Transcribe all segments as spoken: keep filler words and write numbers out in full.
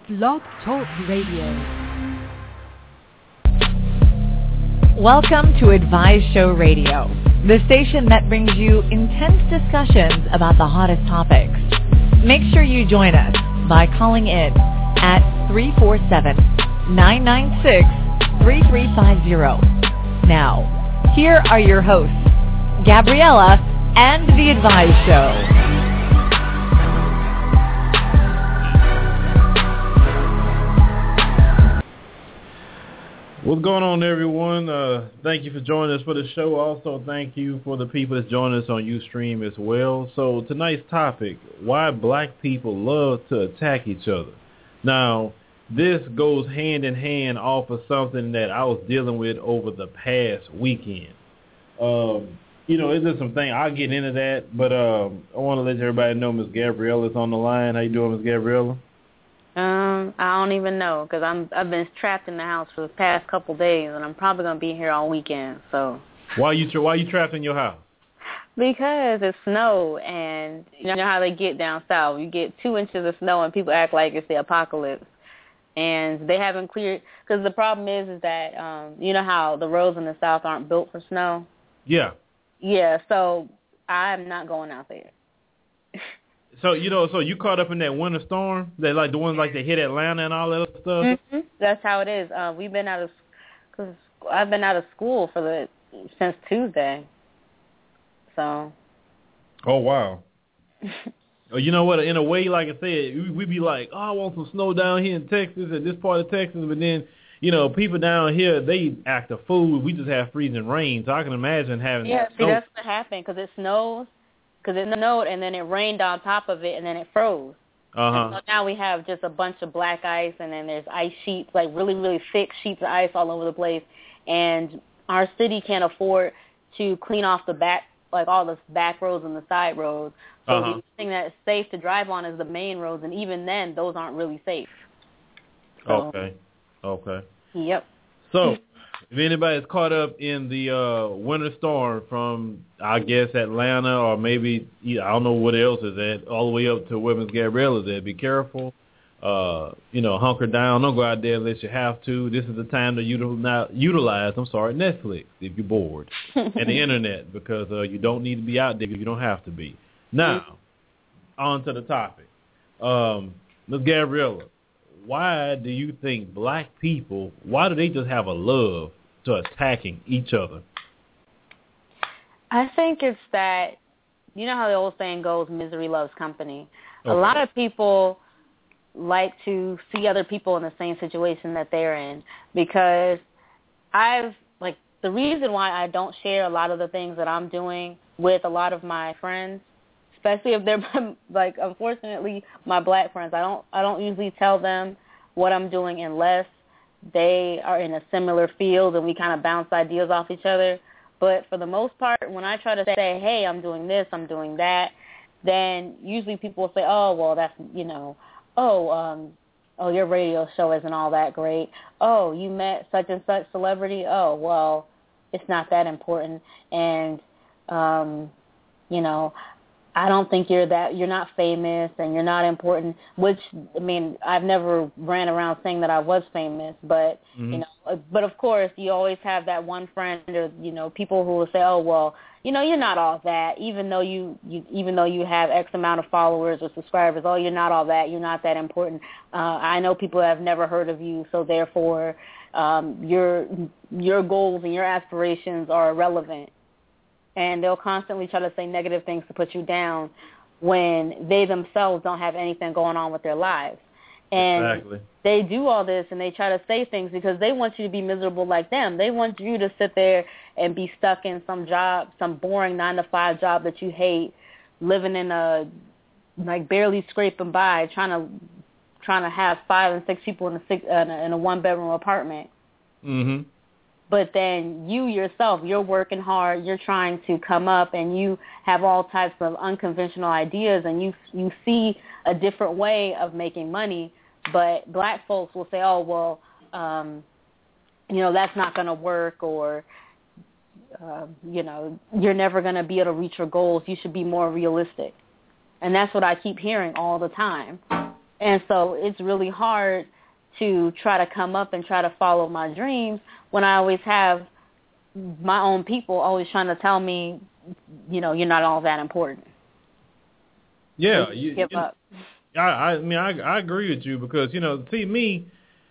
Blog Talk Radio. Welcome to Advise Show Radio, the station that brings you intense discussions about the hottest topics. Make sure you join us by calling in at three four seven, nine nine six, three three five zero. Now, here are your hosts, Gabriella and The Advise Show. What's going on, everyone? Uh, thank you for joining us for the show. Also, thank you for the people that's joining us on Ustream as well. So tonight's topic, why black people love to attack each other. Now, this goes hand in hand off of something that I was dealing with over the past weekend. Um, you know, it's just some thing. I'll get into that, but um, I want to let everybody know Miss Gabriella is on the line. How you doing, Miss Gabriella? Um, I don't even know because I'm I've been trapped in the house for the past couple days, and I'm probably gonna be here all weekend. So why you tra- why you trapped in your house? Because it's snow, and you know how they get down south. You get two inches of snow, and people act like it's the apocalypse, and they haven't cleared. Because the problem is, is that um, you know how the roads in the south aren't built for snow. Yeah. Yeah. So I'm not going out there. So, you know, so you caught up in that winter storm, that like the ones like that hit Atlanta and all that other stuff? Mm-hmm. That's how it is. Uh, we've been out of, cause I've been out of school for the, since Tuesday. So. Oh, wow. You know what, in a way, like I said, we, we be like, oh, I want some snow down here in Texas, at this part of Texas, but then, you know, people down here, they act a fool. We just have freezing rain, so I can imagine having Yeah, see, snow. that's what happened, because it snows. Because it snowed, and then it rained on top of it, and then it froze. Uh-huh. So now we have just a bunch of black ice, and then there's ice sheets, like really, really thick sheets of ice all over the place. And our city can't afford to clean off the back, like all the back roads and the side roads. So uh-huh. the thing that's safe to drive on is the main roads, and even then, those aren't really safe. So, okay. Okay. Yep. So, if anybody's caught up in the uh, winter storm from, I guess, Atlanta or maybe, I don't know what else is at, all the way up to where Miss Gabriella is at, be careful. Uh, you know, hunker down. Don't go out there unless you have to. This is the time to utilize, utilize I'm sorry, Netflix if you're bored, and the Internet, because uh, you don't need to be out there if you don't have to be. Now, on to the topic. Um, Miss Gabriella, why do you think black people, why do they just have a love to attacking each other? I think it's that, you know how the old saying goes, misery loves company. Okay. A lot of people like to see other people in the same situation that they're in, because I've, like, the reason why I don't share a lot of the things that I'm doing with a lot of my friends, especially if they're, like, unfortunately, my black friends, I don't I don't usually tell them what I'm doing unless they are in a similar field and we kind of bounce ideas off each other. But for the most part, when I try to say, hey, I'm doing this, I'm doing that, then usually people will say, oh, well, that's, you know, oh, um, oh, your radio show isn't all that great. Oh, you met such and such celebrity. Oh, well, it's not that important. And, um, you know, I don't think you're that, you're not famous and you're not important, which, I mean, I've never ran around saying that I was famous, but, mm-hmm. you know, but of course you always have that one friend or, you know, people who will say, oh, well, you know, you're not all that, even though you, you even though you have X amount of followers or subscribers, oh, you're not all that, you're not that important. Uh, I know people have never heard of you, so therefore um, your your goals and your aspirations are irrelevant. And they'll constantly try to say negative things to put you down when they themselves don't have anything going on with their lives. And exactly. They do all this and they try to say things because they want you to be miserable like them. They want you to sit there and be stuck in some job, some boring nine to five job that you hate, living in a, like, barely scraping by, trying to trying to have five and six people in a six in a, in a one bedroom apartment. Mm-hmm. But then you yourself, you're working hard, you're trying to come up, and you have all types of unconventional ideas, and you you see a different way of making money. But black folks will say, oh, well, um, you know, that's not going to work, or, uh, you know, you're never going to be able to reach your goals. You should be more realistic. And that's what I keep hearing all the time. And so it's really hard to try to come up and try to follow my dreams when I always have my own people always trying to tell me, you know, you're not all that important. Yeah, so you, give you, up. I, I mean, I, I agree with you because, you know, see, me,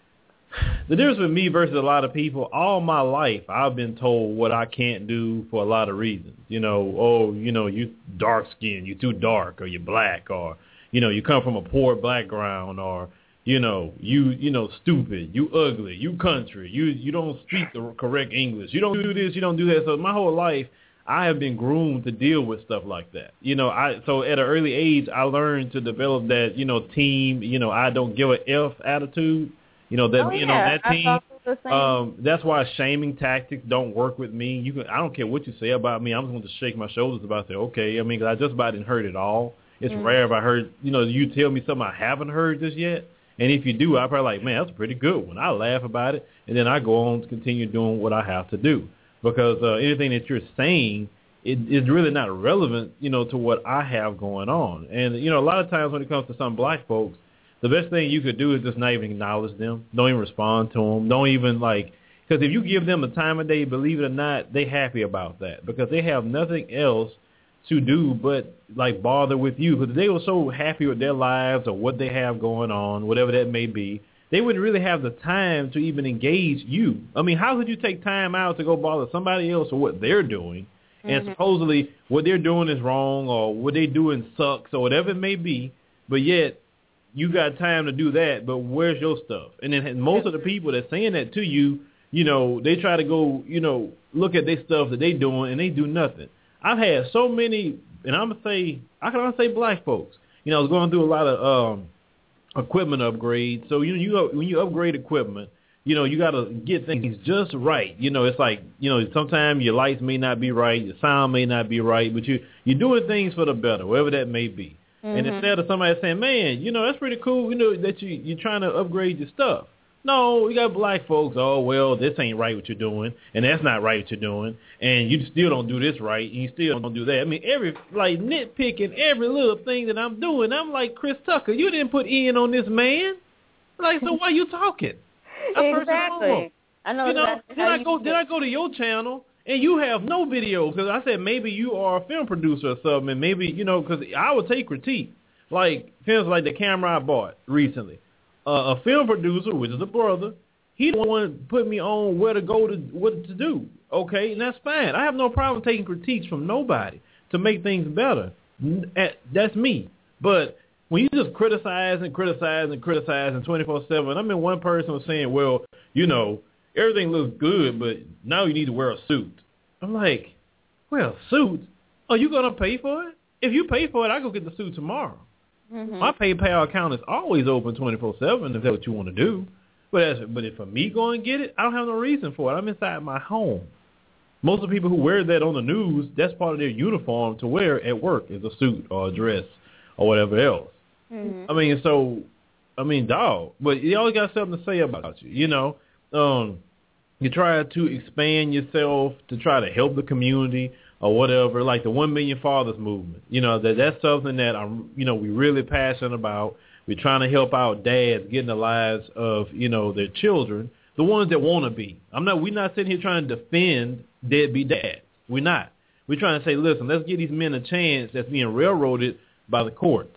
the difference with me versus a lot of people, all my life I've been told what I can't do for a lot of reasons. You know, oh, you know, you dark skinned, you're too dark, or you're black, or, you know, you come from a poor background, or, you know, you, you know, stupid, you ugly, you country, you, you don't speak the correct English, you don't do this, you don't do that. So my whole life, I have been groomed to deal with stuff like that. You know, I so at an early age, I learned to develop that, you know, team, you know, I don't give a F attitude. You know, that oh, being yeah. on that team, um, that's why shaming tactics don't work with me. You can, I don't care what you say about me. I'm just going to shake my shoulders about it. Okay, I mean, 'cause I just about didn't heard it all. It's mm-hmm. rare if I heard, you know, you tell me something I haven't heard just yet. And if you do, I'm probably like, man, that's a pretty good one. I laugh about it, and then I go on to continue doing what I have to do. Because uh, anything that you're saying it is really not relevant, you know, to what I have going on. And, you know, a lot of times when it comes to some black folks, the best thing you could do is just not even acknowledge them. Don't even respond to them. Don't even, like, because if you give them a time of day, believe it or not, they happy about that because they have nothing else to do but, like, bother with you because they were so happy with their lives or what they have going on, whatever that may be. They wouldn't really have the time to even engage you. I mean, how could you take time out to go bother somebody else or what they're doing and mm-hmm. supposedly what they're doing is wrong or what they're doing sucks or whatever it may be, but yet you got time to do that, but where's your stuff? And then most of the people that's saying that to you, you know, they try to go, you know, look at their stuff that they doing, and they do nothing. I've had so many, and I'm going to say, I can only say black folks. You know, I was going through a lot of um, equipment upgrades. So, you know, you when you upgrade equipment, you know, you got to get things just right. You know, it's like, you know, sometimes your lights may not be right, your sound may not be right, but you, you're doing things for the better, whatever that may be. Mm-hmm. And instead of somebody saying, man, you know, that's pretty cool, you know, that you, you're trying to upgrade your stuff. No, we got black folks, oh, well, this ain't right what you're doing, and that's not right what you're doing, and you still don't do this right, and you still don't do that. I mean, every, like, nitpicking every little thing that I'm doing. I'm like, Chris Tucker, you didn't put in on this man. Like, so why you talking? That's exactly. I know, you know exactly did I go, did I go to your channel? And you have no videos because I said maybe you are a film producer or something, and maybe, you know, because I would take critique. Like, films like the camera I bought recently. Uh, a film producer, which is a brother, he the one that put me on where to go to, what to do. Okay, and that's fine. I have no problem taking critiques from nobody to make things better. That's me. But when you just criticize and criticize and criticize and twenty-four seven, I mean, one person was saying, well, you know, everything looks good, but now you need to wear a suit. I'm like, well, suit? Are you going to pay for it? If you pay for it, I go get the suit tomorrow. Mm-hmm. My PayPal account is always open twenty-four seven if that's what you want to do. But as, but if for me go and get it, I don't have no reason for it. I'm inside my home. Most of the people who wear that on the news, that's part of their uniform to wear at work is a suit or a dress or whatever else. Mm-hmm. I mean, so, I mean, dog. But you always got something to say about you, you know. Um, you try to expand yourself to try to help the community or whatever, like the One Million Fathers movement. You know, that that's something that I'm, you know, we're really passionate about. We're trying to help out dads get in the lives of, you know, their children, the ones that want to be. I'm not. We're not sitting here trying to defend deadbeat dads. We're not. We're trying to say, listen, let's give these men a chance that's being railroaded by the courts.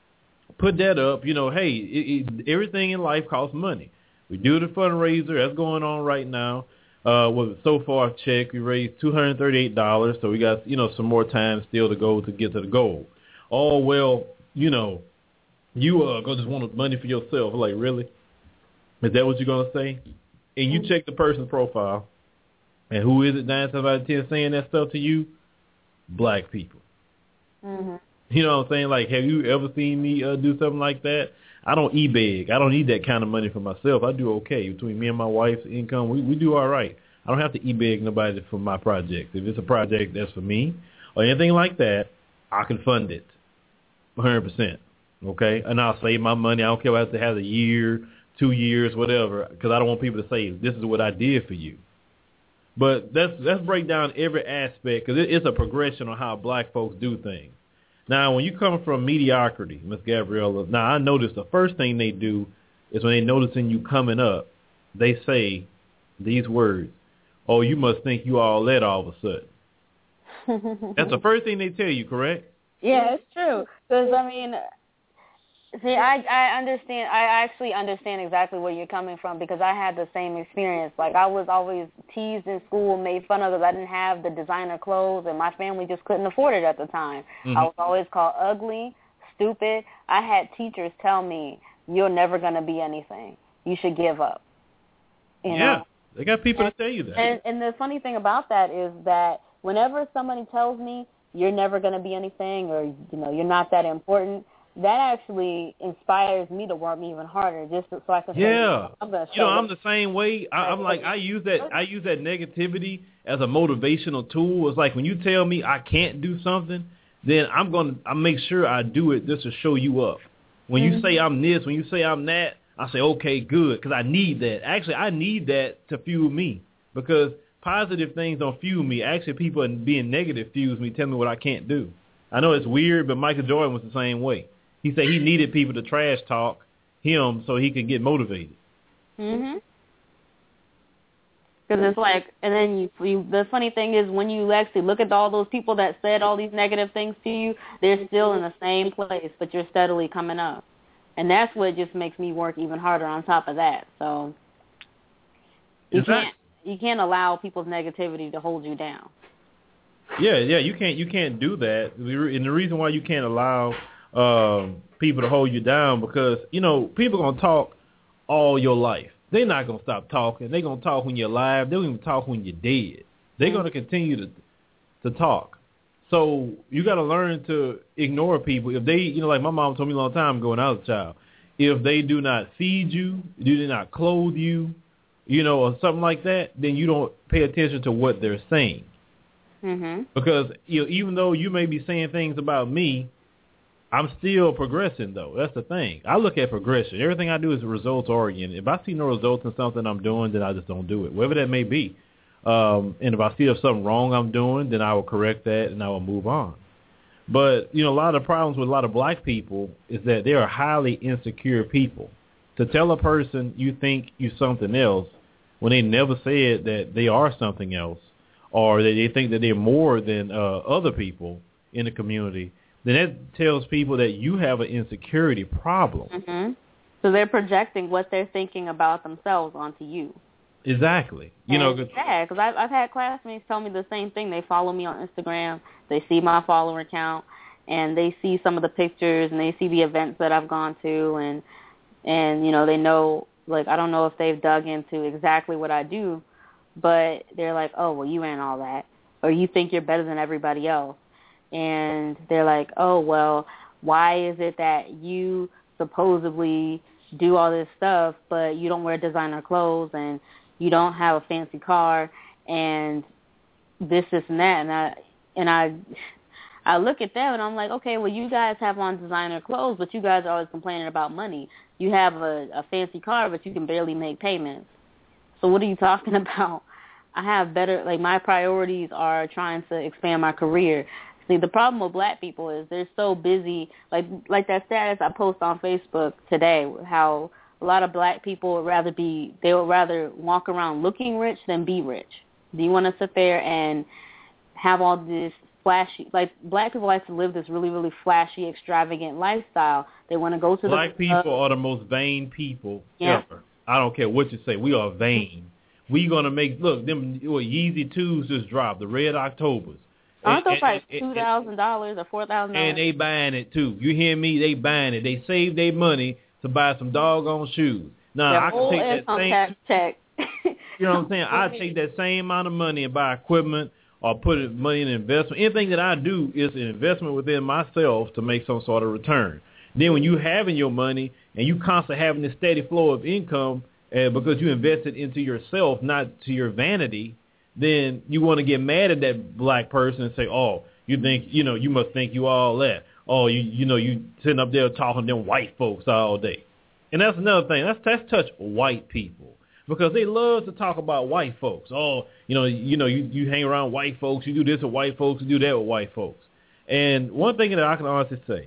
Put that up. You know, hey, it, it, everything in life costs money. We do the fundraiser that's going on right now. Uh, well, so far I've checked, we raised two hundred thirty-eight dollars, so we got, you know, some more time still to go to get to the goal. Oh, well, you know, you uh, go just want money for yourself. Like, really? Is that what you're going to say? And you check the person's profile, and who is it nine times out of ten saying that stuff to you? Black people. Mm-hmm. You know what I'm saying? Like, have you ever seen me uh, do something like that? I don't e-beg. I don't need that kind of money for myself. I do okay. Between me and my wife's income, we, we do all right. I don't have to e-beg nobody for my project. If it's a project that's for me or anything like that, I can fund it one hundred percent, okay? And I'll save my money. I don't care if I have to have a year, two years, whatever, because I don't want people to say, this is what I did for you. But let's, let's break down every aspect because it, it's a progression on how black folks do things. Now, when you come from mediocrity, Miss Gabriella, now I notice the first thing they do is when they noticing you coming up, they say these words, oh, you must think you all that all of a sudden. That's the first thing they tell you, correct? Yeah, it's true. Because, I mean, see, I, I understand. I actually understand exactly where you're coming from because I had the same experience. Like, I was always teased in school, made fun of because I didn't have the designer clothes, and my family just couldn't afford it at the time. Mm-hmm. I was always called ugly, stupid. I had teachers tell me, you're never going to be anything. You should give up. You yeah, know? They got people and, to tell you that. And, and the funny thing about that is that whenever somebody tells me you're never going to be anything or, you know, you're not that important, that actually inspires me to work even harder just so I can yeah. say, I'm going to You know, I'm the same way. I, I'm like, I use that I use that negativity as a motivational tool. It's like when you tell me I can't do something, then I'm going to I make sure I do it just to show you up. When mm-hmm. you say I'm this, when you say I'm that, I say, okay, good, because I need that. Actually, I need that to fuel me because positive things don't fuel me. Actually, people being negative fuels me, tell me what I can't do. I know it's weird, but Michael Jordan was the same way. He said he needed people to trash talk him so he could get motivated. Mm-hmm. Because it's like, and then you, you, the funny thing is when you actually look at all those people that said all these negative things to you, they're still in the same place, but you're steadily coming up. And that's what just makes me work even harder on top of that. So you exactly. can't you can't allow people's negativity to hold you down. Yeah, yeah, you can't you can't do that. And the reason why you can't allow um, people to hold you down because, you know, people are going to talk all your life. They're not going to stop talking. They're going to talk when you're alive. They don't even talk when you're dead. They're mm-hmm. going to continue to to talk. So you got to learn to ignore people. If they, you know, like my mom told me a long time ago when I was a child, if they do not feed you, do not clothe you, you know, or something like that, then you don't pay attention to what they're saying. Mm-hmm. Because, you know, even though you may be saying things about me, I'm still progressing, though. That's the thing. I look at progression. Everything I do is results oriented. If I see no results in something I'm doing, then I just don't do it, whatever that may be. Um, and if I see there's something wrong I'm doing, then I will correct that and I will move on. But, you know, a lot of the problems with a lot of black people is that they are highly insecure people. To tell a person you think you're something else when they never said that they are something else or that they think that they're more than uh, other people in the community, then that tells people that you have an insecurity problem. Mm-hmm. So they're projecting what they're thinking about themselves onto you. Exactly. You and know, it's sad because I've, I've had classmates tell me the same thing. They follow me on Instagram. They see my follower count, and they see some of the pictures, and they see the events that I've gone to, and, and you know, they know, like, I don't know if they've dug into exactly what I do, but they're like, oh, well, you ain't all that, or you think you're better than everybody else. And they're like, oh, well, why is it that you supposedly do all this stuff, but you don't wear designer clothes and you don't have a fancy car and this, this, and that. And I, and I, I look at them and I'm like, okay, well, you guys have on designer clothes, but you guys are always complaining about money. You have a, a fancy car, but you can barely make payments. So what are you talking about? I have better, like my priorities are trying to expand my career. See, the problem with black people is they're so busy, like like that status I post on Facebook today, how a lot of black people would rather be, they would rather walk around looking rich than be rich. Do you want to sit there and have all this flashy, like black people like to live this really, really flashy, extravagant lifestyle. They want to go to black the... Black people uh, are the most vain people yeah. ever. I don't care what you say. We are vain. We going to make, look, them well, Yeezy twos just dropped, the Red Octobers. Aren't those like two thousand dollars or four thousand dollars? And they buying it, too. You hear me? They buying it. They save their money to buy some doggone shoes. Now, Their I can take that same... Tax check. You know what I'm saying? I take that same amount of money and buy equipment or put it money in investment. Anything that I do is an investment within myself to make some sort of return. Then when you having your money and you constantly having this steady flow of income uh, because you invested into yourself, not to your vanity, then you want to get mad at that black person and say, oh, you think, you know, you must think you all that. Oh, you you know, you sitting up there talking to them white folks all day. And that's another thing. That's that's touch white people because they love to talk about white folks. Oh, you know, you know, you, you hang around white folks, you do this with white folks, you do that with white folks. And one thing that I can honestly say,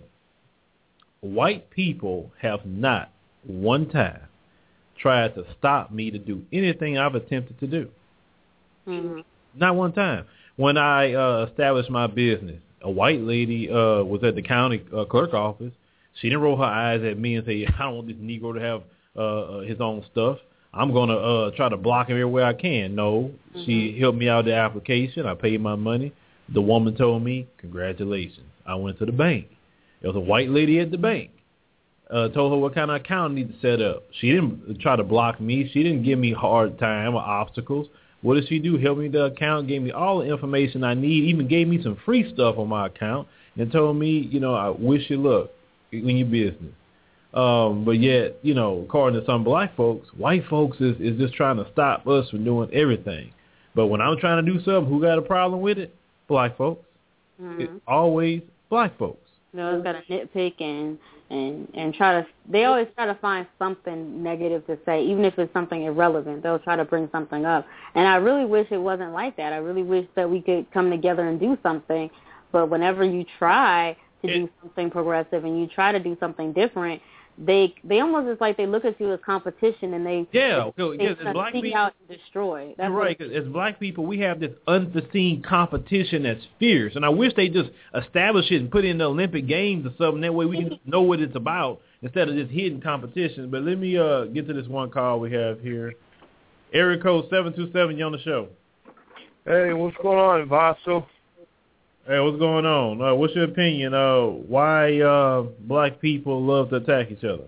white people have not one time tried to stop me to do anything I've attempted to do. Mm-hmm. Not one time. When I uh, established my business, a white lady uh, was at the county uh, clerk office. She didn't roll her eyes at me and say, I don't want this Negro to have uh, his own stuff. I'm going to uh, try to block him everywhere I can. No, mm-hmm. She helped me out with the application. I paid my money. The woman told me, congratulations. I went to the bank. There was a white lady at the bank. Uh, told her what kind of account I need to set up. She didn't try to block me. She didn't give me hard time or obstacles. What did she do? Help me with the account, gave me all the information I need, even gave me some free stuff on my account, and told me, you know, I wish you luck in your business. Um, but yet, you know, according to some black folks, white folks is, is just trying to stop us from doing everything. But when I'm trying to do something, who got a problem with it? Black folks. Mm-hmm. It's always black folks. You know, it's got to nitpick and, and, and try to, they always try to find something negative to say, even if it's something irrelevant. They'll try to bring something up. And I really wish it wasn't like that. I really wish that we could come together and do something. But whenever you try to do something progressive and you try to do something different, they they almost, it's like they look at you as competition and they, yeah, they, yes, they as black seek people, out and destroy. That's you're right, because as black people, we have this unforeseen competition that's fierce. And I wish they just establish it and put it in the Olympic Games or something. That way we can know what it's about instead of just hidden competition. But let me uh, get to this one call we have here. Area code seven two seven, you on the show. Hey, what's going on, Vaso? Hey, what's going on? Uh, what's your opinion? Uh, why uh, black people love to attack each other?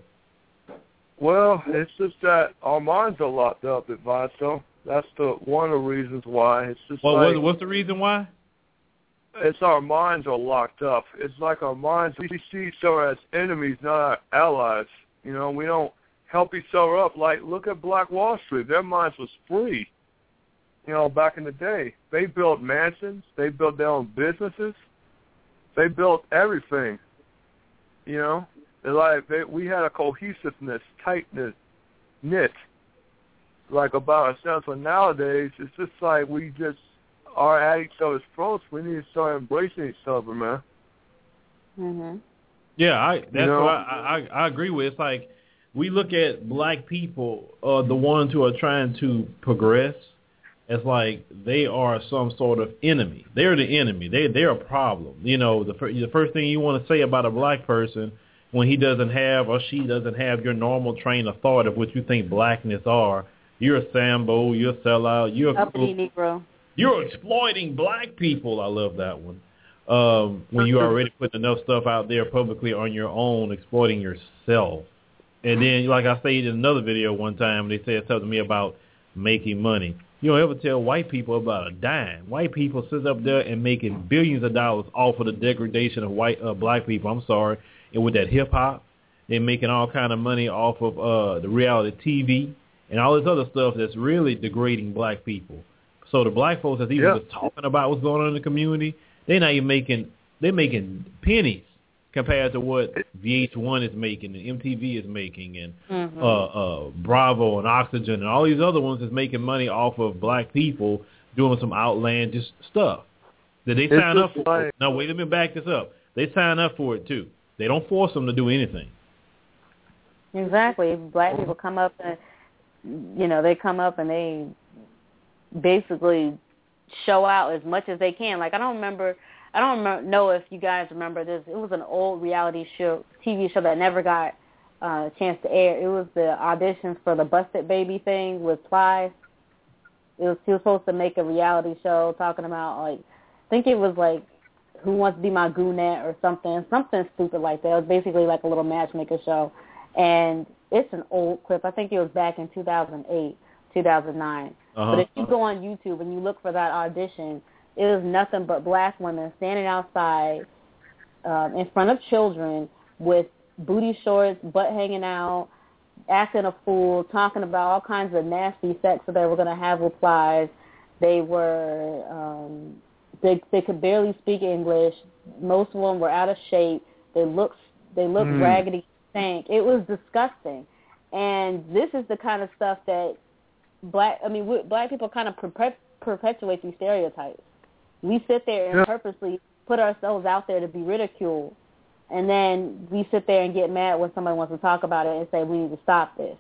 Well, it's just that our minds are locked up at Vaso. That's the one of the reasons why. It's just well, like, what's the reason why? It's our minds are locked up. It's like our minds, we see each other as enemies, not our allies. You know, we don't help each other up. Like, look at Black Wall Street. Their minds was free. You know, back in the day, they built mansions, they built their own businesses, they built everything. You know, They're like they, we had a cohesiveness, tightness, knit, like about ourselves. But nowadays, it's just like we just are at each other's throats. We need to start embracing each other, man. Mhm. Yeah, I that's you know? what I, I I agree with. It's like we look at black people, uh, the ones who are trying to progress. It's like they are some sort of enemy. They're the enemy. They they're a problem. You know, the fir- the first thing you want to say about a black person when he doesn't have or she doesn't have your normal train of thought of what you think blackness are, you're a Sambo, you're a sellout, you're a uppity Negro. You're exploiting black people. I love that one. Um, when you already put enough stuff out there publicly on your own, exploiting yourself. And then, like I said in another video one time, they said something to me about making money. You don't ever tell white people about a dime. White people sit up there and making billions of dollars off of the degradation of white uh, black people. I'm sorry. And with that hip hop, they're making all kind of money off of uh, the reality T V and all this other stuff that's really degrading black people. So the black folks that's even yeah. just talking about what's going on in the community, they're not even making they're making pennies compared to what V H one is making and M T V is making and mm-hmm. uh, uh, Bravo and Oxygen and all these other ones is making money off of black people doing some outlandish stuff. Did they it's sign up for like, it? No, wait, let me back this up. They sign up for it too. They don't force them to do anything. Exactly. If black people come up and, you know, they come up and they basically show out as much as they can. Like, I don't remember, I don't remember, know if you guys remember this. It was an old reality show, T V show that never got uh, a chance to air. It was the auditions for the Busted Baby thing with Ply. It was, he was supposed to make a reality show talking about, like, I think it was like, Who Wants to Be My Goonette or something, something stupid like that. It was basically like a little matchmaker show. And it's an old clip. I think it was back in two thousand eight, two thousand nine. Uh-huh. But if you go on YouTube and you look for that audition, it was nothing but black women standing outside um, in front of children with booty shorts, butt hanging out, acting a fool, talking about all kinds of nasty sex that they were going to have with Plies. They were... Um, They they could barely speak English. Most of them were out of shape. They looked they looked mm. raggedy, stank. It was disgusting. And this is the kind of stuff that black I mean we, black people kind of perpet, perpetuate these stereotypes. We sit there and yeah. purposely put ourselves out there to be ridiculed, and then we sit there and get mad when somebody wants to talk about it and say we need to stop this.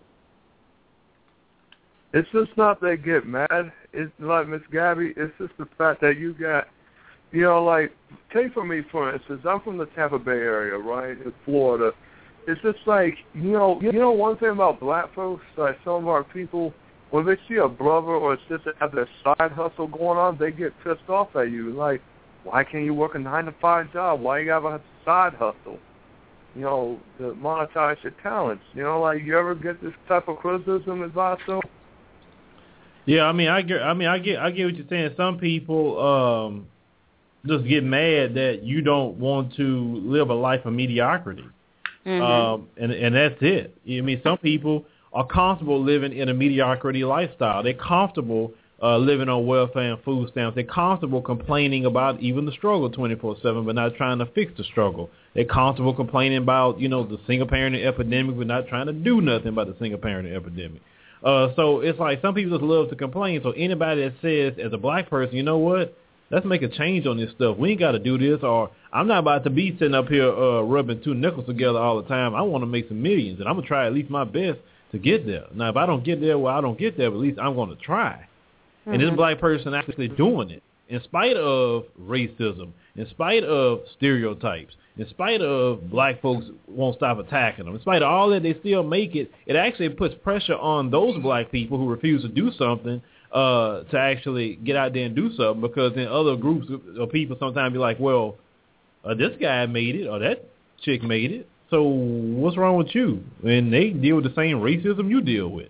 It's just not they get mad. It's like Miss Gabby. It's just the fact that you got, you know, like take for me for instance. I'm from the Tampa Bay area, right, in Florida. It's just like you know, you know one thing about black folks, like some of our people, when they see a brother or a sister have their side hustle going on, they get pissed off at you. Like, why can't you work a nine to five job? Why you gotta have a side hustle? You know, to monetize your talents. You know, like you ever get this type of criticism, Vaso? Yeah, I mean, I get, I mean, I get, I get what you're saying. Some people um, just get mad that you don't want to live a life of mediocrity, mm-hmm. um, and and that's it. I mean, some people are comfortable living in a mediocrity lifestyle. They're comfortable uh, living on welfare and food stamps. They're comfortable complaining about even the struggle twenty-four seven, but not trying to fix the struggle. They're comfortable complaining about, you know, the single-parenting epidemic, but not trying to do nothing about the single-parenting epidemic. Uh, so it's like some people just love to complain. So anybody that says, as a black person, you know what, let's make a change on this stuff. We ain't got to do this, or I'm not about to be sitting up here uh, rubbing two nickels together all the time. I want to make some millions, and I'm going to try at least my best to get there. Now, if I don't get there, well, I don't get there, but at least I'm going to try. Mm-hmm. And this black person actually doing it in spite of racism, in spite of stereotypes, in spite of black folks won't stop attacking them, in spite of all that, they still make it. It actually puts pressure on those black people who refuse to do something uh, to actually get out there and do something, because in other groups of people sometimes be like, well, uh, this guy made it or that chick made it, so what's wrong with you? And they deal with the same racism you deal with.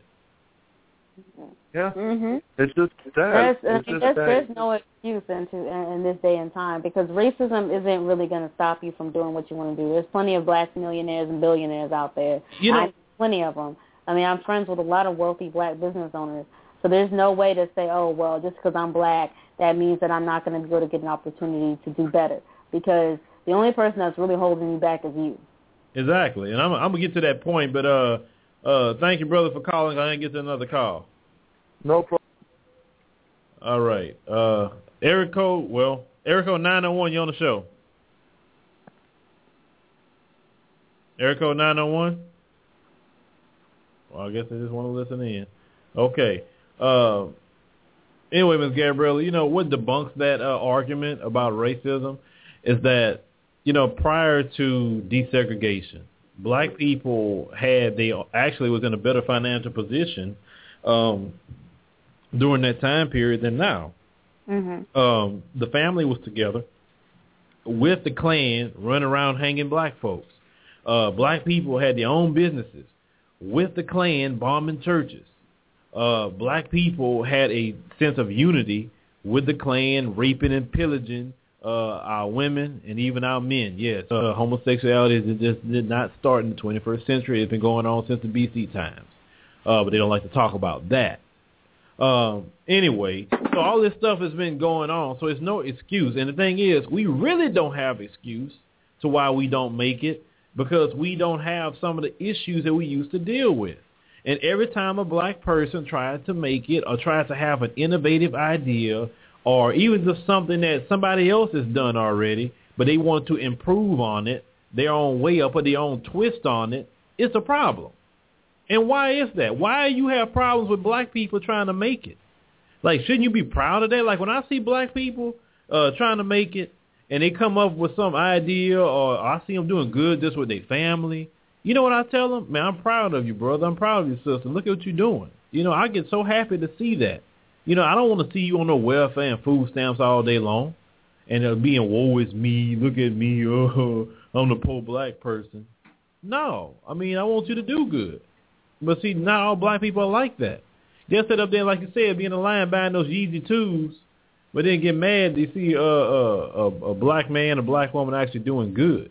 Yeah, mm-hmm. It's just that. There's, it's just there's, there's no excuse into in, in this day and time, because racism isn't really going to stop you from doing what you want to do. There's plenty of black millionaires and billionaires out there. You know, I, plenty of them. I mean, I'm friends with a lot of wealthy black business owners. So there's no way to say, oh, well, just because I'm black, that means that I'm not going to be able to get an opportunity to do better, because the only person that's really holding you back is you. Exactly, and I'm, I'm going to get to that point, but uh, uh, thank you, brother, for calling. I didn't get to another call. No problem. All right. Uh, Eric Code, well, Eric Code nine oh one, you on the show. Eric Code nine oh one? Well, I guess they just want to listen in. Okay. Uh, anyway, Miz Gabriella, you know, what debunks that uh, argument about racism is that, you know, prior to desegregation, black people had, they actually was in a better financial position um, during that time period than now. Mm-hmm. Um, the family was together with the Klan running around hanging black folks. Uh, black people had their own businesses with the Klan bombing churches. Uh, black people had a sense of unity with the Klan raping and pillaging uh, our women and even our men. Yes, uh, homosexuality it just did not start in the twenty-first century. It's been going on since the B C times, uh, but they don't like to talk about that. Um, anyway, so all this stuff has been going on, so it's no excuse. And the thing is, we really don't have excuse to why we don't make it, because we don't have some of the issues that we used to deal with. And every time a black person tries to make it or tries to have an innovative idea or even just something that somebody else has done already, but they want to improve on it, their own way or put their own twist on it, it's a problem. And why is that? Why do you have problems with black people trying to make it? Like, shouldn't you be proud of that? Like, when I see black people uh, trying to make it and they come up with some idea, or I see them doing good just with their family, you know what I tell them? Man, I'm proud of you, brother. I'm proud of you, sister. Look at what you're doing. You know, I get so happy to see that. You know, I don't want to see you on no welfare and food stamps all day long and uh, being, woe is me, look at me, oh, I'm the poor black person. No, I mean, I want you to do good. But see, not all black people are like that. They'll sit up there, like you said, be in the line buying those Yeezy twos, but then get mad they see uh, uh, a, a black man, a black woman actually doing good.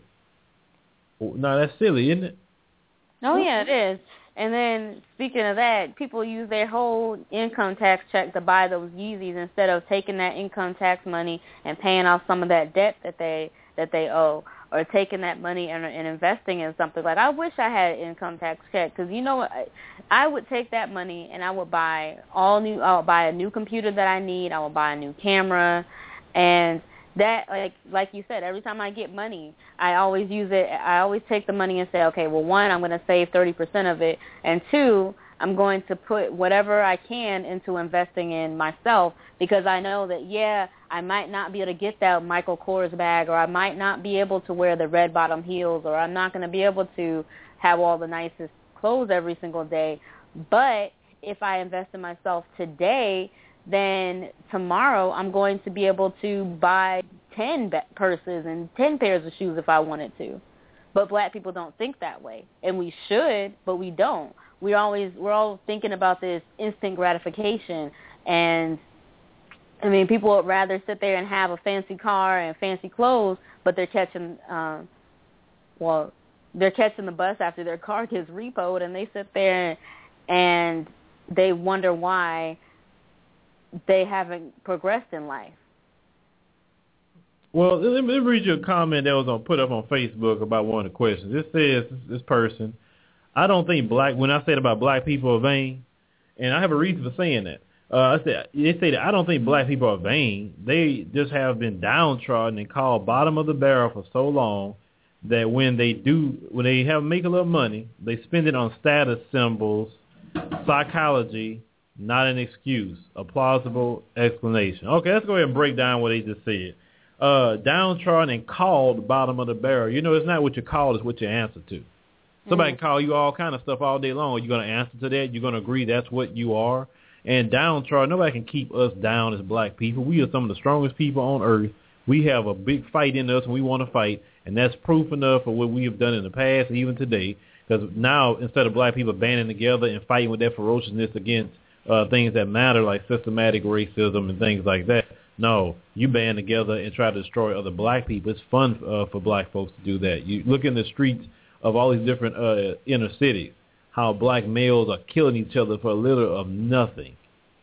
No, that's silly, isn't it? Oh, yeah, it is. And then, speaking of that, people use their whole income tax check to buy those Yeezys instead of taking that income tax money and paying off some of that debt that they that they owe, or taking that money and, and investing in something. Like, I wish I had an income tax check, because, you know what, I, I would take that money and I would buy all new, I would buy a new computer that I need, I would buy a new camera, and that, like like you said, every time I get money, I always use it. I always take the money and say, okay, well, one, I'm going to save thirty percent of it, and two, I'm going to put whatever I can into investing in myself, because I know that, yeah, I might not be able to get that Michael Kors bag, or I might not be able to wear the red bottom heels, or I'm not going to be able to have all the nicest clothes every single day. But if I invest in myself today, then tomorrow I'm going to be able to buy ten purses and ten pairs of shoes if I wanted to. But black people don't think that way, and we should, but we don't. We always we're all thinking about this instant gratification, and I mean, people would rather sit there and have a fancy car and fancy clothes, but they're catching, um, well, they're catching the bus after their car gets repoed, and they sit there and they wonder why they haven't progressed in life. Well, let me read you a comment that was on, put up on Facebook about one of the questions. It says, this person, I don't think black, when I said about black people are vain, and I have a reason for saying that. Uh, I said, they say that I don't think black people are vain. They just have been downtrodden and called bottom of the barrel for so long that when they do, when they have make a little money, they spend it on status symbols, psychology, not an excuse, a plausible explanation. Okay, let's go ahead and break down what they just said. Uh, downtrodden and called bottom of the barrel. You know, it's not what you're called, it's what you answer to. Somebody mm-hmm. can call you all kind of stuff all day long. You're going to answer to that. You're going to agree that's what you are. And downtrodden, nobody can keep us down as black people. We are some of the strongest people on earth. We have a big fight in us, and we want to fight, and that's proof enough of what we have done in the past, even today, because now instead of black people banding together and fighting with that ferociousness against uh, things that matter like systematic racism and things like that, no, you band together and try to destroy other black people. It's fun uh, for black folks to do that. You look in the streets of all these different uh, inner cities, how black males are killing each other for a little of nothing.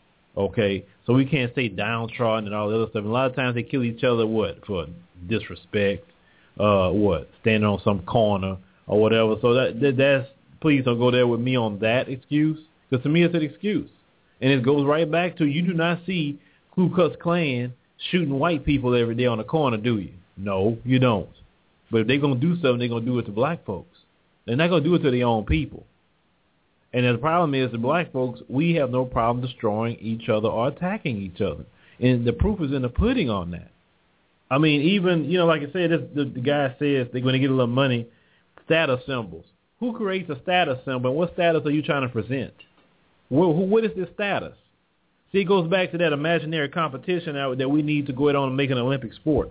Okay, so we can't say downtrodden and all the other stuff. And a lot of times they kill each other, what, for disrespect, uh, what, standing on some corner or whatever. So that, that that's, please don't go there with me on that excuse, because to me it's an excuse. And it goes right back to, you do not see Ku Klux Klan shooting white people every day on the corner, do you? No, you don't. But if they're going to do something, they're going to do it to black folks. They're not going to do it to their own people. And the problem is, the black folks, we have no problem destroying each other or attacking each other. And the proof is in the pudding on that. I mean, even, you know, like I said, this, the, the guy says they're going to get a little money, status symbols. Who creates a status symbol, and what status are you trying to present? What, what is this status? See, it goes back to that imaginary competition that, that we need to go out on and make an Olympic sport.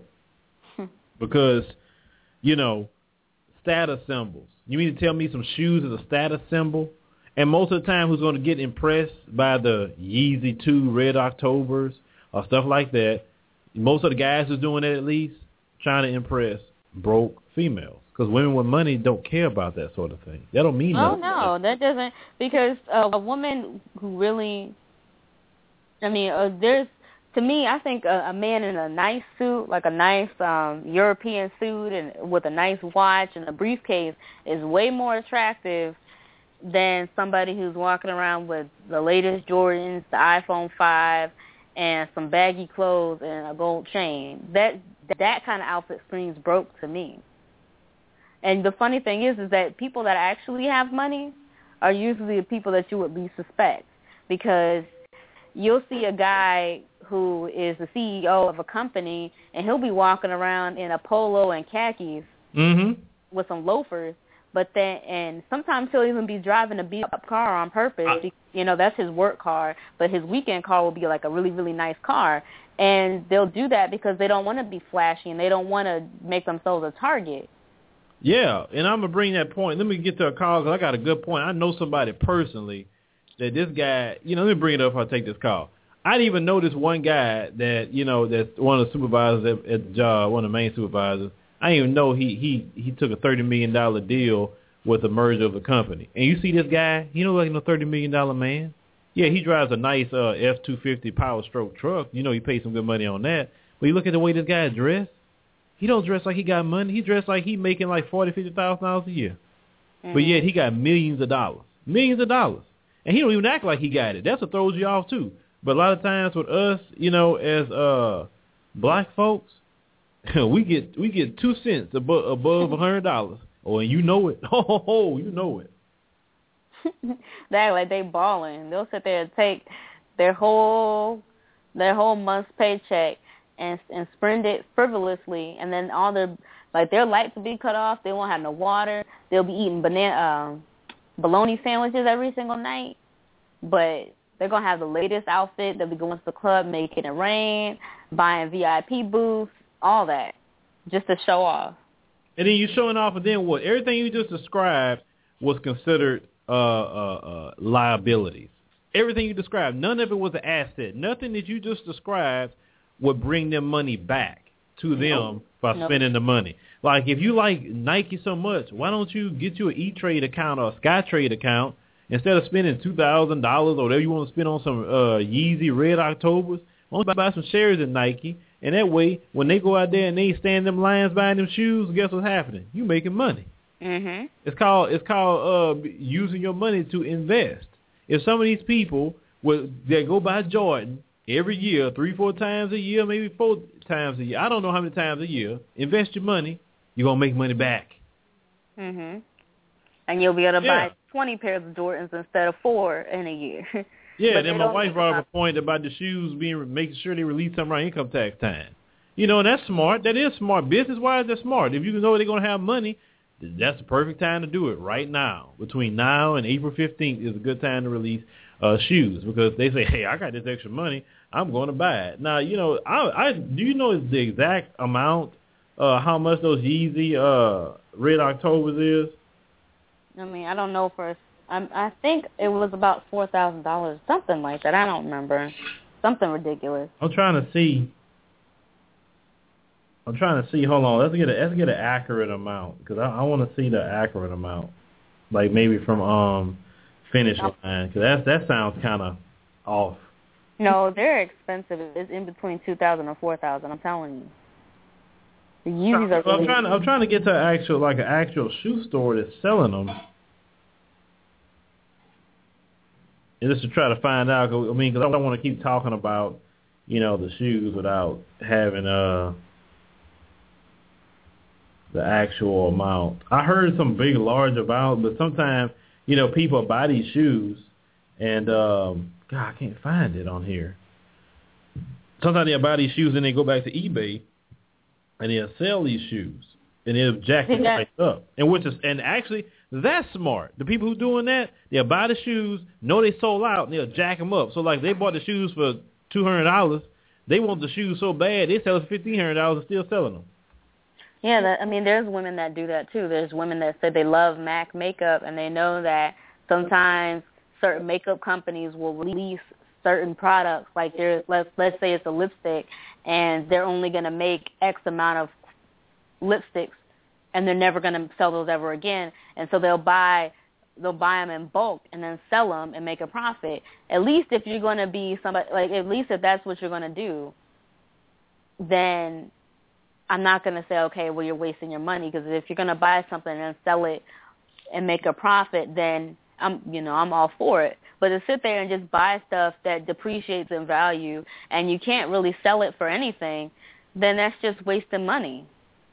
Because, you know, status symbols. You mean to tell me some shoes is a status symbol? And most of the time, who's going to get impressed by the Yeezy two Red Octobers or stuff like that, most of the guys who's doing that at least, trying to impress broke females. Because women with money don't care about that sort of thing. That don't mean oh, nothing. Oh, no, that doesn't, because uh, a woman who really, I mean, uh, there's, to me, I think a, a man in a nice suit, like a nice um, European suit and with a nice watch and a briefcase is way more attractive than somebody who's walking around with the latest Jordans, the iPhone five, and some baggy clothes and a gold chain. That that kind of outfit screams broke to me. And the funny thing is, is that people that actually have money are usually the people that you would least suspect, because you'll see a guy who is the C E O of a company, and he'll be walking around in a polo and khakis mm-hmm. with some loafers. But then, and sometimes he'll even be driving a beat-up car on purpose. Uh, you know, that's his work car. But his weekend car will be like a really, really nice car. And they'll do that because they don't want to be flashy and they don't want to make themselves a target. Yeah, and I'm going to bring that point. Let me get to a call because I got a good point. I know somebody personally that this guy, you know, let me bring it up if I take this call. I didn't even know this one guy that, you know, that's one of the supervisors at, at the job, one of the main supervisors. I didn't even know he, he, he took a thirty million dollars deal with the merger of the company. And you see this guy, he don't look like no thirty million dollars man. Yeah, he drives a nice uh, F two fifty Power Stroke truck. You know, he paid some good money on that. But you look at the way this guy is dressed, he don't dress like he got money. He dressed like he making like forty thousand dollars, fifty thousand dollars a year. Mm-hmm. But yet he got millions of dollars. Millions of dollars. And he don't even act like he got it. That's what throws you off, too. But a lot of times with us, you know, as uh, black folks, we get we get two cents above above a hundred dollars. Oh, and you know it. Oh, oh, you know it. They act like they balling. They'll sit there and take their whole their whole month's paycheck and and spend it frivolously, and then all their like their lights will be cut off. They won't have no water. They'll be eating banana um, bologna sandwiches every single night, but they're gonna have the latest outfit. They'll be going to the club, making it rain, buying V I P booths, all that, just to show off. And then you showing off, and then what? Everything you just described was considered uh, uh, uh, liabilities. Everything you described, none of it was an asset. Nothing that you just described would bring them money back to them nope. by nope. spending the money. Like, if you like Nike so much, why don't you get you an E-Trade account or a SkyTrade account instead of spending two thousand dollars or whatever you want to spend on some uh, Yeezy Red Octobers? Why don't you buy some shares in Nike? And that way, when they go out there and they stand in them lines buying them shoes, guess what's happening? You making money. Mm-hmm. It's called it's called uh, using your money to invest. If some of these people would they go buy Jordan every year, three, four times a year, maybe four times a year, I don't know how many times a year, invest your money, you're gonna make money back. Mhm. And you'll be able to yeah. buy twenty pairs of Jordans instead of four in a year. Yeah, and then my wife brought up a point about the shoes being making sure they release them around income tax time. You know, and that's smart. That is smart. Business-wise, that's smart. If you know they're going to have money, that's the perfect time to do it right now. Between now and April fifteenth is a good time to release uh, shoes because they say, hey, I got this extra money. I'm going to buy it. Now, you know, I, I do you know the exact amount, uh, how much those Yeezy uh, Red Octobers is? I mean, I don't know for a Um, I think it was about four thousand dollars, something like that. I don't remember. Something ridiculous. I'm trying to see. I'm trying to see. Hold on. Let's get a let's get an accurate amount because I, I want to see the accurate amount, like maybe from um Finish Line because that that sounds kind of off. No, they're expensive. It's in between two thousand and four thousand. I'm telling you. The Yeezys are. Well, really I'm trying. To, I'm trying to get to an actual like an actual shoe store that's selling them. Just to try to find out, I mean, because I don't want to keep talking about, you know, the shoes without having uh the actual amount. I heard some big, large amount, but sometimes, you know, people buy these shoes, and um, God, I can't find it on here. Sometimes they buy these shoes and they go back to eBay, and they'll sell these shoes, and they'll jack the price up, and which is and actually. That's smart. The people who doing that, they'll buy the shoes, know they sold out, and they'll jack them up. So, like, they bought the shoes for two hundred dollars. They want the shoes so bad, they sell it for fifteen hundred dollars and still selling them. Yeah, that, I mean, there's women that do that, too. There's women that say they love MAC makeup, and they know that sometimes certain makeup companies will release certain products. Like, there's, let's, let's say it's a lipstick, and they're only going to make X amount of lipsticks, and they're never going to sell those ever again. And so they'll buy they'll buy them in bulk and then sell them and make a profit. At least if you're going to be somebody, like at least if that's what you're going to do, then I'm not going to say, okay, well, you're wasting your money. Because if you're going to buy something and sell it and make a profit, then I'm, you know, I'm all for it. But to sit there and just buy stuff that depreciates in value and you can't really sell it for anything, then that's just wasting money.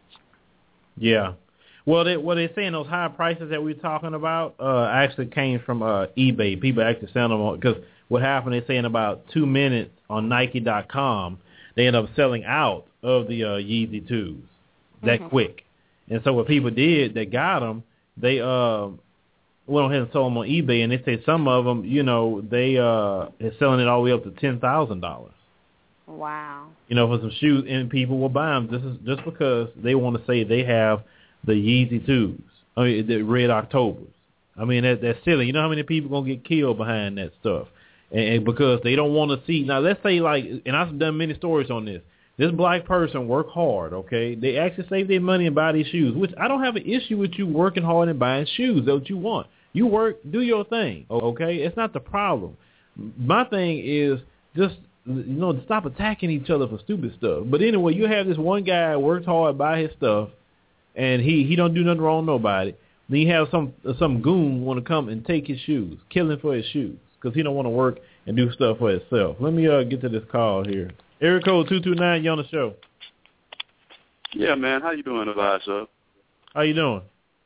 Yeah. Well, they, what they're saying, those high prices that we're talking about uh, actually came from uh, eBay. People actually selling them because what happened, they say in about two minutes on Nike dot com, they end up selling out of the uh, Yeezy twos that mm-hmm. quick. And so what people did, they got them, they uh, went ahead and sold them on eBay, and they say some of them, you know, they uh, are selling it all the way up to ten thousand dollars. Wow. You know, for some shoes, and people will buy them just, just because they want to say they have the Yeezy twos, I mean, the Red Octobers. I mean, that, that's silly. You know how many people going to get killed behind that stuff? And, and because they don't want to see. Now, let's say, like, and I've done many stories on this. This black person work hard, okay? They actually save their money and buy these shoes, which I don't have an issue with you working hard and buying shoes. That's what you want. You work, do your thing, okay? It's not the problem. My thing is just, you know, stop attacking each other for stupid stuff. But anyway, you have this one guy who works hard, buy his stuff, and he, he don't do nothing wrong to nobody. Then you have some some goon want to come and take his shoes, kill him for his shoes, because he don't want to work and do stuff for himself. Let me uh, get to this call here. Area code two two nine, you on the show. Yeah, man. How you doing, Elijah? How you doing?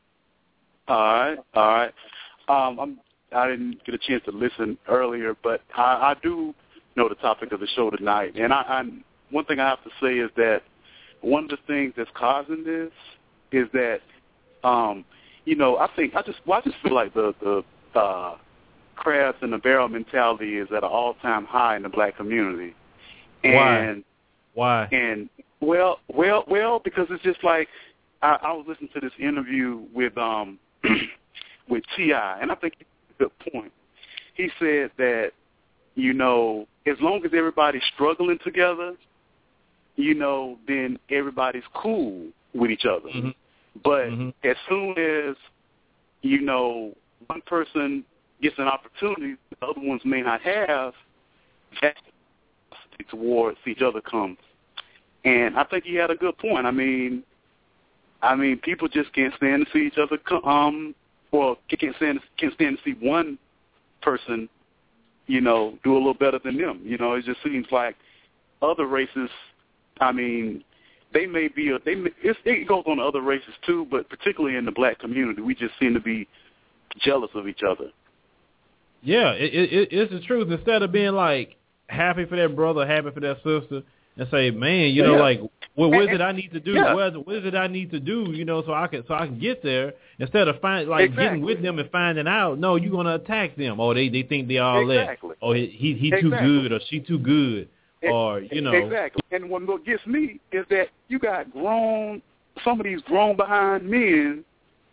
All right, all right. Um, I'm. I didn't get a chance to listen earlier, but I, I do know the topic of the show tonight. And I, I, one thing I have to say is that one of the things that's causing this is that, um, you know, I think I just, well, I just feel like the the uh, crabs in the barrel mentality is at an all-time high in the black community. And, Why? Why? And well, well, well, because it's just like I, I was listening to this interview with um with T I, and I think he made a good point. He said that, you know, as long as everybody's struggling together, you know, then everybody's cool with each other. Mm-hmm. But mm-hmm. as soon as, you know, one person gets an opportunity the other ones may not have, that's towards each other comes. And I think he had a good point. I mean, I mean, people just can't stand to see each other come, um, or can't stand, can't stand to see one person, you know, do a little better than them. You know, it just seems like other races, I mean, they may be, a, they may, it's, it goes on to other races too, but particularly in the black community, we just seem to be jealous of each other. Yeah, it, it, it's the truth. Instead of being like happy for that brother, happy for that sister, and say, man, you know, yeah. like, what, what is it I need to do? Yeah. What, is it, what is it I need to do? You know, so I can so I can get there. Instead of find like exactly. getting with them and finding out, no, you're gonna attack them. Oh, they they think they all exactly. that. Oh, he he, he exactly. too good or she too good. Or, you know. Exactly. And what gets me is that you got grown, some of these grown behind men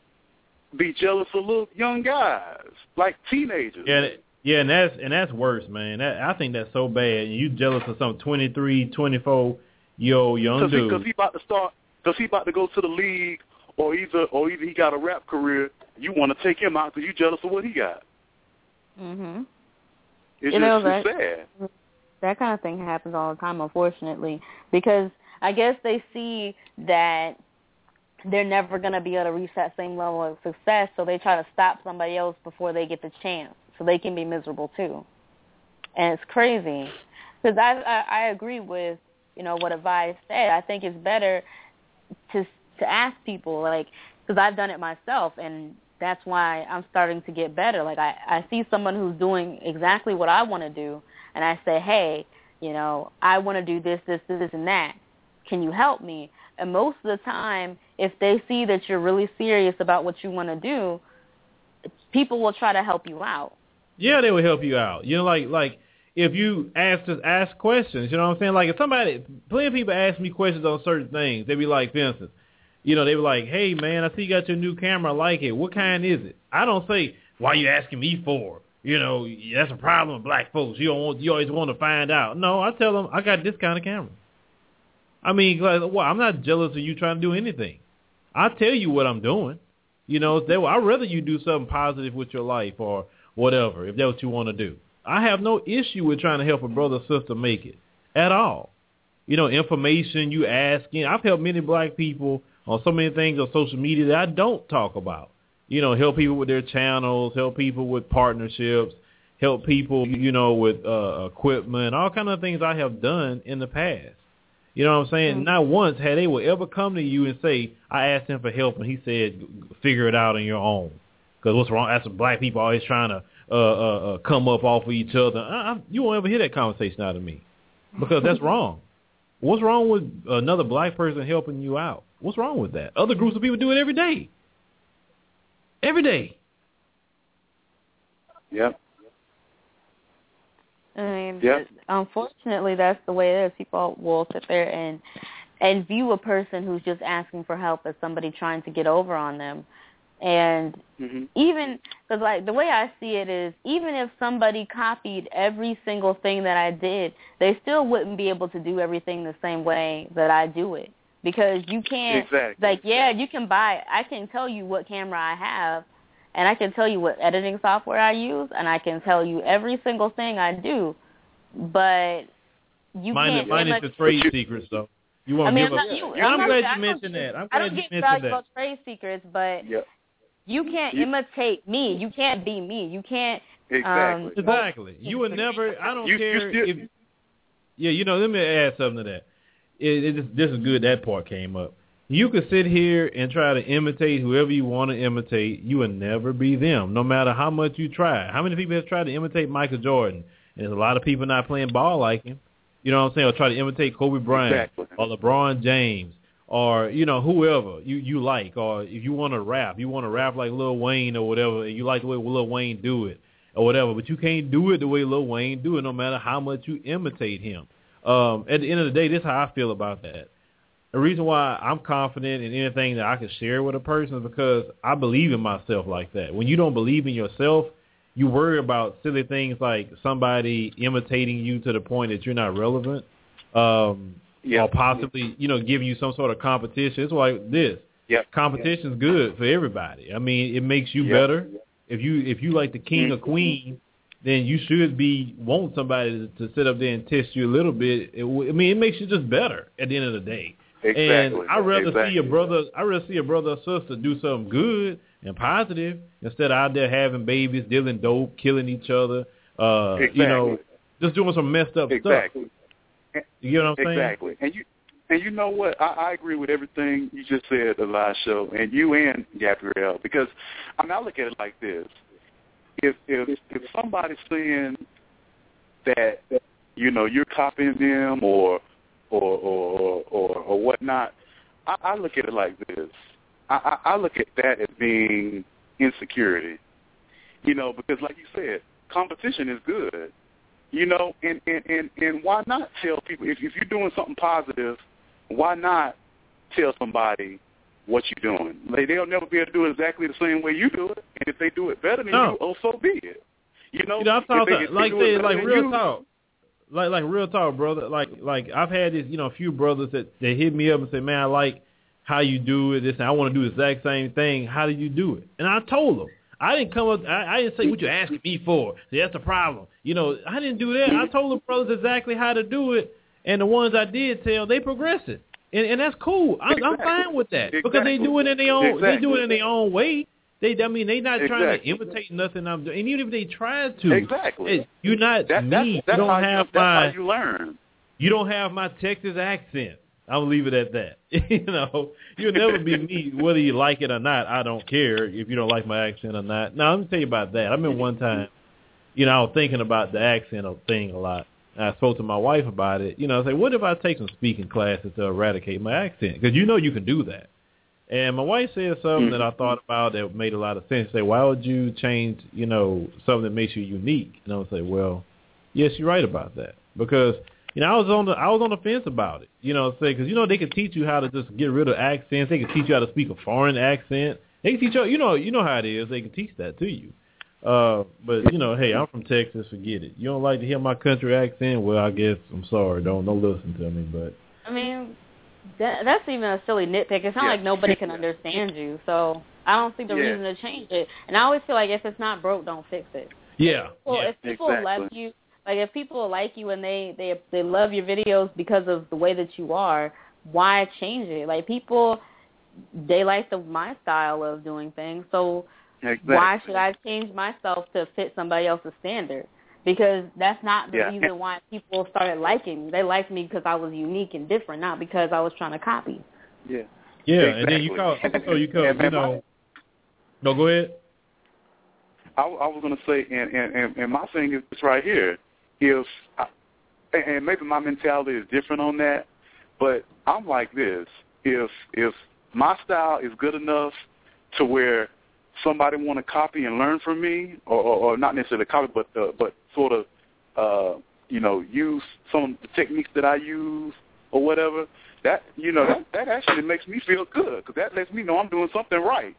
be jealous of little young guys, like teenagers. Yeah, yeah, and that's and that's worse, man. That, I think that's so bad. You jealous of some twenty-three, twenty-four year old young Cause dude. Because he, he about to start, because he about to go to the league, or either or either he got a rap career. You want to take him out because you jealous of what he got. Mhm. It's you just know, that, sad. That kind of thing happens all the time, unfortunately, because I guess they see that they're never going to be able to reach that same level of success, so they try to stop somebody else before they get the chance, so they can be miserable too. And it's crazy, because I, I I agree with, you know, what Avice said. I think it's better to to ask people, like, because I've done it myself, and that's why I'm starting to get better. Like, I, I see someone who's doing exactly what I want to do, and I say, hey, you know, I want to do this, this, this, and that. Can you help me? And most of the time, if they see that you're really serious about what you want to do, people will try to help you out. Yeah, they will help you out. You know, like like if you ask us ask questions, you know what I'm saying? Like if somebody, plenty of people ask me questions on certain things. They be like, for instance, you know, they be like, hey, man, I see you got your new camera. I like it. What kind is it? I don't say, why are you asking me for? You know, that's a problem with black folks. You don't want, you always want to find out. No, I tell them I got this kind of camera. I mean, like, well, I'm not jealous of you trying to do anything. I tell you what I'm doing. You know, they, I'd rather you do something positive with your life or whatever, if that's what you want to do. I have no issue with trying to help a brother or sister make it at all. You know, information you asking. I've helped many black people on so many things on social media that I don't talk about. You know, help people with their channels, help people with partnerships, help people, you know, with uh, equipment, all kind of things I have done in the past. You know what I'm saying? Mm-hmm. Not once had they would ever come to you and say, I asked him for help, and he said, figure it out on your own. Because what's wrong? That's what black people always trying to uh, uh, uh, come up off of each other. I, I, you won't ever hear that conversation out of me because that's wrong. What's wrong with another black person helping you out? What's wrong with that? Other groups of people do it every day. Every day. Yep. I mean, yep. Unfortunately, that's the way it is. People will sit there and and view a person who's just asking for help as somebody trying to get over on them. And mm-hmm. even, because like the way I see it is, even if somebody copied every single thing that I did, they still wouldn't be able to do everything the same way that I do it. Because you can't, exactly. like, yeah, you can buy, I can tell you what camera I have, and I can tell you what editing software I use, and I can tell you every single thing I do, but you mine can't. Is, mine is the trade secrets, though. You won't I mean, give I'm, up. not, you, yeah, I'm, I'm not, glad I you mentioned that. I'm I glad don't you get mentioned value that. about trade secrets, but yep. you can't you, imitate me. You can't be me. You can't. Exactly. Um, exactly. You would never, I don't you, care you if, yeah, you know, let me add something to that. It, it, this is good that part came up. You could sit here and try to imitate whoever you want to imitate. You will never be them, no matter how much you try. How many people have tried to imitate Michael Jordan? And there's a lot of people not playing ball like him. You know what I'm saying? Or try to imitate Kobe Bryant exactly. or LeBron James or, you know, whoever you, you like. Or if you want to rap, you want to rap like Lil Wayne or whatever, and you like the way Lil Wayne do it or whatever. But you can't do it the way Lil Wayne do it no matter how much you imitate him. Um, at the end of the day, this is how I feel about that. The reason why I'm confident in anything that I can share with a person is because I believe in myself like that. When you don't believe in yourself, you worry about silly things like somebody imitating you to the point that you're not relevant, um, yep. or possibly, you know, giving you some sort of competition. It's like this. Yep. Competition's good for everybody. I mean, it makes you yep. better. If you if you like the king mm-hmm. or queen, then you should be want somebody to, to sit up there and test you a little bit. It, I mean, it makes you just better at the end of the day. Exactly. And I'd rather exactly. see a brother I rather see a brother or sister do something good and positive instead of out there having babies, dealing dope, killing each other, uh, exactly. you know, just doing some messed up exactly. stuff. You know what I'm saying? Exactly. And you and you know what? I, I agree with everything you just said, Elisha, and you and Gabrielle, because I mean I look at it like this. If if if somebody's saying that, you know, you're copying them or Or, or or or whatnot, I, I look at it like this. I, I, I look at that as being insecurity, you know, because like you said, competition is good, you know, and, and, and, and why not tell people, if, if you're doing something positive, why not tell somebody what you're doing? Like, they'll never be able to do it exactly the same way you do it, and if they do it better than no. you, oh, so be it. You know, you know, I've talked they, like say, like real you, talk. Like like real talk, brother. Like like I've had this, you know, a few brothers that they hit me up and say, "Man, I like how you do it. This, and I want to do the exact same thing. How do you do it?" And I told them, I didn't come up. I, I didn't say what you're asking me for. See, that's the problem. You know, I didn't do that. I told the brothers exactly how to do it, and the ones I did tell, they progressed it, and, and that's cool. I'm, exactly. I'm fine with that exactly. because they do it in their own. Exactly. They do it in their own way. They, I mean, they're not exactly. trying to imitate nothing I'm doing. And even if they tried to, exactly, it, you're not that, me. That's, you that's don't how have you, my. That's how you learn. You don't have my Texas accent. I'll leave it at that. You know, you'll never be me, whether you like it or not. I don't care if you don't like my accent or not. Now, let me tell you about that. I remember one time, you know, I was thinking about the accent thing a lot. And I spoke to my wife about it. You know, I said, what if I take some speaking classes to eradicate my accent? Because you know you can do that. And my wife said something mm-hmm. that I thought about that made a lot of sense. She said, why would you change, you know, something that makes you unique? And I would say, well, yes, you're right about that. Because, you know, I was on the I was on the fence about it. You know, say because you know they could teach you how to just get rid of accents. They could teach you how to speak a foreign accent. They can teach you, you know, you know how it is. They can teach that to you. Uh, but you know, hey, I'm from Texas. Forget it. You don't like to hear my country accent? Well, I guess I'm sorry. Don't don't listen to me. But I mean, that, that's even a silly nitpick. It's not yeah. like nobody can understand you. So I don't see the yeah. reason to change it. And I always feel like if it's not broke, don't fix it. Yeah. Well, yeah. if people exactly. love you. Like, if people like you and they, they they love your videos because of the way that you are, why change it? Like, people, they like the my style of doing things, so exactly. why should I change myself to fit somebody else's standard? Because that's not the yeah. reason why people started liking me. They liked me because I was unique and different, not because I was trying to copy. Yeah. Yeah, exactly. and then you call, so you call, and, you know. No, go ahead. I, I was going to say, and, and, and my thing is right here. If I, and maybe my mentality is different on that, but I'm like this: if if my style is good enough to where somebody want to copy and learn from me, or, or, or not necessarily copy, but uh, but sort of uh, you know use some of the techniques that I use or whatever, that you know that, that actually makes me feel good because that lets me know I'm doing something right.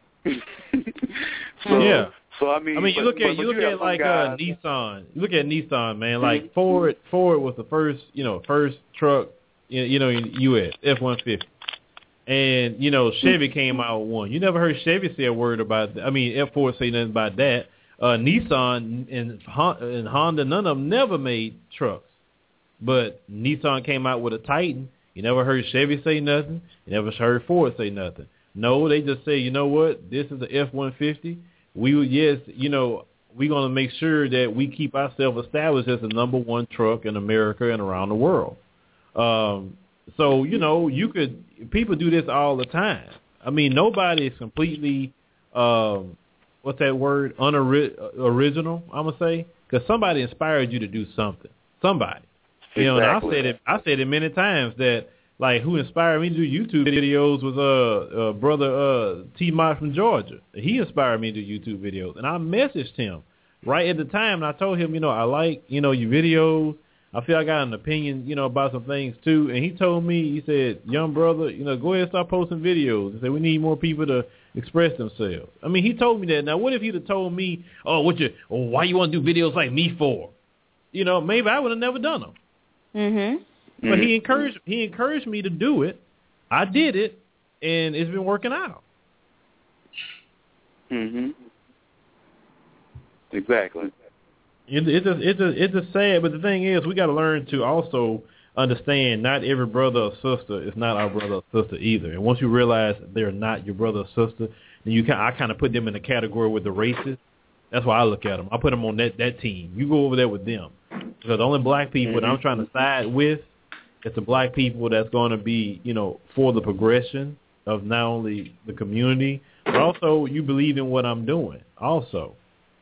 so, yeah. So I mean, I mean, you but, look at but, you look you at like uh, Nissan. You look at Nissan, man. Like mm-hmm. Ford, Ford was the first, you know, first truck, you know, in U S F one fifty, and you know Chevy came out with one. You never heard Chevy say a word about that. I mean, F Ford say nothing about that. Uh, Nissan and and Honda, none of them never made trucks, but Nissan came out with a Titan. You never heard Chevy say nothing. You never heard Ford say nothing. No, they just say, you know what, this is the F one fifty. We yes, you know, we're going to make sure that we keep ourselves established as the number one truck in America and around the world. Um, So, you know, you could, people do this all the time. I mean, nobody is completely, um, what's that word, unoriginal, I'm going to say, because somebody inspired you to do something. Somebody. You know, exactly. and I said it, I said it many times that, like, who inspired me to do YouTube videos was uh, uh brother uh T-Mont from Georgia. He inspired me to do YouTube videos, and I messaged him right at the time, and I told him, you know, I like, you know, your videos. I feel I got an opinion, you know, about some things too. And he told me, he said, young brother, you know, go ahead and start posting videos. He said, we need more people to express themselves. I mean, he told me that. Now, what if he'd have told me, oh, what you, oh, why you want to do videos like me for? You know, maybe I would have never done them. Mm-hmm. But he encouraged, he encouraged me to do it. I did it, and it's been working out. Mm-hmm. Exactly. It, it's just, it's just, it's just sad, but the thing is, we got to learn to also understand not every brother or sister is not our brother or sister either. And once you realize they're not your brother or sister, then you can, I kind of put them in the category with the racists. That's why I look at them. I put them on that, that team. You go over there with them. Because the only black people mm-hmm. that I'm trying to side with is the black people that's going to be, you know, for the progression of not only the community, but also you believe in what I'm doing also.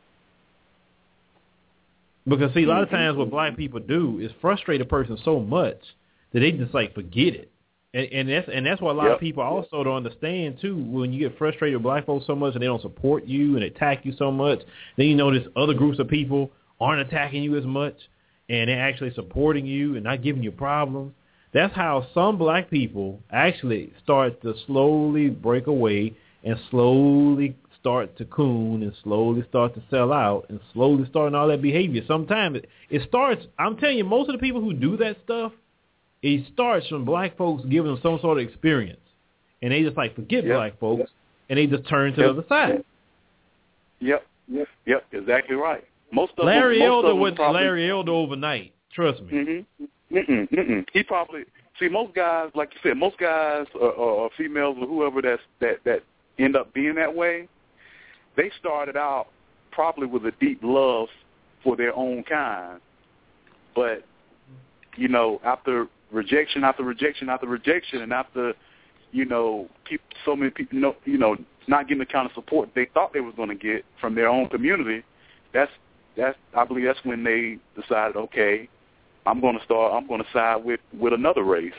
Because, see, a lot of times what black people do is frustrate a person so much that they just, like, forget it. And, and that's and that's what a lot yep. of people also don't understand, too. When you get frustrated with black folks so much and they don't support you and attack you so much, then you notice other groups of people aren't attacking you as much and they're actually supporting you and not giving you problems. That's how some black people actually start to slowly break away and slowly start to coon and slowly start to sell out and slowly starting all that behavior. Sometimes it, it starts, I'm telling you, most of the people who do that stuff, it starts from black folks giving them some sort of experience. And they just like forget yep. black folks yep. and they just turn to yep. the other side. Yep, yep, yep, exactly right. Most of Larry them, most Elder of them was probably, Larry Elder overnight. Trust me. Mm-hmm. Mm-mm, mm-mm. He probably, see, most guys, like you said, most guys or, or, or females or whoever that's, that, that end up being that way, they started out probably with a deep love for their own kind. But, you know, after rejection, after rejection, after rejection, and after, you know, people, so many people, you know, you know, not getting the kind of support they thought they was going to get from their own community, that's, that's, I believe that's when they decided, okay, I'm going to start, I'm going to side with, with another race.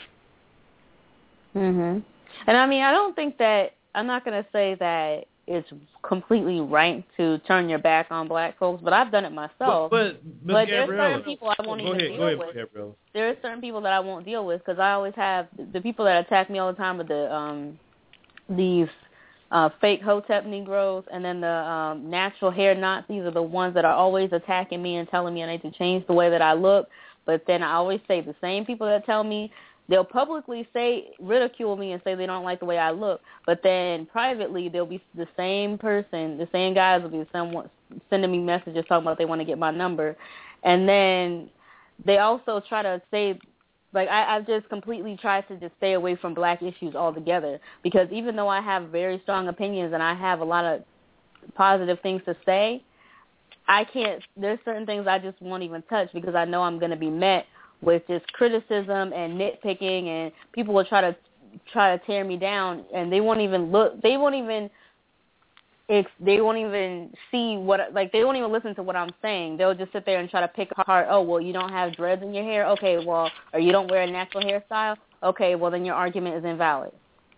Mhm. And I mean, I don't think that, I'm not going to say that it's completely right to turn your back on black folks, but I've done it myself. But, but, but there's certain people I won't go even ahead, deal go ahead, with. Gabrielle. There are certain people that I won't deal with because I always have the people that attack me all the time with the um these uh, fake Hotep Negroes, and then the um, natural hair Nazis are the ones that are always attacking me and telling me I need to change the way that I look. But then I always say the same people that tell me, they'll publicly say, ridicule me and say they don't like the way I look. But then privately, they'll be the same person, the same guys will be someone sending me messages talking about they want to get my number. And then they also try to say, like, I, I've just completely tried to just stay away from black issues altogether. Because even though I have very strong opinions and I have a lot of positive things to say, I can't, there's certain things I just won't even touch because I know I'm going to be met with just criticism and nitpicking, and people will try to try to tear me down, and they won't even look. They won't even. It's, they won't even see what like they won't even listen to what I'm saying. They'll just sit there and try to pick apart. Oh, well, you don't have dreads in your hair. Okay, well, or you don't wear a natural hairstyle. Okay, well, then your argument is invalid.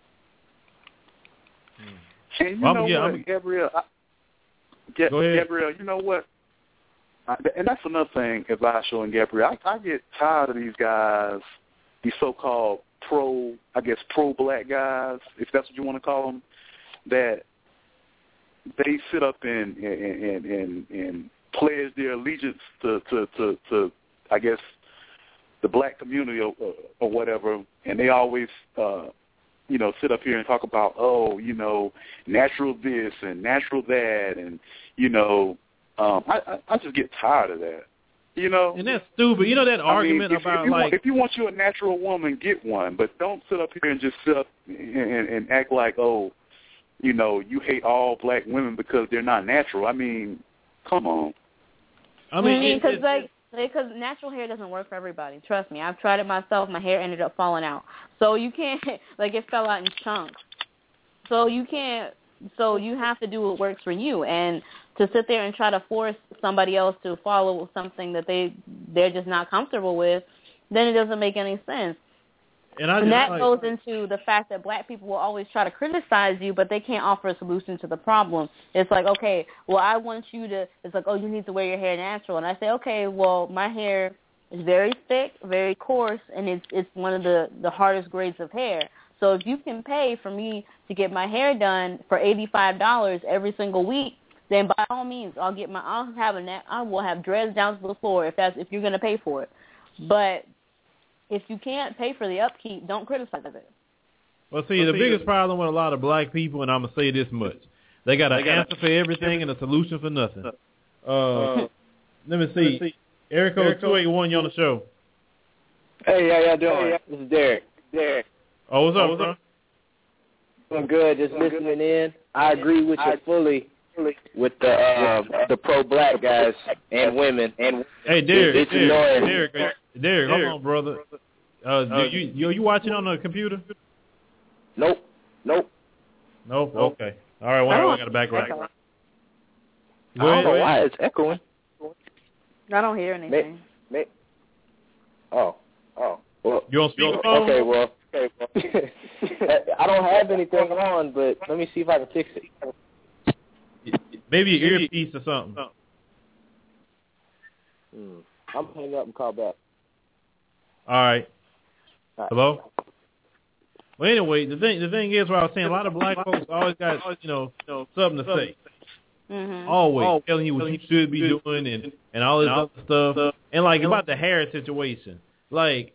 And you well, know yeah, what, I'm, Gabrielle? I, Ga- go ahead. Gabrielle, you know what? I, and that's another thing, Elisha and Gabrielle. I, I get tired of these guys, these so-called pro, I guess, pro-black guys, if that's what you want to call them, that they sit up and and and, and pledge their allegiance to, to, to, to, I guess, the black community or, or whatever, and they always, uh, you know, sit up here and talk about, oh, you know, natural this and natural that, and, you know, Um, I, I I just get tired of that, you know. And that's stupid. You know that argument I mean, if, about if you like want, if you want you a natural woman, get one, but don't sit up here and just sit up and, and act like, oh, you know, you hate all black women because they're not natural. I mean, come on. I mean, because it, like Because natural hair doesn't work for everybody. Trust me. I've tried it myself. My hair ended up falling out. So you can't, like it fell out in chunks. So you can't, so you have to do what works for you. And to sit there and try to force somebody else to follow something that they, they're just not comfortable with, then it doesn't make any sense. And, I and that like, goes into the fact that black people will always try to criticize you, but they can't offer a solution to the problem. It's like, okay, well, I want you to, it's like, oh, you need to wear your hair natural. And I say, okay, well, my hair is very thick, very coarse, and it's it's one of the, the hardest grades of hair. So if you can pay for me to get my hair done for eighty-five dollars every single week, then by all means, I'll get my, I'll have a, I will have dreads down to the floor if that's, if you're going to pay for it. But if you can't pay for the upkeep, don't criticize it. Well, see, well, the see, biggest the, problem with a lot of black people, and I'm going to say this much, they got an answer for everything and a solution for nothing. Uh, uh, let me see. see. Erico two eighty-one, you on the show. Hey, how y'all doing? Hey, this is Derek. Derek. Oh, what's up, bro? Doing good, just listening good. in. I agree with you fully with the uh, the pro-black guys and women. And hey, Derek, it's Derek, annoying. Derek, Derek, Derek, hold on, brother. Uh, do you, you you watching on the computer? Nope. Nope. Nope. Okay. All right. Well, I got a background. I don't know why it's echoing. I don't hear anything. May, may, oh. Oh. Well, you on speakerphone? Okay. Well. Okay. Well. I don't have anything on, but let me see if I can fix it. Maybe an earpiece or something. Hmm. I'm gonna hang up and call back. All right. All right. Hello? Well, anyway, the thing the thing is, what I was saying, a lot of black folks always got, you know, something to say. Mm-hmm. Always, always telling you what you should be doing and, and all this other stuff. And, like, about the hair situation. Like,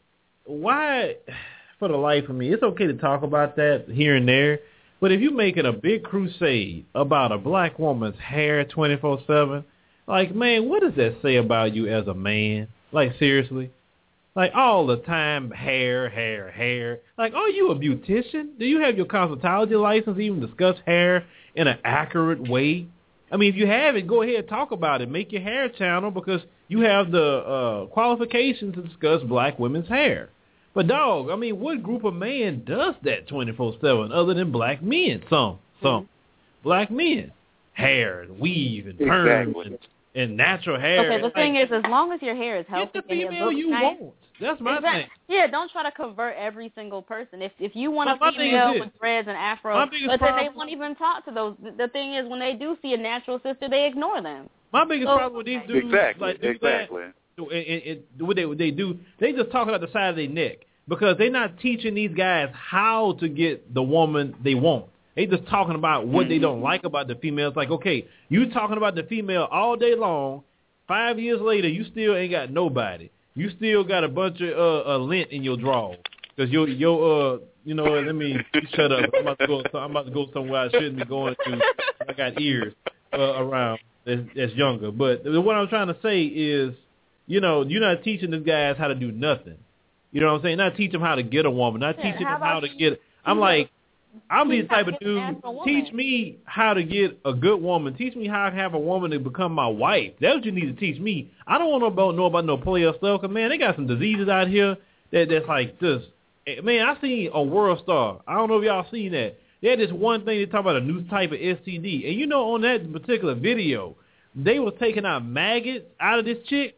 why, for the life of me, it's okay to talk about that here and there, but if you're making a big crusade about a black woman's hair twenty-four seven, like, man, what does that say about you as a man? Like, seriously? Like, all the time, hair, hair, hair. Like, are you a beautician? Do you have your cosmetology license to even discuss hair in an accurate way? I mean, if you have it, go ahead and talk about it. Make your hair channel because you have the uh, qualifications to discuss black women's hair. But, dog, I mean, what group of man does that twenty-four seven other than black men? Some, some. Mm-hmm. Black men. Hair and weave and perm exactly. and, and natural hair. Okay, the thing like, is, as long as your hair is healthy get the female and it looks you nice, want. That's my exactly. thing. Yeah, don't try to convert every single person. If if you want my, a female with dreads and afro, but then problem, they won't even talk to those. The thing is, when they do see a natural sister, they ignore them. My biggest so, problem with these dudes, exactly, like, do exactly. That, it, it, it, what they what they do, they just talk about the side of their neck because they're not teaching these guys how to get the woman they want. They just talking about what they don't like about the female. It's like, okay, you talking about the female all day long. Five years later, you still ain't got nobody. You still got a bunch of uh, uh, lint in your drawers because your your uh you know let me shut up. I'm about to go. I'm about to go somewhere I shouldn't be going to. I got ears uh, around that's, that's younger. But what I'm trying to say is, you know, you're not teaching these guys how to do nothing. You know what I'm saying? Not teach them how to get a woman. Not yeah, teaching how them how to you, get. I'm like, I'm the type of dude. Teach woman. me how to get a good woman. Teach me how to have a woman to become my wife. That's what you need to teach me. I don't want to know about, know about no player stuff. Cause man, they got some diseases out here that that's like this. Man, I seen a World Star. I don't know if y'all seen that. They had this one thing they talk about a new type of S T D, and you know on that particular video, they was taking out maggots out of this chick.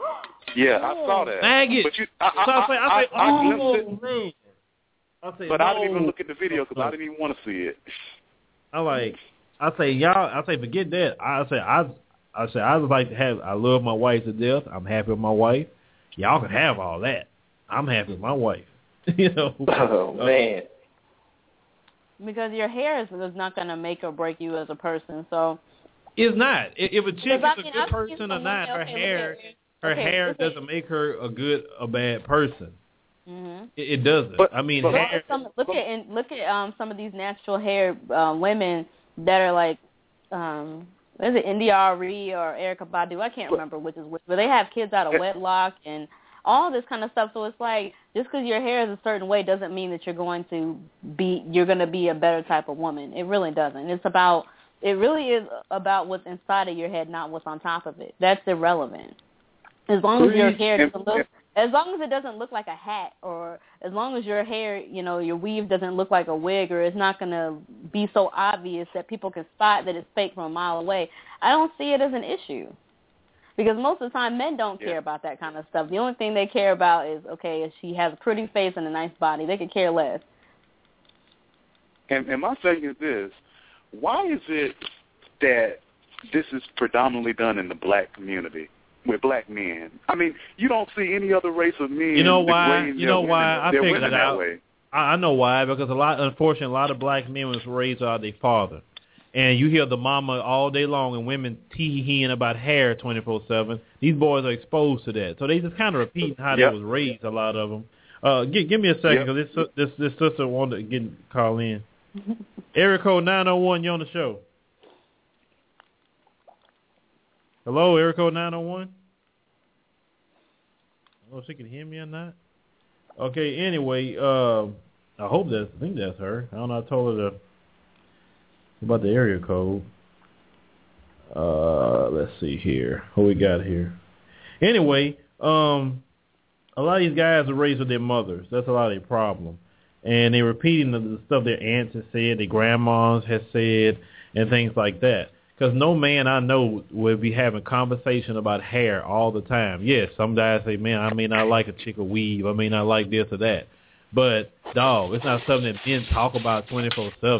Yeah, I saw that. Maggots. But you, I, so I, I, I, I, I say, I, oh I man. I say, but no. I didn't even look at the video because I didn't even want to see it. I like, I say, y'all, I say, forget that. I say, I, I say, I would like to have, I love my wife to death. I'm happy with my wife. Y'all can have all that. I'm happy with my wife. You know. Oh, man. Because your hair is, is not going to make or break you as a person, so. It's not. If a chick is I a mean, good I've person or not, her okay, hair, her okay, hair okay. doesn't make her a good or bad person. Mm-hmm. It, it doesn't. But, I mean, but, hair. Some, look at and look at um some of these natural hair uh, women that are like um what is it India Arie or Erykah Badu? I can't remember which is which, but they have kids out of wedlock and all this kind of stuff. So it's like just because your hair is a certain way doesn't mean that you're going to be you're going to be a better type of woman. It really doesn't. It's about it really is about what's inside of your head, not what's on top of it. That's irrelevant. As long as your hair doesn't look, as long as it doesn't look like a hat, or as long as your hair, you know, your weave doesn't look like a wig, or it's not going to be so obvious that people can spot that it's fake from a mile away, I don't see it as an issue. Because most of the time, men don't care yeah. about that kind of stuff. The only thing they care about is, okay, if she has a pretty face and a nice body, they could care less. And, and my thing is this: why is it that this is predominantly done in the black community with black men? I mean, you don't see any other race of men. You know why? You know women, why? I figured it out. Way. I know why. Because a lot, unfortunately, a lot of black men was raised by their father. And you hear the mama all day long and women tee-heeing about hair twenty-four seven. These boys are exposed to that. So they just kind of repeat how yep. they was raised, a lot of them. Uh, give, give me a second, because yep. this, this, this sister wanted to get call in. Area code nine oh one, you on the show. Hello, area code nine oh one? I don't know if she can hear me or not. Okay, anyway, uh, I hope that's, I think that's her. I don't know, I told her to. About the area code. Uh, let's see here. What we got here? Anyway, um, a lot of these guys are raised with their mothers. That's a lot of their problem. And they're repeating the, the stuff their aunts have said, their grandmas have said, and things like that. Because no man I know will be having conversation about hair all the time. Yes, some guys say, man, I may not like a chick or weave. I may not like this or that. But, dog, it's not something that men talk about twenty-four seven.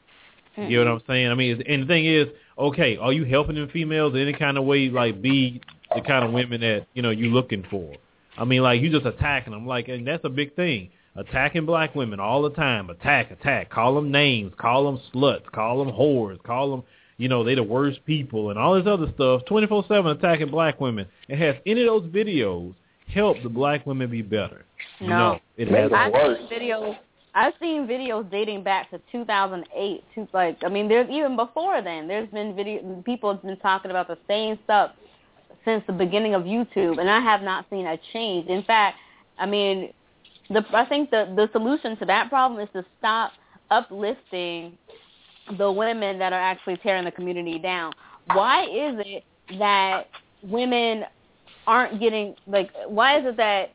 You know what I'm saying? I mean, and the thing is, okay, are you helping them females in any kind of way, like, be the kind of women that, you know, you looking for? I mean, like, you just attacking them. Like, and that's a big thing. Attacking black women all the time. Attack, attack. Call them names. Call them sluts. Call them whores. Call them, you know, they the worst people and all this other stuff. twenty-four seven attacking black women. And has any of those videos helped the black women be better? No. No, it hasn't. I've seen videos. I've seen videos dating back to two thousand eight. To like, I mean, there's even before then. There's been video. People have been talking about the same stuff since the beginning of YouTube, and I have not seen a change. In fact, I mean, the I think the the solution to that problem is to stop uplifting the women that are actually tearing the community down. Why is it that women aren't getting like? Why is it that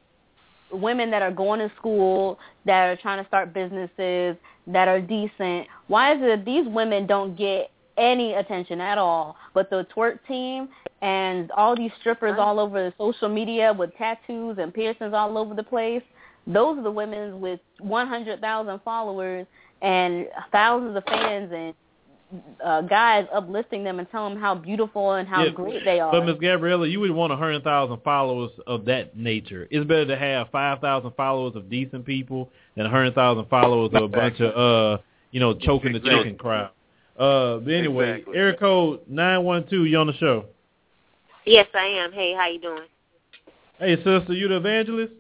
women that are going to school, that are trying to start businesses, that are decent, why is it that these women don't get any attention at all? But the twerk team and all these strippers all over the social media with tattoos and piercings all over the place, those are the women with one hundred thousand followers and thousands of fans and uh, guys uplifting them and telling them how beautiful and how yeah, great they are. But, Miz Gabriella, you would want one hundred thousand followers of that nature. It's better to have five thousand followers of decent people than one hundred thousand followers of a bunch of, uh, you know, choking exactly. the chicken crowd. Uh, but anyway, exactly. Area code nine one two, you on the show? Yes, I am. Hey, how you doing? Hey, sister, you the evangelist?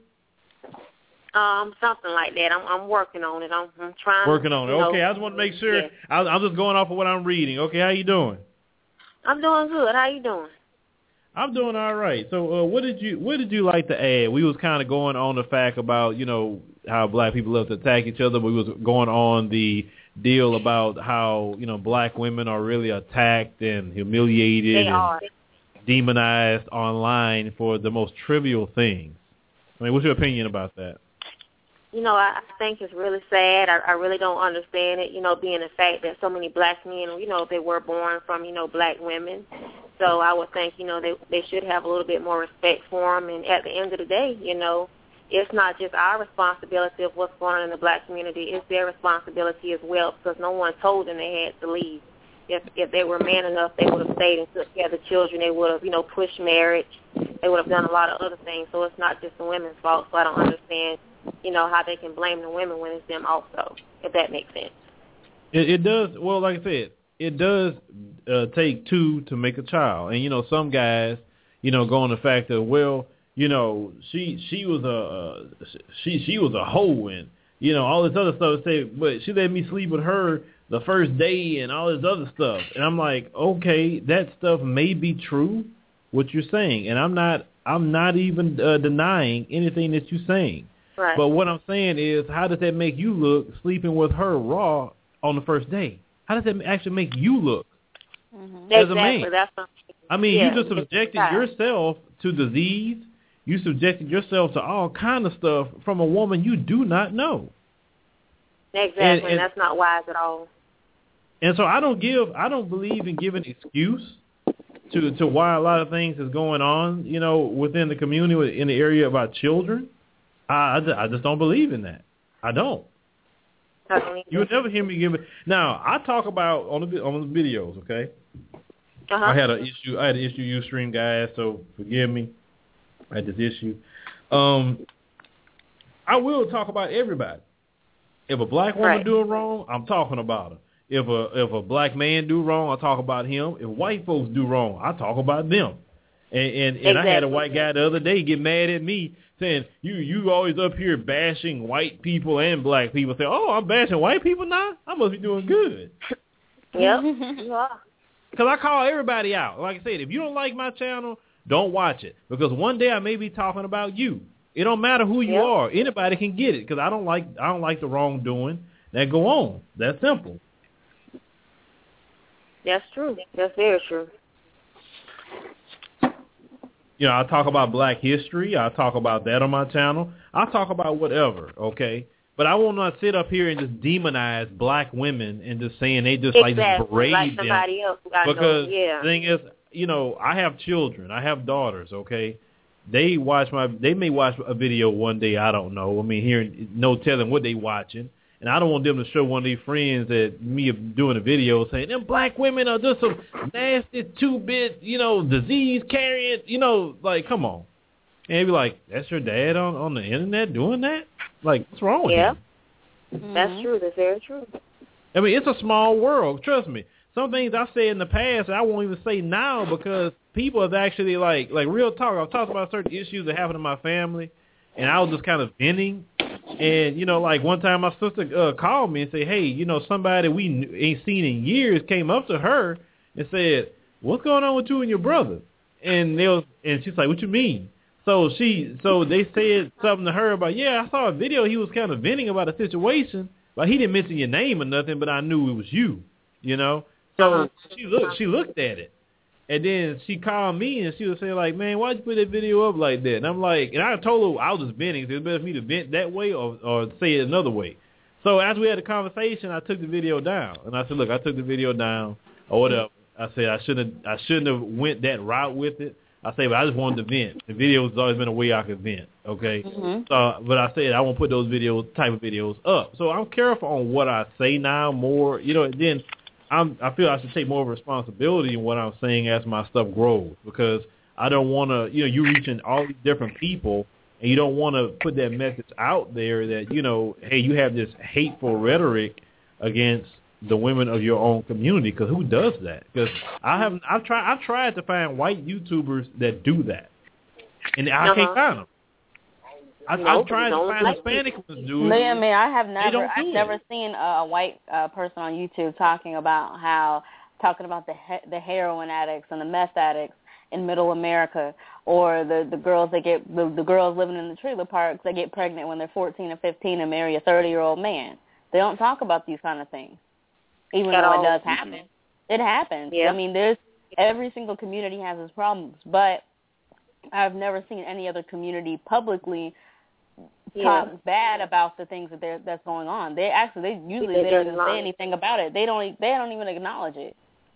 Um, something like that. I'm I'm working on it. I'm I'm trying. Working on it. You know, okay, I just want to make sure. Yeah. I, I'm just going off of what I'm reading. Okay, how you doing? I'm doing good. How you doing? I'm doing all right. So, uh, what did you what did you like to add? We was kind of going on the fact about you know how black people love to attack each other. We was going on the deal about how you know black women are really attacked and humiliated they and are. demonized online for the most trivial things. I mean, what's your opinion about that? You know, I think it's really sad. I, I really don't understand it, you know, being the fact that so many black men, you know, they were born from, you know, black women. So I would think, you know, they they should have a little bit more respect for them. And at the end of the day, you know, it's not just our responsibility of what's going on in the black community. It's their responsibility as well because no one told them they had to leave. If if they were man enough, they would have stayed and took care of the children. They would have, you know, pushed marriage. They would have done a lot of other things. So it's not just the women's fault. So I don't understand, you know, how they can blame the women when it's them also, if that makes sense. It, it does. Well, like I said, it does uh, take two to make a child. And, you know, some guys, you know, go on the fact that, well, you know, she she was a uh, she she was a hoe and, you know, all this other stuff. Say, but she let me sleep with her the first day and all this other stuff. And I'm like, okay, that stuff may be true, what you're saying. And I'm not I'm not even uh, denying anything that you're saying. Right. But what I'm saying is, how does that make you look sleeping with her raw on the first day? How does that actually make you look mm-hmm. as exactly. a man? That's what, I mean, yeah, you just subjected yourself to disease. You subjected yourself to all kind of stuff from a woman you do not know. Exactly, and, and that's not wise at all. And so I don't give, I don't believe in giving excuse to to why a lot of things is going on, you know, within the community in the area of our children. I, I, I just don't believe in that. I don't. You would never hear me give it. Now I talk about on the on the videos, okay? Uh-huh. I had an issue. I had an issue. Ustream guys, so forgive me. I had this issue. Um, I will talk about everybody. If a black woman right. doing wrong, I'm talking about her. If a if a black man do wrong, I talk about him. If white folks do wrong, I talk about them. And and, and exactly. I had a white guy the other day get mad at me saying, you you always up here bashing white people and black people. Say, oh, I'm bashing white people now? I must be doing good. Yep, you are. Because I call everybody out. Like I said, if you don't like my channel, don't watch it. Because one day I may be talking about you. It don't matter who you yep. are. Anybody can get it. Because I don't like I don't like the wrongdoing that go on. That's simple. That's true. That's very true. You know, I talk about black history. I talk about that on my channel. I talk about whatever, okay? But I will not sit up here and just demonize black women and just saying they just exactly. like just berate like them. Somebody else who I because know. Yeah. the thing is, you know, I have children. I have daughters, okay? They watch my, they may watch a video one day, I don't know. I mean, here, no telling what they watching. And I don't want them to show one of their friends that me doing a video saying, them black women are just some nasty two-bit, you know, disease carrying, you know, like, come on. And they be like, that's your dad on, on the internet doing that? Like, what's wrong with yeah. him? Mm-hmm. That's true. That's very true. I mean, it's a small world. Trust me. Some things I said in the past I won't even say now because people have actually, like, like real talk. I've talked about certain issues that happened in my family, and I was just kind of venting. And, you know, like one time my sister uh, called me and said, hey, you know, somebody we ain't seen in years came up to her and said, what's going on with you and your brother? And they was, and she's like, what you mean? So she, so they said something to her about, yeah, I saw a video. He was kind of venting about a situation, but he didn't mention your name or nothing, but I knew it was you, you know? So she looked, she looked at it. And then she called me and she was saying like, man, why'd you put that video up like that? And I'm like, and I told her I was just venting. So it's better for me to vent that way or, or say it another way. So after we had a conversation, I took the video down. And I said, look, I took the video down or whatever. I said I shouldn't I shouldn't have went that route with it. I said, but I just wanted to vent. The video has always been a way I could vent, okay? Mm-hmm. So, but I said I won't put those videos, type of videos up. So I'm careful on what I say now more, you know, and then I'm, I feel I should take more of responsibility in what I'm saying as my stuff grows because I don't want to, you know, you're reaching all these different people and you don't want to put that message out there that, you know, hey, you have this hateful rhetoric against the women of your own community because who does that? Because I haven't, I've tried, I've tried to find white YouTubers that do that and I uh-huh. can't find them. I, nope, I've tried to find like Hispanic ones, dude. Man, man, I have never, do I've it. never seen a, a white uh, person on YouTube talking about how, talking about the he- the heroin addicts and the meth addicts in Middle America, or the the girls that get the, the girls living in the trailer parks that get pregnant when they're fourteen or fifteen and marry a thirty year old man. They don't talk about these kind of things, even At though all. it does happen. It happens. Yeah. I mean, there's every single community has its problems, but I've never seen any other community publicly Yeah. talk bad about the things that they're, that's going on. They actually, they usually They they don't just even lie. say anything about it. They don't, they don't even acknowledge it.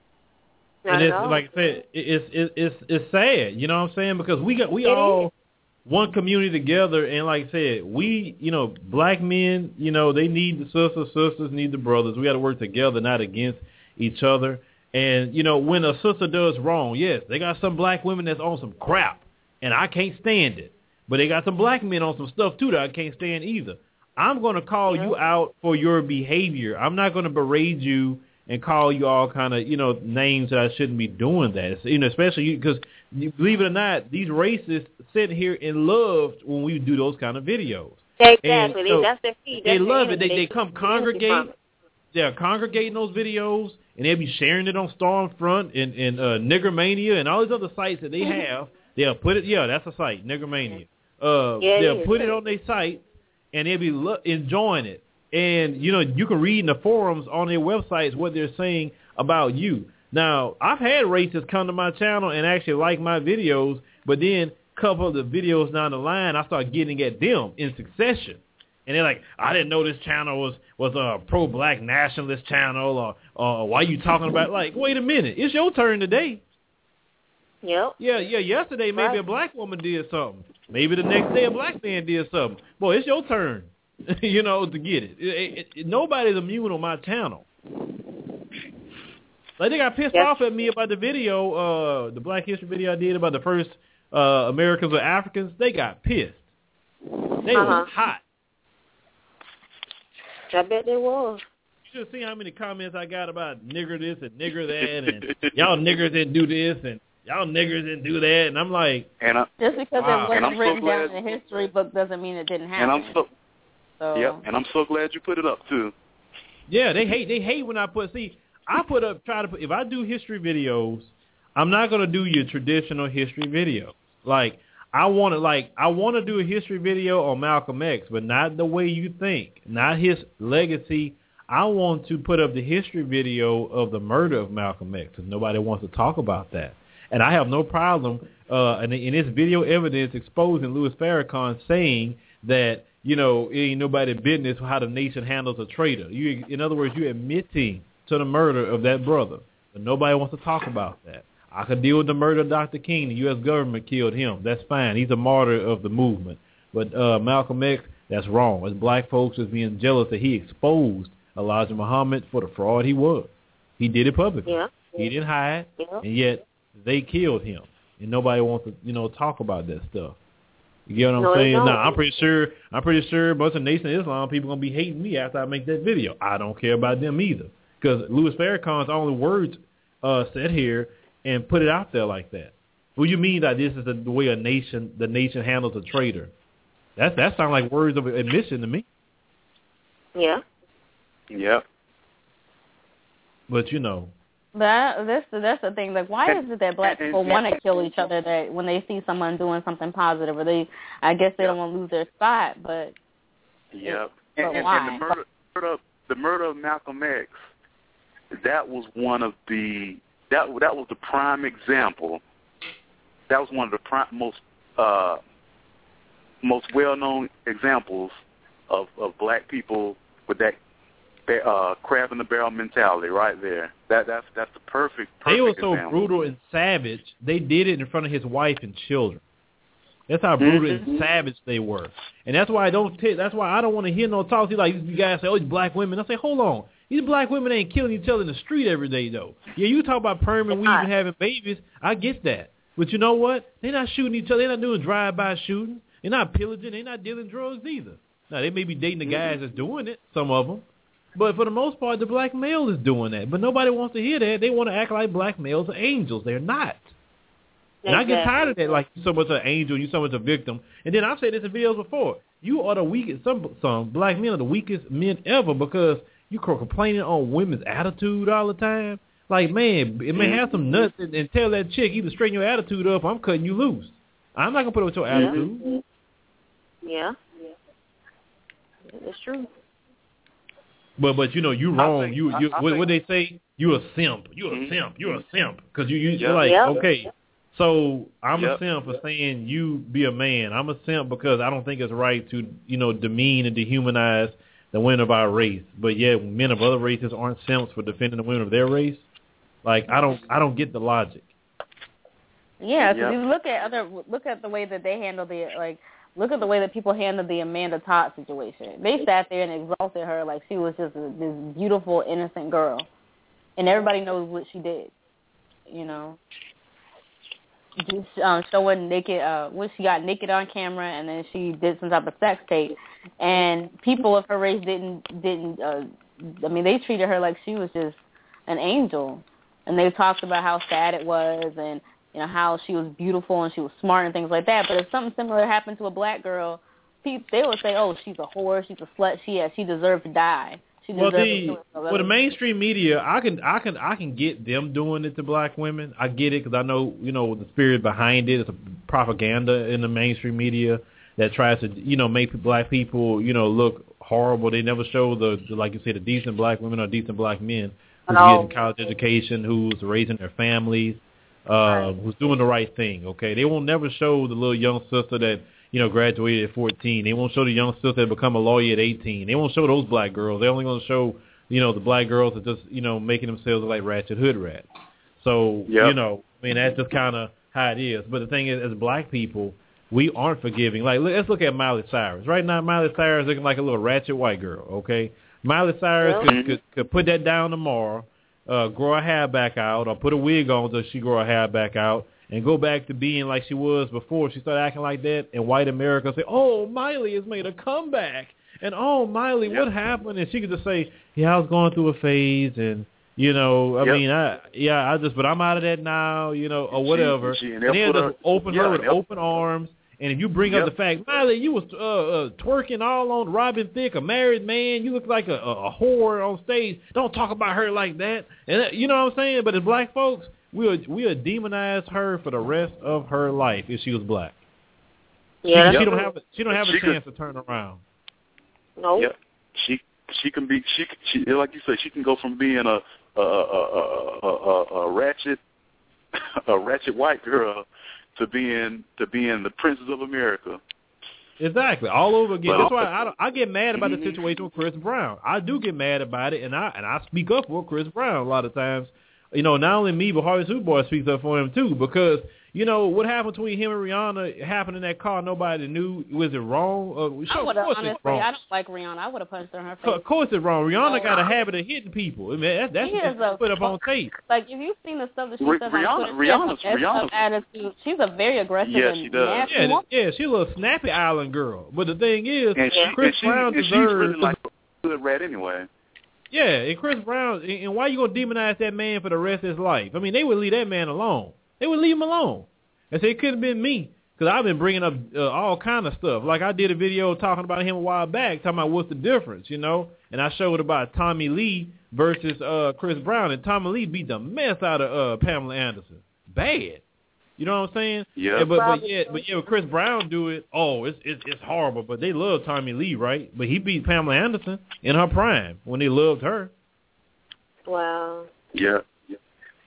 Not And at it's all. like I said, it- it's it's it's it's sad, you know what I'm saying? Because we got we It all is. one community together, and like I said, we you know black men, you know they need the sisters, sisters need the brothers. We got to work together, not against each other. And you know when a sister does wrong, yes, they got some black women that's on some crap, and I can't stand it. But they got some black men on some stuff too that I can't stand either. I'm going to call Yeah. you out for your behavior. I'm not going to berate you and call you all kind of, you know, names that I shouldn't be doing that. It's, you know, especially because, believe it or not, these racists sit here and love when we do those kind of videos. Exactly. And, They, so, that's their feed. They That's their love it. They, energy. they come get energy congregate. from it. They're congregating those videos, and they'll be sharing it on Stormfront and, and uh, Niggermania and all these other sites that they have. They'll put it, yeah, that's a site, Niggermania. Uh, Yeah, it they'll is. put it on their site, and they'll be lo- enjoying it. And, you know, you can read in the forums on their websites what they're saying about you. Now, I've had racists come to my channel and actually like my videos, but then a couple of the videos down the line, I start getting at them in succession. And they're like, I didn't know this channel was, was a pro-black nationalist channel, or, or why you talking about, like, wait a minute, it's your turn today. Yep. Yeah, yeah, yesterday maybe Right. a black woman did something. Maybe the next day a black man did something. Boy, it's your turn, you know, to get it. It, it, it. Nobody's immune on my channel. Like, they got pissed Yes. off at me about the video, uh, the Black History video I did about the first uh, Americans or Africans. They got pissed. They Uh-huh. was hot. I bet they was. You should see how many comments I got about nigger this and nigger that, and y'all niggers didn't do this, and y'all niggers didn't do that. And I'm like, And I, Just because Wow. it And I'm wasn't so written glad- down in the history book doesn't mean it didn't and happen. I'm so so, yep, and I'm so glad you put it up too. yeah, they hate they hate when I put, see, I put up, try to put, if I do history videos, I'm not going to do your traditional history video. Like, I want to, like, I want to do a history video on Malcolm X, but not the way you think, not his legacy. I want to put up the history video of the murder of Malcolm X, because nobody wants to talk about that. And I have no problem uh, in, in this video evidence exposing Louis Farrakhan saying that, you know, it ain't nobody business how the nation handles a traitor. You, in other words, you're admitting to the murder of that brother, but nobody wants to talk about that. I could deal with the murder of Doctor King. The U S government killed him. That's fine. He's a martyr of the movement. But uh, Malcolm X, that's wrong. As black folks is being jealous that he exposed Elijah Muhammad for the fraud he was. He did it publicly. Yeah. He didn't hide, Yeah. and yet they killed him. And nobody wants to, you know, talk about that stuff. You get what I'm No, they saying? don't. Now, I'm pretty sure, I'm pretty sure a bunch of Nation of Islam people going to be hating me after I make that video. I don't care about them either. Because Louis Farrakhan's only words uh, said here and put it out there like that. What do you mean that this is the, the way a nation, the nation handles a traitor? That that sounds like words of admission to me. Yeah. Yep. But you know, That that's the, that's the thing. Like, why is it that black and- people want to kill each other? That when they see someone doing something positive, or they, I guess they don't want to lose their spot. But Yep. But And, and, why? and the murder, murder of, the murder of Malcolm X, that was one of the that that was the prime example. That was one of the prime, most uh, most well-known examples of, of black people with that uh, crab in the barrel mentality. Right there. That that's that's the perfect. perfect they were so example. brutal and savage. They did it in front of his wife and children. That's how brutal Mm-hmm. and savage they were, and that's why I don't. T- that's why I don't want to hear no talk. See, like you guys say, "Oh, these black women." I say, "Hold on, these black women ain't killing each other in the street every day, though." Yeah, you talk about perming weed and having babies. I get that, but you know what? They're not shooting each other. They're not doing drive-by shooting. They're not pillaging. They're not dealing drugs either. Now they may be dating the guys that's doing it. Some of them. But for the most part, the black male is doing that. But nobody wants to hear that. They want to act like black males are angels. They're not. And I get tired of that, like you so much an angel, you so much a victim. And then I've said this in videos before. You are the weakest, some some black men are the weakest men ever because you are complaining on women's attitude all the time. Like, man, it may have some nuts and, and tell that chick, either straighten your attitude up or I'm cutting you loose. I'm not going to put up with your Yeah. attitude. Yeah. It's true. But, but you know, you wrong. think- you, I- you I what, think- what they say? You a simp. You a Mhm. simp. You a simp. Because you, you, Yeah. you're like, Yep. okay. So I'm Yep. a simp for saying you be a man. I'm a simp because I don't think it's right to, you know, demean and dehumanize the women of our race. But yet men of other races aren't simps for defending the women of their race. Like I don't, I don't get the logic. yeah, because Yep. you look at other, look at the way that they handle the like. Look at the way that people handled the Amanda Todd situation. They sat there and exalted her like she was just a, this beautiful, innocent girl, and everybody knows what she did. You know, just um, showing naked uh, when she got naked on camera, and then she did some type of sex tape, and people of her race didn't didn't. Uh, I mean, they treated her like she was just an angel, and they talked about how sad it was and. You know, how she was beautiful and she was smart and things like that. But if something similar happened to a black girl, people, they would say, oh, she's a whore, she's a slut, she yeah, she deserved to die. She Well, deserved the to kill well, the mainstream media, I can, I can, I can get them doing it to black women. I get it because I know, you know, the spirit behind it. It's a propaganda in the mainstream media that tries to, you know, make black people, you know, look horrible. They never show the, the like you said, the decent black women or decent black men. who's oh. getting college education, who's raising their families, uh, right. who's doing the right thing, okay? They won't never show the little young sister that, you know, graduated at fourteen. They won't show the young sister that become a lawyer at eighteen. They won't show those black girls. They're only going to show, you know, the black girls that just, you know, making themselves look like ratchet hood rats. So, yep. you know, I mean, that's just kind of how it is. But the thing is, as black people, we aren't forgiving. Like, let's look at Miley Cyrus. Right now, Miley Cyrus looking like a little ratchet white girl, okay? Miley Cyrus yeah. could, could, could put that down tomorrow, uh, grow her hair back out, or put a wig on until she grow her hair back out, and go back to being like she was before she started acting like that, and white America say, oh, Miley has made a comeback, and oh, Miley, yep. what happened? And she could just say, yeah, I was going through a phase, and, you know, I yep. mean, I yeah, I just, but I'm out of that now, you know, or whatever. She, she, and, and they'll just open yeah, her with open arms, and if you bring yep. up the fact, Miley, you was uh, uh, twerking all on Robin Thicke, a married man, you look like a, a, a whore on stage, don't talk about her like that, and uh, you know what I'm saying? But as black folks, we would we would demonize her for the rest of her life if she was black. Yeah, she, she don't have a, she don't have she a chance could, to turn around. No. Yeah, she she can be she she like you said, she can go from being a a a a, a, a ratchet a ratchet white girl to being to being the princess of America. Exactly, all over again. Well, that's why I don't, I get mad about the situation with Chris Brown. I do get mad about it, and I and I speak up for Chris Brown a lot of times. You know, not only me, but Harvey Superboy speaks up for him, too, because, you know, what happened between him and Rihanna happened in that car, nobody knew. Was it wrong? Uh, sure, I would have, honestly, wrong. I don't like Rihanna. I would have punched her in her face. So, of course it's wrong. Rihanna oh, got a habit of hitting people. I mean, that, that's what put up on tape. Like, if you've seen the stuff that she R- says Rihanna, on Twitter, Rihanna's, she has Rihanna's, attitude. She's a very aggressive yeah, and she does. nasty yeah, woman. Yeah, she's a little snappy island girl. But the thing is, and she, Chris and she, Brown and deserves... she's really like a good rat anyway. Yeah, and Chris Brown, and why you going to demonize that man for the rest of his life? I mean, they would leave that man alone. They would leave him alone. And say it couldn't have been me, because I've been bringing up uh, all kind of stuff. Like I did a video talking about him a while back, talking about what's the difference, you know? And I showed about Tommy Lee versus uh, Chris Brown, and Tommy Lee beat the mess out of uh, Pamela Anderson. Bad. You know what I'm saying? Yeah. yeah but, but yeah, but yeah, when Chris Brown do it, oh, it's, it's it's horrible. But they love Tommy Lee, right? But he beat Pamela Anderson in her prime when they loved her. Wow. Yeah. yeah.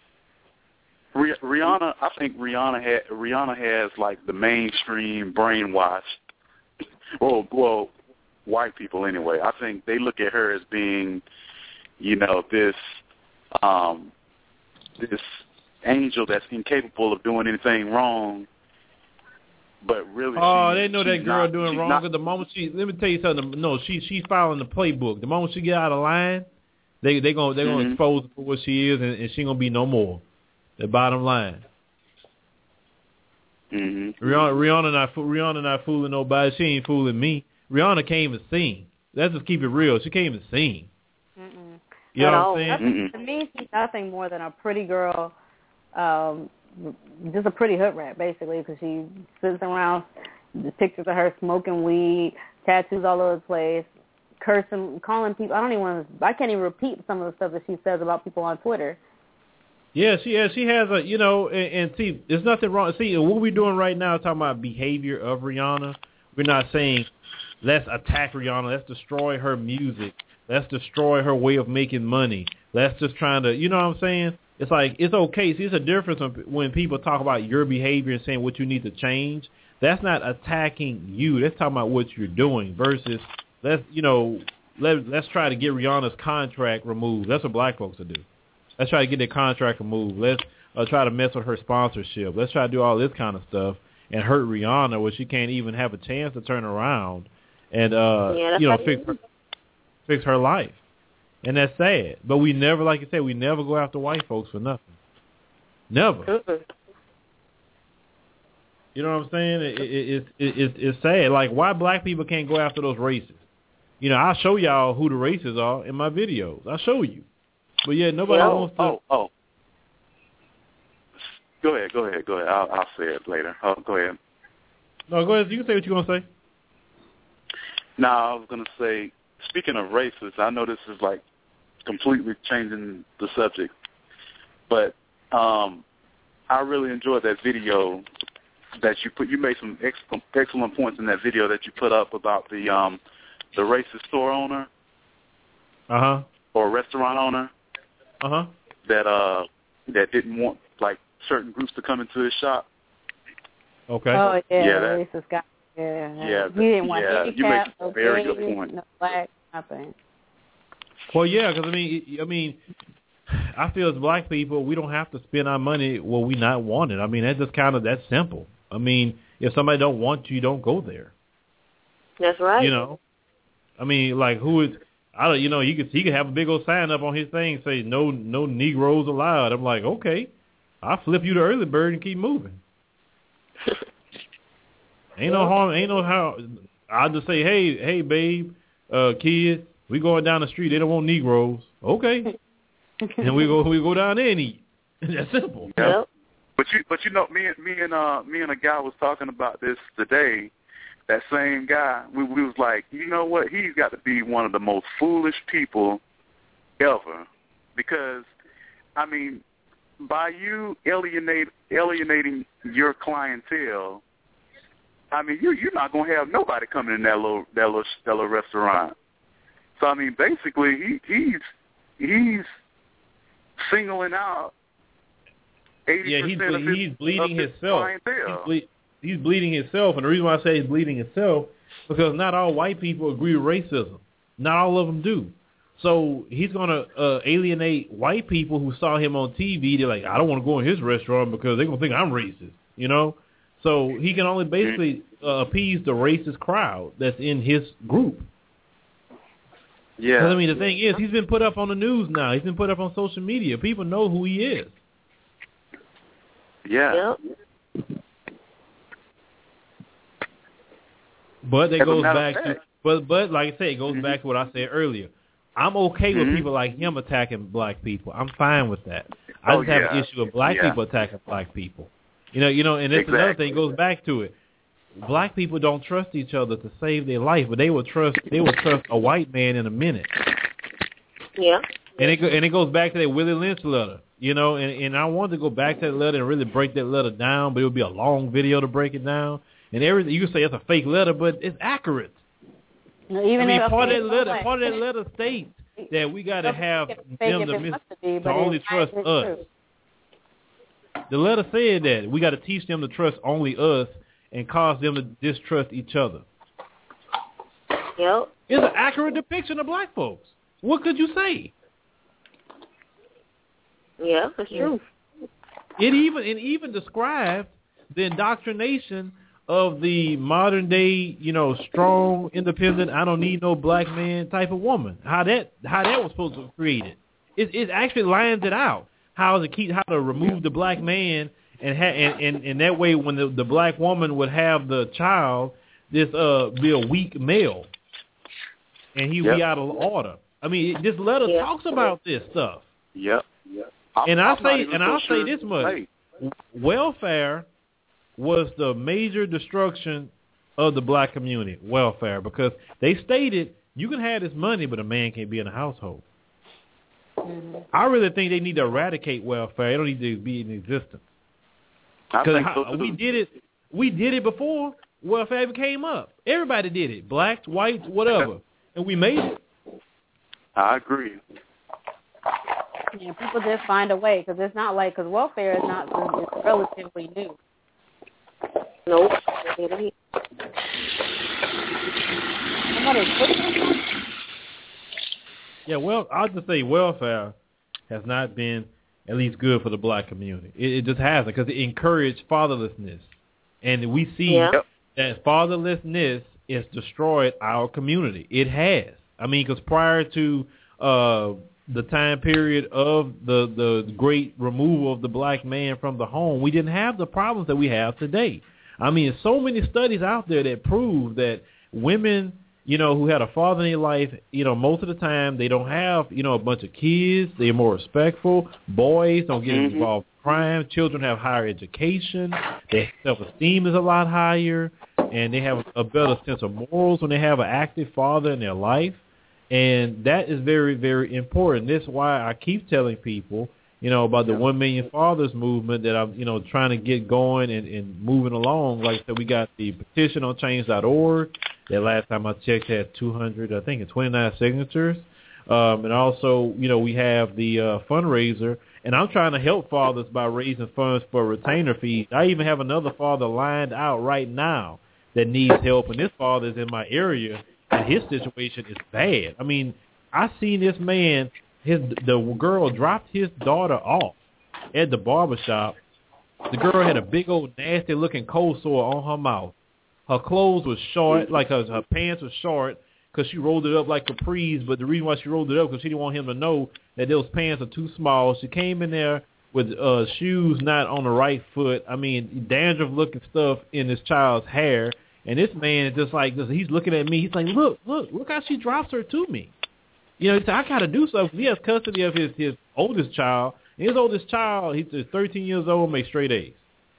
Rihanna, I think Rihanna had Rihanna has like the mainstream brainwashed, well, well, white people anyway. I think they look at her as being, you know, this, um, this. angel that's incapable of doing anything wrong, but really, oh, she, they know that girl not, doing wrong. Not, the moment she, let me tell you something. No, she she's following the playbook. The moment she get out of line, they they gonna they gonna mm-hmm. expose her for what she is, and, and she gonna be no more. The bottom line. Mm-hmm. Rihanna, Rihanna not Rihanna not fooling nobody. She ain't fooling me. Rihanna can't even sing. Let's just keep it real. She can't even sing. Mm-mm. You know no, what I'm saying? To me, she's nothing more than a pretty girl. Um, just a pretty hood rat, basically, because she sits around, the pictures of her smoking weed, tattoos all over the place, cursing, calling people. I don't even want to, I can't even repeat some of the stuff that she says about people on Twitter. Yeah, she has, she has a, you know, and, and see, there's nothing wrong. See, what we're doing right now, talking about behavior of Rihanna, we're not saying let's attack Rihanna, let's destroy her music, let's destroy her way of making money, let's just trying to, you know what I'm saying? It's like, it's okay. See, it's a difference when people talk about your behavior and saying what you need to change. That's not attacking you. That's talking about what you're doing versus, let's, you know, let, let's try to get Rihanna's contract removed. That's what black folks will do. Let's try to get their contract removed. Let's uh, try to mess with her sponsorship. Let's try to do all this kind of stuff and hurt Rihanna where she can't even have a chance to turn around and, uh, yeah, you know, fix her, fix her life. And that's sad. But we never, like you said, we never go after white folks for nothing. Never. Mm-hmm. You know what I'm saying? It, it, it, it, it's sad. Like, why black people can't go after those races? You know, I'll show y'all who the races are in my videos. I'll show you. But, yeah, nobody yeah, wants to. Oh, oh. Go ahead, go ahead, go ahead. I'll, I'll say it later. Oh, go ahead. No, go ahead. You can say what you're going to say. No, I was going to say, speaking of races, I know this is like completely changing the subject, but um, I really enjoyed that video that you put. You made some excellent, excellent points in that video that you put up about the um, the racist store owner, uh huh, or restaurant owner. Uh-huh. that uh that didn't want like certain groups to come into his shop. Okay. Oh yeah, Yeah, that- racist guy. Yeah, Yeah, he didn't want yeah, any you make cap, a no very gays, good point. no black, nothing. Well, yeah, because I mean, I mean, I feel as black people, we don't have to spend our money where we not wanted. I mean, that's just kind of that simple. I mean, if somebody don't want you, don't go there. That's right. You know, I mean, like who is? I don't. You know, you could he could have a big old sign up on his thing say no no Negroes allowed. I'm like, okay, I'll flip you the early bird and keep moving. Ain't no harm. Ain't no how. I'll just say, hey, hey, babe, uh, kids, we going down the street. They don't want Negroes. Okay, and we go we go down there and eat. That's simple. Yep. But you, but you know, me and me and uh, me and a guy was talking about this today. That same guy, we, we was like, you know what? He's got to be one of the most foolish people ever, because, I mean, by you alienate alienating your clientele, I mean, you you're not gonna have nobody coming in that little that little, that little restaurant. So I mean, basically, he he's he's singling out eighty Yeah, he's percent of ble- his, he's bleeding of his himself. clientele. He's, ble- he's bleeding himself, and the reason why I say he's bleeding himself because not all white people agree with racism. Not all of them do. So he's gonna uh, alienate white people who saw him on T V. They're like, I don't want to go in his restaurant because they're gonna think I'm racist. You know. So he can only basically uh, appease the racist crowd that's in his group. Yeah. 'Cause, I mean, the thing is, he's been put up on the news now. He's been put up on social media. People know who he is. Yeah. Yep. But it As a goes matter back of to, fact. but but like I said, it goes Mhm. back to what I said earlier. I'm okay Mhm. with people like him attacking black people. I'm fine with that. I Oh, just have yeah. an issue with black Yeah. people attacking black people. You know, you know, and that's another thing. Exactly. Goes back to it. Black people don't trust each other to save their life, but they will trust. They will trust a white man in a minute. Yeah. And it go- and it goes back to that Willie Lynch letter. You know, and, and I wanted to go back to that letter and really break that letter down, but it would be a long video to break it down. And everything you can say it's a fake letter, but it's accurate. No, even I mean, if part of it's that letter, like- part of that letter states that we got to have Fake them if to, it mis- wants to be, to but only it's trust actually us. true. The letter said that we got to teach them to trust only us and cause them to distrust each other. Yep. It's an accurate depiction of black folks. What could you say? Yeah, that's true. It even it even described the indoctrination of the modern day, you know, strong, independent, I don't need no black man type of woman. How that how that was supposed to be created. It it actually lines it out. How to keep how to remove the black man and ha- and, and and that way when the, the black woman would have the child, this uh be a weak male, and he would be Yep. out of order. I mean, it, this letter Yeah. talks about this stuff. Yep. Yep. I'm, And I'll I'm not say even and so I'll sure say this much: hey, welfare was the major destruction of the black community. Welfare, because they stated you can have this money, but a man can't be in a household. Mm-hmm. I really think they need to eradicate welfare. It don't need to be in existence. I Because think so we too. did it, we did it before welfare ever came up. Everybody did it, blacks, whites, whatever, and we made it. I agree. Yeah, people just find a way because it's not like because welfare is not it's relatively new. Nope. Somebody's cooking. Yeah, well, I'll just say welfare has not been at least good for the black community. It, it just hasn't because it encouraged fatherlessness, and we see Yeah. that fatherlessness has destroyed our community. It has. I mean, because prior to uh, the time period of the the great removal of the black man from the home, we didn't have the problems that we have today. I mean, there's so many studies out there that prove that women, you know, who had a father in their life, you know, most of the time they don't have, you know, a bunch of kids. They're more respectful. Boys don't get Mhm. involved in crime. Children have higher education. Their self-esteem is a lot higher, and they have a better sense of morals when they have an active father in their life. And that is very, very important. This is why I keep telling people, you know, about the One Million Fathers movement that I'm, you know, trying to get going and, and moving along. Like I said, we got the petition on change dot org. That last time I checked had two hundred, I think, and twenty-nine signatures. Um, and also, you know, we have the uh, fundraiser, and I'm trying to help fathers by raising funds for retainer fees. I even have another father lined out right now that needs help, and this father is in my area, and his situation is bad. I mean, I seen this man, his the girl dropped his daughter off at the barbershop. The girl had a big old nasty-looking cold sore on her mouth. Her clothes were short, like her, her pants were short, because she rolled it up like capris, but the reason why she rolled it up because she didn't want him to know that those pants are too small. She came in there with uh, shoes not on the right foot. I mean, dandruff-looking stuff in this child's hair. And this man is just like, he's looking at me. He's like, look, look, look how she drops her to me. You know, he said, I got to do something. He has custody of his, his oldest child. And his oldest child, he's thirteen years old, makes straight A's.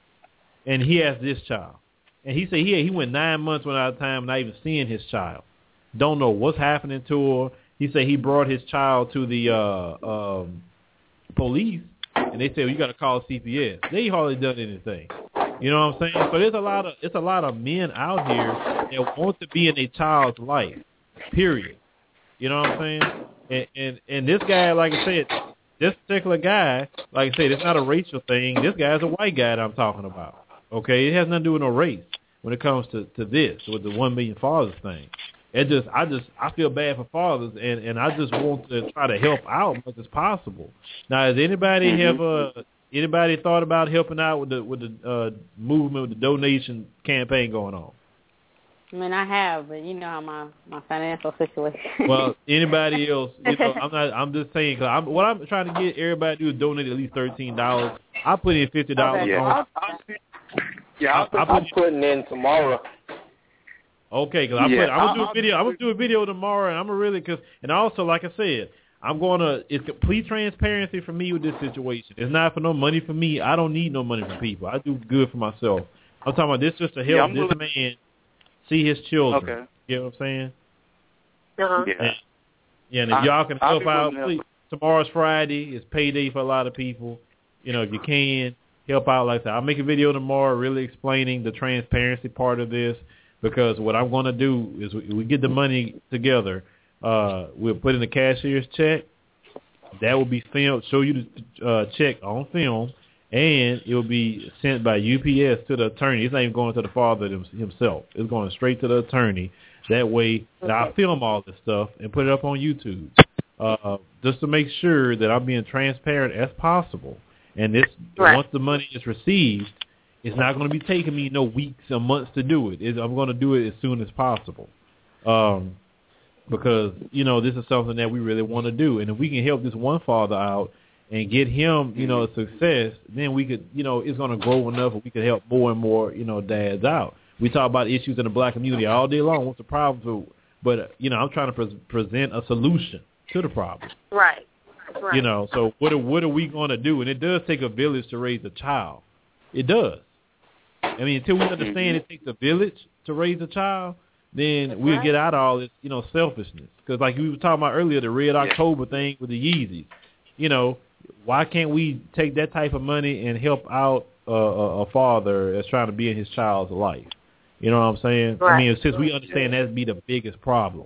And he has this child. And he said he, he went nine months without time not even seeing his child. Don't know what's happening to her. He said he brought his child to the uh, um, police, and they said, well, you got to call C P S. They hardly done anything. You know what I'm saying? So there's a lot of it's a lot of men out here that want to be in a child's life. Period. You know what I'm saying? And and, and this guy, like I said, this particular guy, like I said, it's not a racial thing. This guy's a white guy that I'm talking about. Okay, it has nothing to do with no race when it comes to, to this with the one million fathers thing. It just, I just, I feel bad for fathers, and, and I just want to try to help out as much as possible. Now, has anybody mm-hmm. have uh, anybody thought about helping out with the with the uh, movement, with the donation campaign going on? I mean, I have, but you know how my, my financial situation. Well, anybody else? You know, I'm not. I'm just saying because I'm, what I'm trying to get everybody to do is donate at least thirteen dollars. I put in fifty dollars. Okay. On. Yeah, I'll, I'll, I'm putting in tomorrow. Okay, because yeah, I'm gonna do a video. I'm gonna do a video tomorrow, and I'm gonna really because, and also, like I said, I'm gonna. It's complete transparency for me with this situation. It's not for no money for me. I don't need no money from people. I do good for myself. I'm talking about this just to help yeah, this man see his children. Okay. You know what I'm saying? Uh-huh. Yeah. And, yeah, and if I, y'all can help out, please, tomorrow's Friday. It's payday for a lot of people. You know, if you can help out like that, I'll make a video tomorrow, really explaining the transparency part of this. Because what I'm going to do is we, we get the money together. Uh, we'll put in the cashier's check. That will be filmed, show you the uh, check on film, and it will be sent by U P S to the attorney. It's not even going to the father himself. It's going straight to the attorney. That way, okay. I'll film all this stuff and put it up on YouTube, uh, just to make sure that I'm being transparent as possible. And this, right. once the money is received, it's not going to be taking me no weeks or months to do it. It's, I'm going to do it as soon as possible, um, because you know this is something that we really want to do. And if we can help this one father out and get him, you know, a success, then we could, you know, it's going to grow enough, and we could help more and more, you know, dads out. We talk about issues in the black community all day long. What's the problem? But you know, I'm trying to pre- present a solution to the problem. Right. Right. You know, so what are, what are we going to do? And it does take a village to raise a child. It does. I mean, until we understand it takes a village to raise a child, then we'll get out of all this, you know, selfishness. Because like we were talking about earlier, the Red October thing with the Yeezys. You know, why can't we take that type of money and help out uh, a, a father that's trying to be in his child's life? You know what I'm saying? Right. I mean, since we understand that'd be the biggest problem.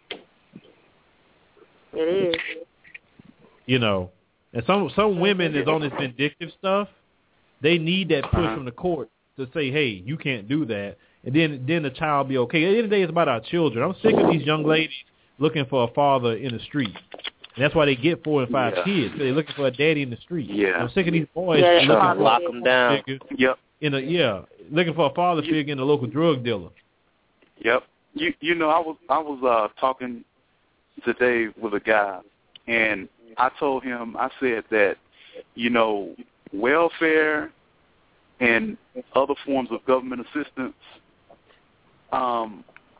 It is. You know, and some some women is on this vindictive stuff. They need that push from the court to say, hey, you can't do that, and then then the child be okay. At the end of the day, it's about our children. I'm sick of these young ladies looking for a father in the street. And that's why they get four and five yeah. kids. They're looking for a daddy in the street. Yeah. I'm sick of these boys yeah, looking for lock them down. Yep. In a, yeah, looking for a father you, figure in a local drug dealer. Yep. You you know, I was I was uh, talking today with a guy, and I told him, I said that, you know, welfare and other forms of government assistance, um,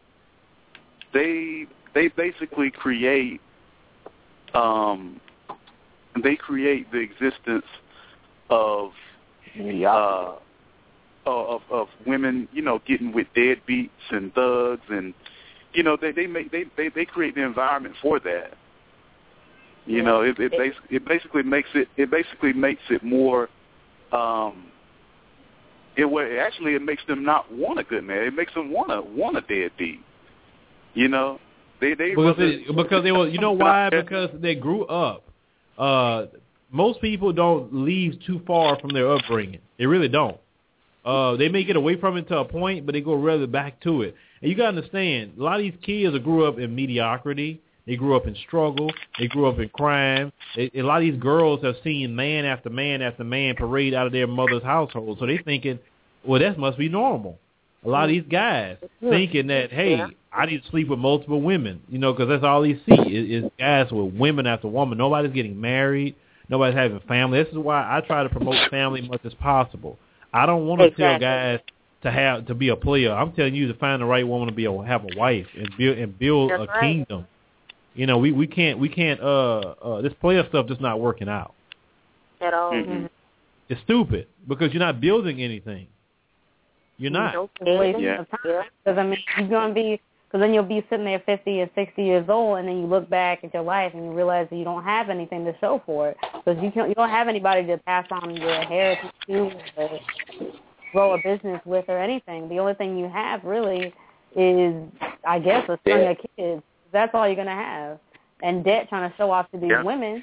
they they basically create um, they create the existence of uh, of of women, you know, getting with deadbeats and thugs, and you know they they make they they, they create the environment for that. You yeah. know, it it, bas- it basically makes it it basically makes it more. Um, It, it actually it makes them not want a good man. It makes them want a want a deadbeat, you know. They they because they, because they were, you know why? Because they grew up. Uh, most people don't leave too far from their upbringing. They really don't. Uh, they may get away from it to a point, but they go rather back to it. And you got to understand, a lot of these kids grew up in mediocrity. They grew up in struggle. They grew up in crime. They, a lot of these girls have seen man after man after man parade out of their mother's household. So they thinking, well, that must be normal. A lot of these guys thinking that, hey, I need to sleep with multiple women, you know, because that's all they see is, is guys with women after woman. Nobody's getting married. Nobody's having family. This is why I try to promote family as much as possible. I don't want to exactly. tell guys to have to be a player. I'm telling you to find the right woman to be a have a wife and build and build That's a right. kingdom. You know, we, we can't we can't uh, uh this player stuff just not working out at all. Mm-hmm. It's stupid because you're not building anything. You're not. Yeah. Because I mean, you're gonna be because then you'll be sitting there fifty or sixty years old, and then you look back at your life and you realize that you don't have anything to show for it because you can't, you don't have anybody to pass on your heritage to, or grow a business with, or anything. The only thing you have really is, I guess, a string of kids. That's all you're going to have. And debt trying to show off to these yeah. women.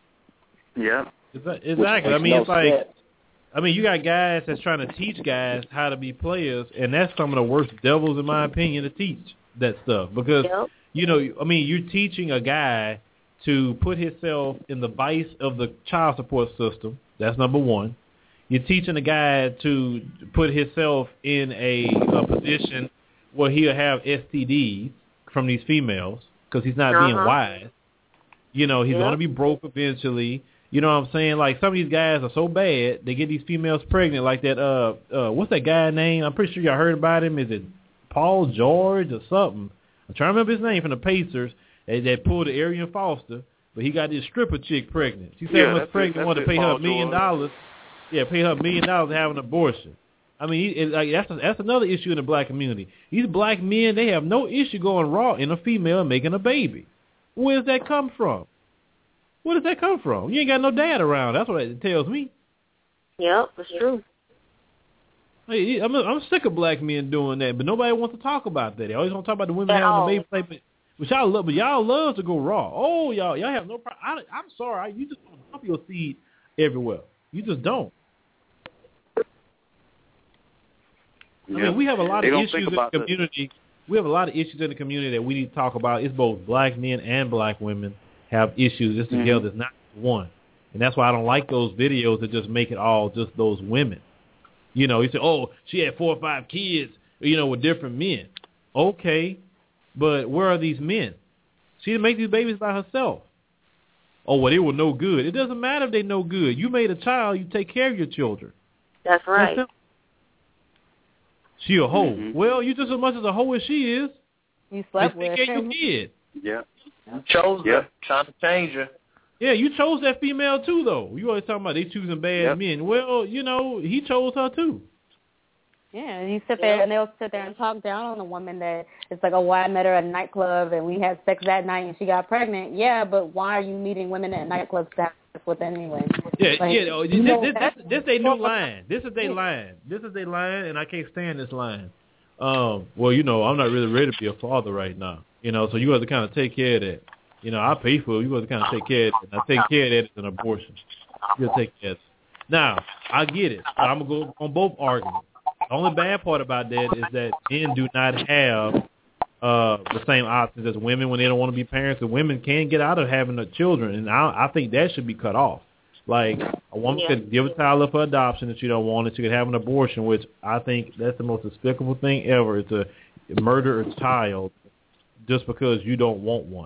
Yeah. Exactly. I mean, it's like, I mean, you got guys that's trying to teach guys how to be players, and that's some of the worst devils, in my opinion, to teach that stuff. Because, yep. you know, I mean, you're teaching a guy to put himself in the vice of the child support system. That's number one. You're teaching a guy to put himself in a, a position where he'll have S T Ds from these females because he's not uh-huh. being wise. You know, he's yep. going to be broke eventually. You know what I'm saying? Like, some of these guys are so bad, they get these females pregnant like that. Uh, uh, what's that guy name? I'm pretty sure y'all heard about him. Is it Paul George or something? I'm trying to remember his name from the Pacers. They, they pulled the Arian Foster, but he got this stripper chick pregnant. She said yeah, was pregnant, wanted to pay her a million dollars. Yeah, pay her a million dollars to have an abortion. I mean, it, like, that's a, that's another issue in the black community. These black men, they have no issue going raw in a female and making a baby. Where does that come from? Where does that come from? You ain't got no dad around. That's what it tells me. Yep, that's true. Hey, I'm, I'm sick of black men doing that, but nobody wants to talk about that. They always want to talk about the women having a baby. But, but y'all love, but y'all love to go raw. Oh, y'all, y'all have no problem. I, I'm sorry, you just don't dump your seed everywhere. You just don't. I mean, we have a lot of issues in the community. This. We have a lot of issues in the community that we need to talk about. It's both black men and black women have issues. It's together. Mm-hmm. It's not one. And that's why I don't like those videos that just make it all just those women. You know, you say, oh, she had four or five kids, you know, with different men. Okay, but where are these men? She didn't make these babies by herself. Oh, well, they were no good. It doesn't matter if they no good. You made a child. You take care of your children. That's right. That's she a hoe. Mm-hmm. Well, you just as much as a hoe as she is. You slept with her. Your kid. Yeah. You chose her. Trying to change her. Yeah, you chose that female too, though. You always talking about they choosing bad yep. men. Well, you know, he chose her too. Yeah, you sit there yeah. and they'll sit there and talk down on the woman that it's like, oh, well, I met her at a nightclub and we had sex that night and she got pregnant. Yeah, but why are you meeting women at nightclubs to have sex with anyway? Yeah, like, yeah. Oh, this, this, this, this they new line. This is their line. This is their line, and I can't stand this line. Um, well, you know, I'm not really ready to be a father right now. You know, so you have to kind of take care of that. You know, I pay for it. You have to kind of take care of it. And I take care of that as an abortion. You have to take care of it. Now, I get it. I'm going to go on both arguments. The only bad part about that is that men do not have uh, the same options as women when they don't want to be parents. The women can get out of having the children, and I, I think that should be cut off. Like, a woman yeah. could give a child up for adoption if she don't want it. She could have an abortion, which I think that's the most despicable thing ever, is to murder a child just because you don't want one.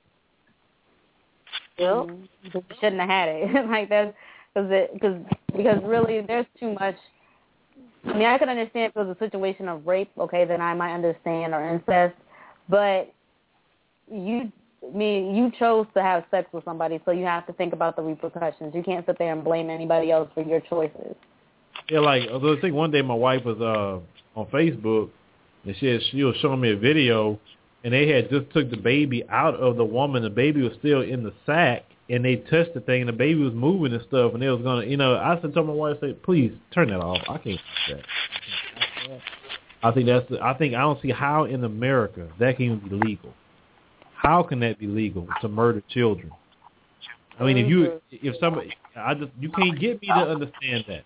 Yep. You shouldn't have had it. like that, because because because really, there's too much. I mean, I can understand if it was a situation of rape, okay, then I might understand, or incest, but you, I mean, you chose to have sex with somebody, so you have to think about the repercussions. You can't sit there and blame anybody else for your choices. Yeah, like, I think one day my wife was uh, on Facebook, and she, had, she was showing me a video, and they had just took the baby out of the woman. The baby was still in the sack, and they touched the thing, and the baby was moving and stuff, and they was going to, you know, I said to my wife, say, please, turn that off. I can't do that. I think that's, the, I think, I don't see how in America that can even be legal. how can that be legal to murder children? I mean, if you, if somebody, I just, you can't get me to understand that.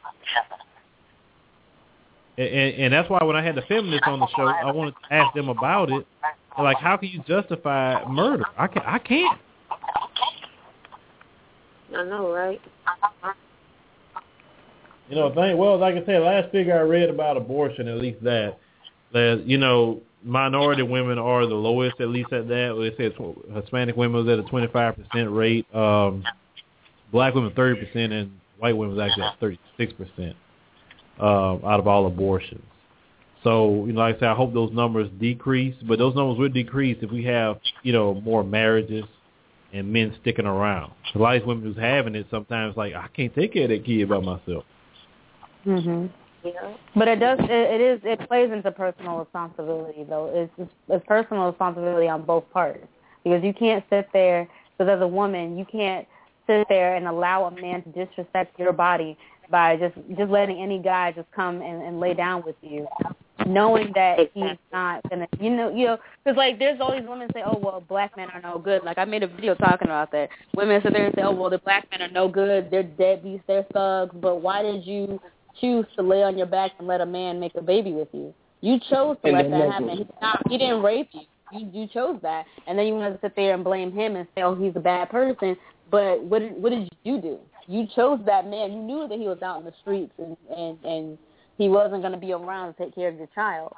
And, and that's why when I had the feminists on the show, I wanted to ask them about it. Like, how can you justify murder? I can, I can't. I know, right? You know, thing, well, like I said, last figure I read about abortion, at least that, that, you know, minority women are the lowest, at least at that. It says Hispanic women was at a twenty-five percent rate, um, black women thirty percent, and white women was actually at thirty-six percent uh, out of all abortions. So, you know, like I said, I hope those numbers decrease, but those numbers will decrease if we have, you know, more marriages and men sticking around. A lot of these women who's having it sometimes like, I can't take care of that kid by myself. Mhm. Yeah. But it does. It, it is. It plays into personal responsibility, though. It's, it's it's personal responsibility on both parts, because you can't sit there. Because as a woman, you can't sit there and allow a man to disrespect your body by just just letting any guy just come and, and lay down with you, knowing that he's not gonna. You know. You know. Because like there's all these women say, oh well, black men are no good. Like I made a video talking about that. Women sit there and say, oh well, the black men are no good. They're deadbeats. They're thugs. But why did you choose to lay on your back and let a man make a baby with you? You chose to let that happen. He, not, he didn't rape you. You you chose that, and then you want to sit there and blame him and say, oh, he's a bad person. But what did, what did you do? You chose that man. You knew that he was out in the streets and and, and he wasn't going to be around to take care of your child.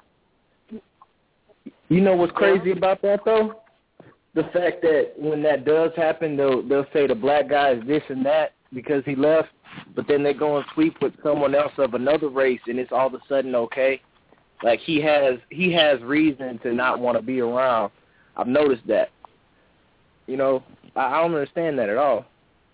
You know what's crazy about that though? The fact that when that does happen, they'll they'll say the black guy is this and that because he left. But then they go and sleep with someone else of another race, and it's all of a sudden okay. Like he has he has reason to not want to be around. I've noticed that. You know, I, I don't understand that at all.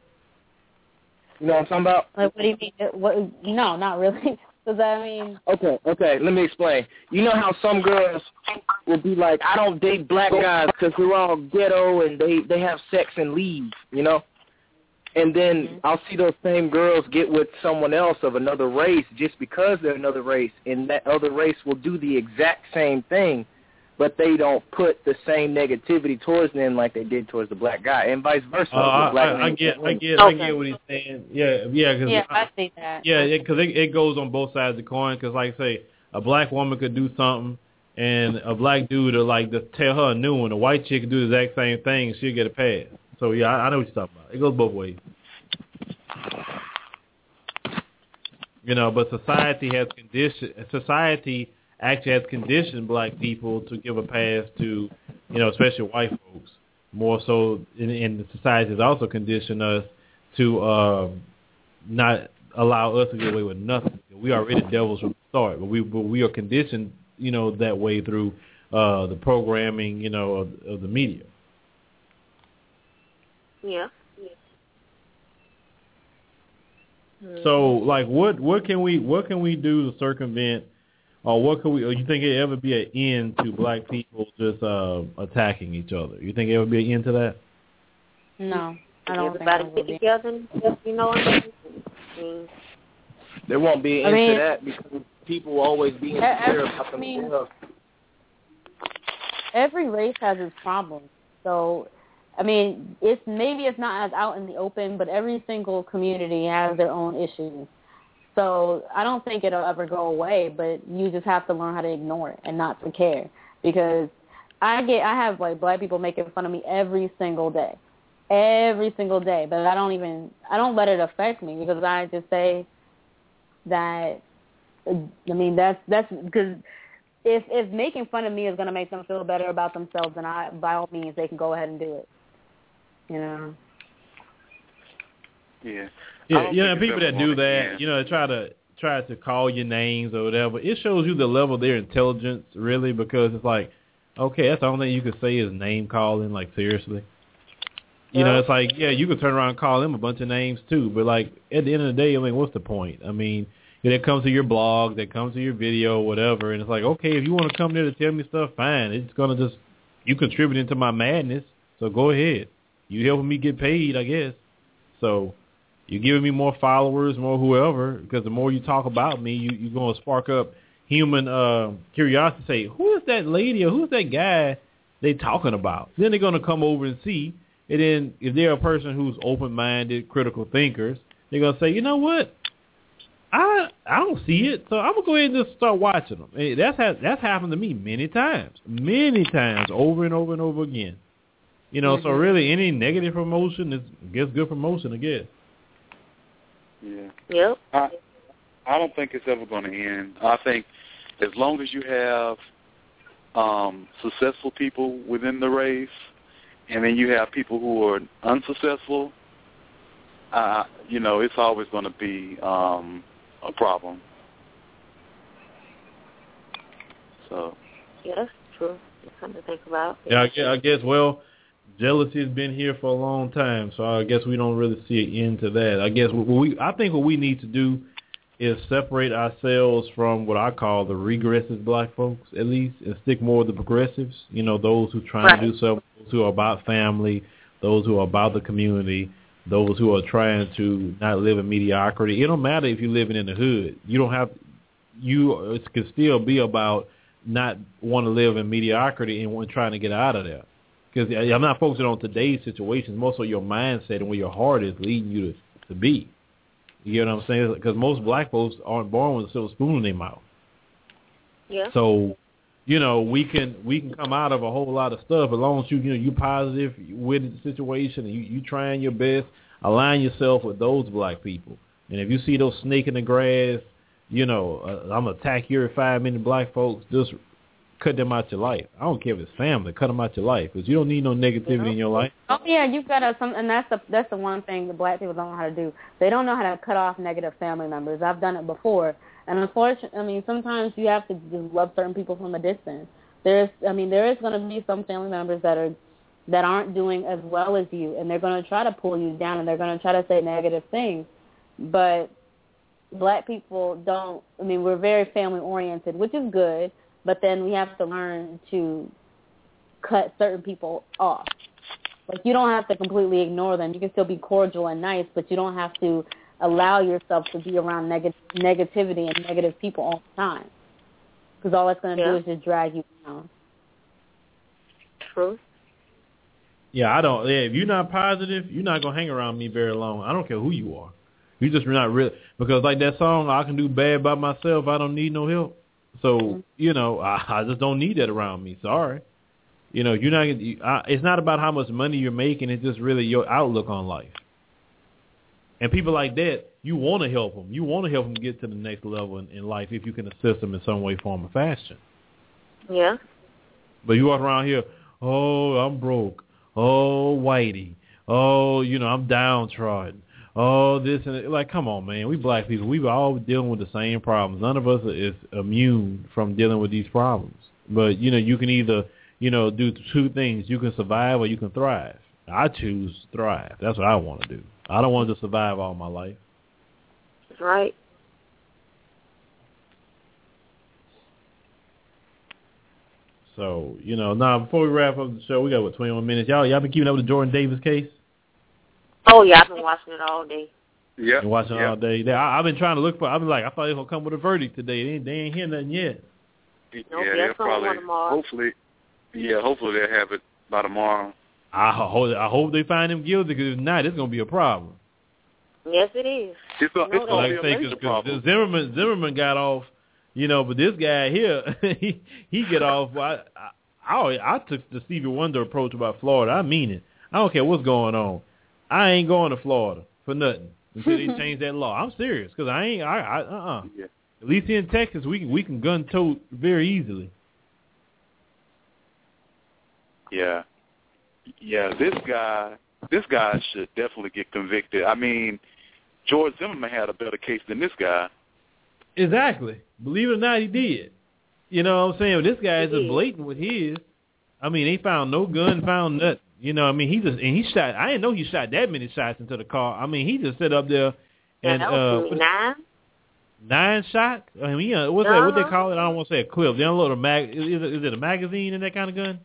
You know what I'm talking about? Like, what do you mean? What? No, not really. Because I mean. Okay, okay. Let me explain. You know how some girls will be like, I don't date black guys because they're all ghetto and they they have sex and leave. You know. And then mm-hmm. I'll see those same girls get with someone else of another race just because they're another race, and that other race will do the exact same thing, but they don't put the same negativity towards them like they did towards the black guy, and vice versa. Uh, the black I, I, I get, I get, okay. I get what he's saying. Yeah, yeah, cause yeah, I, I see that. Yeah, because it, it goes on both sides of the coin. Because, like I say, a black woman could do something, and a black dude will like just tell her a new one. A white chick could do the exact same thing, and she'll get a pass. So yeah, I, I know what you're talking about. It goes both ways. You know, but society has conditioned, society actually has conditioned black people to give a pass to, you know, especially white folks. More so, in, in the society has also conditioned us to uh, not allow us to get away with nothing. We are already devils from the start, but we but we are conditioned, you know, that way through uh, the programming, you know, of, of the media. Yeah. So, like, what what can we what can we do to circumvent, or what can we? Or you think it ever be an end to black people just uh, attacking each other? You think it ever be an end to that? No, I don't Everybody think get together, you know what I mean? There won't be an I end mean, to that because people will always be insecure about I mean, themselves. Every race has its problems, so. I mean, it's maybe it's not as out in the open, but every single community has their own issues. So I don't think it'll ever go away, but you just have to learn how to ignore it and not to care. Because I get, I have like black people making fun of me every single day, every single day. But I don't even, I don't let it affect me because I just say that. I mean, that's that's because. If if making fun of me is going to make them feel better about themselves, then I, by all means, they can go ahead and do it. You know. Yeah. Yeah, you know, people that do that, you know, they try to try to call your names or whatever. It shows you the level of their intelligence, really, because it's like, okay, that's the only thing you could say is name calling. Like, seriously. You know, it's like, yeah, you could turn around and call them a bunch of names too, but like at the end of the day, I mean, what's the point? I mean. That comes to your blog, that comes to your video, whatever, and it's like, okay, if you want to come there to tell me stuff, fine. It's going to just, you contributing to my madness, so go ahead. You helping me get paid, I guess. So you're giving me more followers, more whoever, because the more you talk about me, you, you're going to spark up human uh, curiosity. Say, who is that lady or who's that guy they talking about? Then they're going to come over and see. And then if they're a person who's open-minded, critical thinkers, they're going to say, you know what? I I don't see it, so I'm going to go ahead and just start watching them. And that's, ha- that's happened to me many times, many times, over and over and over again. You know, mm-hmm. So really any negative promotion is, I guess, good promotion, I guess. Yeah. Yep. I, I don't think it's ever going to end. I think as long as you have um, successful people within the race, and then you have people who are unsuccessful, uh, you know, it's always going to be um, a problem. So. Yeah, that's true. That's something to think about. Yeah, I, I guess, well, jealousy has been here for a long time, so I guess we don't really see an end to that. I guess what we, I think what we need to do is separate ourselves from what I call the regressive black folks, at least, and stick more with the progressives, you know, those who are trying right. to do something, those who are about family, those who are about the community, those who are trying to not live in mediocrity. It don't matter if you're living in the hood. You don't have, you, it can still be about not want to live in mediocrity and trying to get out of there. Because I'm not focusing on today's situations, most of your mindset and where your heart is leading you to, to be. You know what I'm saying? Because most black folks aren't born with a silver spoon in their mouth. Yeah. So, you know, we can we can come out of a whole lot of stuff as long as you you know you're positive with the situation and you you trying your best. Align yourself with those black people. And if you see those snake in the grass, you know, uh, I'm gonna attack your five million black folks. Just cut them out your life. I don't care if it's family. Cut them out your life because you don't need no negativity yeah. in your life. Oh yeah, you've got to. Some, and that's the that's the one thing the black people don't know how to do. They don't know how to cut off negative family members. I've done it before, and unfortunately, I mean, sometimes you have to just love certain people from a distance. There's, I mean, there is going to be some family members that are that aren't doing as well as you, and they're going to try to pull you down, and they're going to try to say negative things. But black people don't. I mean, we're very family oriented, which is good. But then we have to learn to cut certain people off. Like, you don't have to completely ignore them. You can still be cordial and nice, but you don't have to allow yourself to be around neg- negativity and negative people all the time. Because all that's going to yeah. do is just drag you down. True. Yeah, I don't. Yeah, if you're not positive, you're not going to hang around me very long. I don't care who you are. You just not really. Because like that song, I can do bad by myself. I don't need no help. So, you know, I, I just don't need that around me. Sorry. You know, you're not. You, I, it's not about how much money you're making. It's just really your outlook on life. And people like that, you want to help them. You want to help them get to the next level in, in life if you can assist them in some way, form, or fashion. Yeah. But you walk around here, oh, I'm broke. Oh, whitey. Oh, you know, I'm downtrodden. Oh, this and that. Like, come on, man. We black people, we all dealing with the same problems. None of us is immune from dealing with these problems. But, you know, you can either, you know, do two things. You can survive or you can thrive. I choose thrive. That's what I want to do. I don't want to survive all my life. That's right. So, you know, now before we wrap up the show, we got, what, twenty-one minutes. Y'all, y'all been keeping up with the Jordan Davis case? Oh, yeah, I've been watching it all day. Yeah. Been watching yep. it all day. They, I, I've been trying to look for, I've been like, I thought they were going to come with a verdict today. They ain't, they ain't hear nothing yet. Yeah, Nope, they'll probably, hopefully, yeah, hopefully they'll have it by tomorrow. I hope, I hope they find him guilty, because if not, it's going to be a problem. Yes, it is. It's, a, it's like going I to say, be a major cause, problem. cause Zimmerman, Zimmerman got off, you know, but this guy here, he, he get off. I, I, I, I took the Stevie Wonder approach about Florida. I mean it. I don't care what's going on. I ain't going to Florida for nothing until they change that law. I'm serious, because I ain't, I, I uh-uh. Yeah. At least here in Texas, we can, we can gun tote very easily. Yeah. Yeah, this guy, this guy should definitely get convicted. I mean, George Zimmerman had a better case than this guy. Exactly. Believe it or not, he did. You know what I'm saying? This guy is just blatant with his. I mean, they found no gun, found nothing. You know what I mean? He just, and he shot, I didn't know he shot that many shots into the car. I mean, he just sit up there and, yeah, uh, nine? Nine shots? I mean, uh, what's uh-huh. that, what they call it? I don't want to say a clip. They unload a mag, is it, is it a magazine in that kind of gun?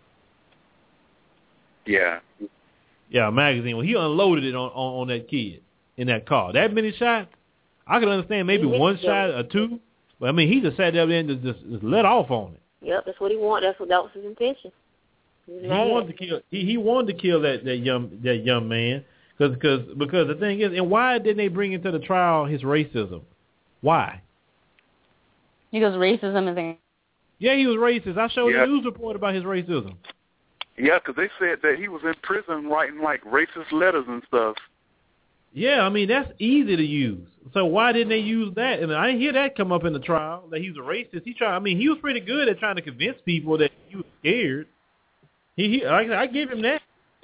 Yeah. Yeah, a magazine. Well, he unloaded it on, on, on that kid in that car. That many shots? I could understand maybe one shot or two, but I mean, he just sat there and just, just, just let off on it. Yep, that's what he wanted. That's what that was his intention. He wanted to kill. He, he wanted to kill that, that young that young man because because because the thing is, and why didn't they bring into the trial his racism? Why? Because racism is. In- yeah, he was racist. I showed yeah. a news report about his racism. Yeah, because they said that he was in prison writing like racist letters and stuff. Yeah, I mean that's easy to use. So why didn't they use that? And I didn't hear that come up in the trial that he was a racist. He tried. I mean, he was pretty good at trying to convince people that he was scared. He, he I, I give him that.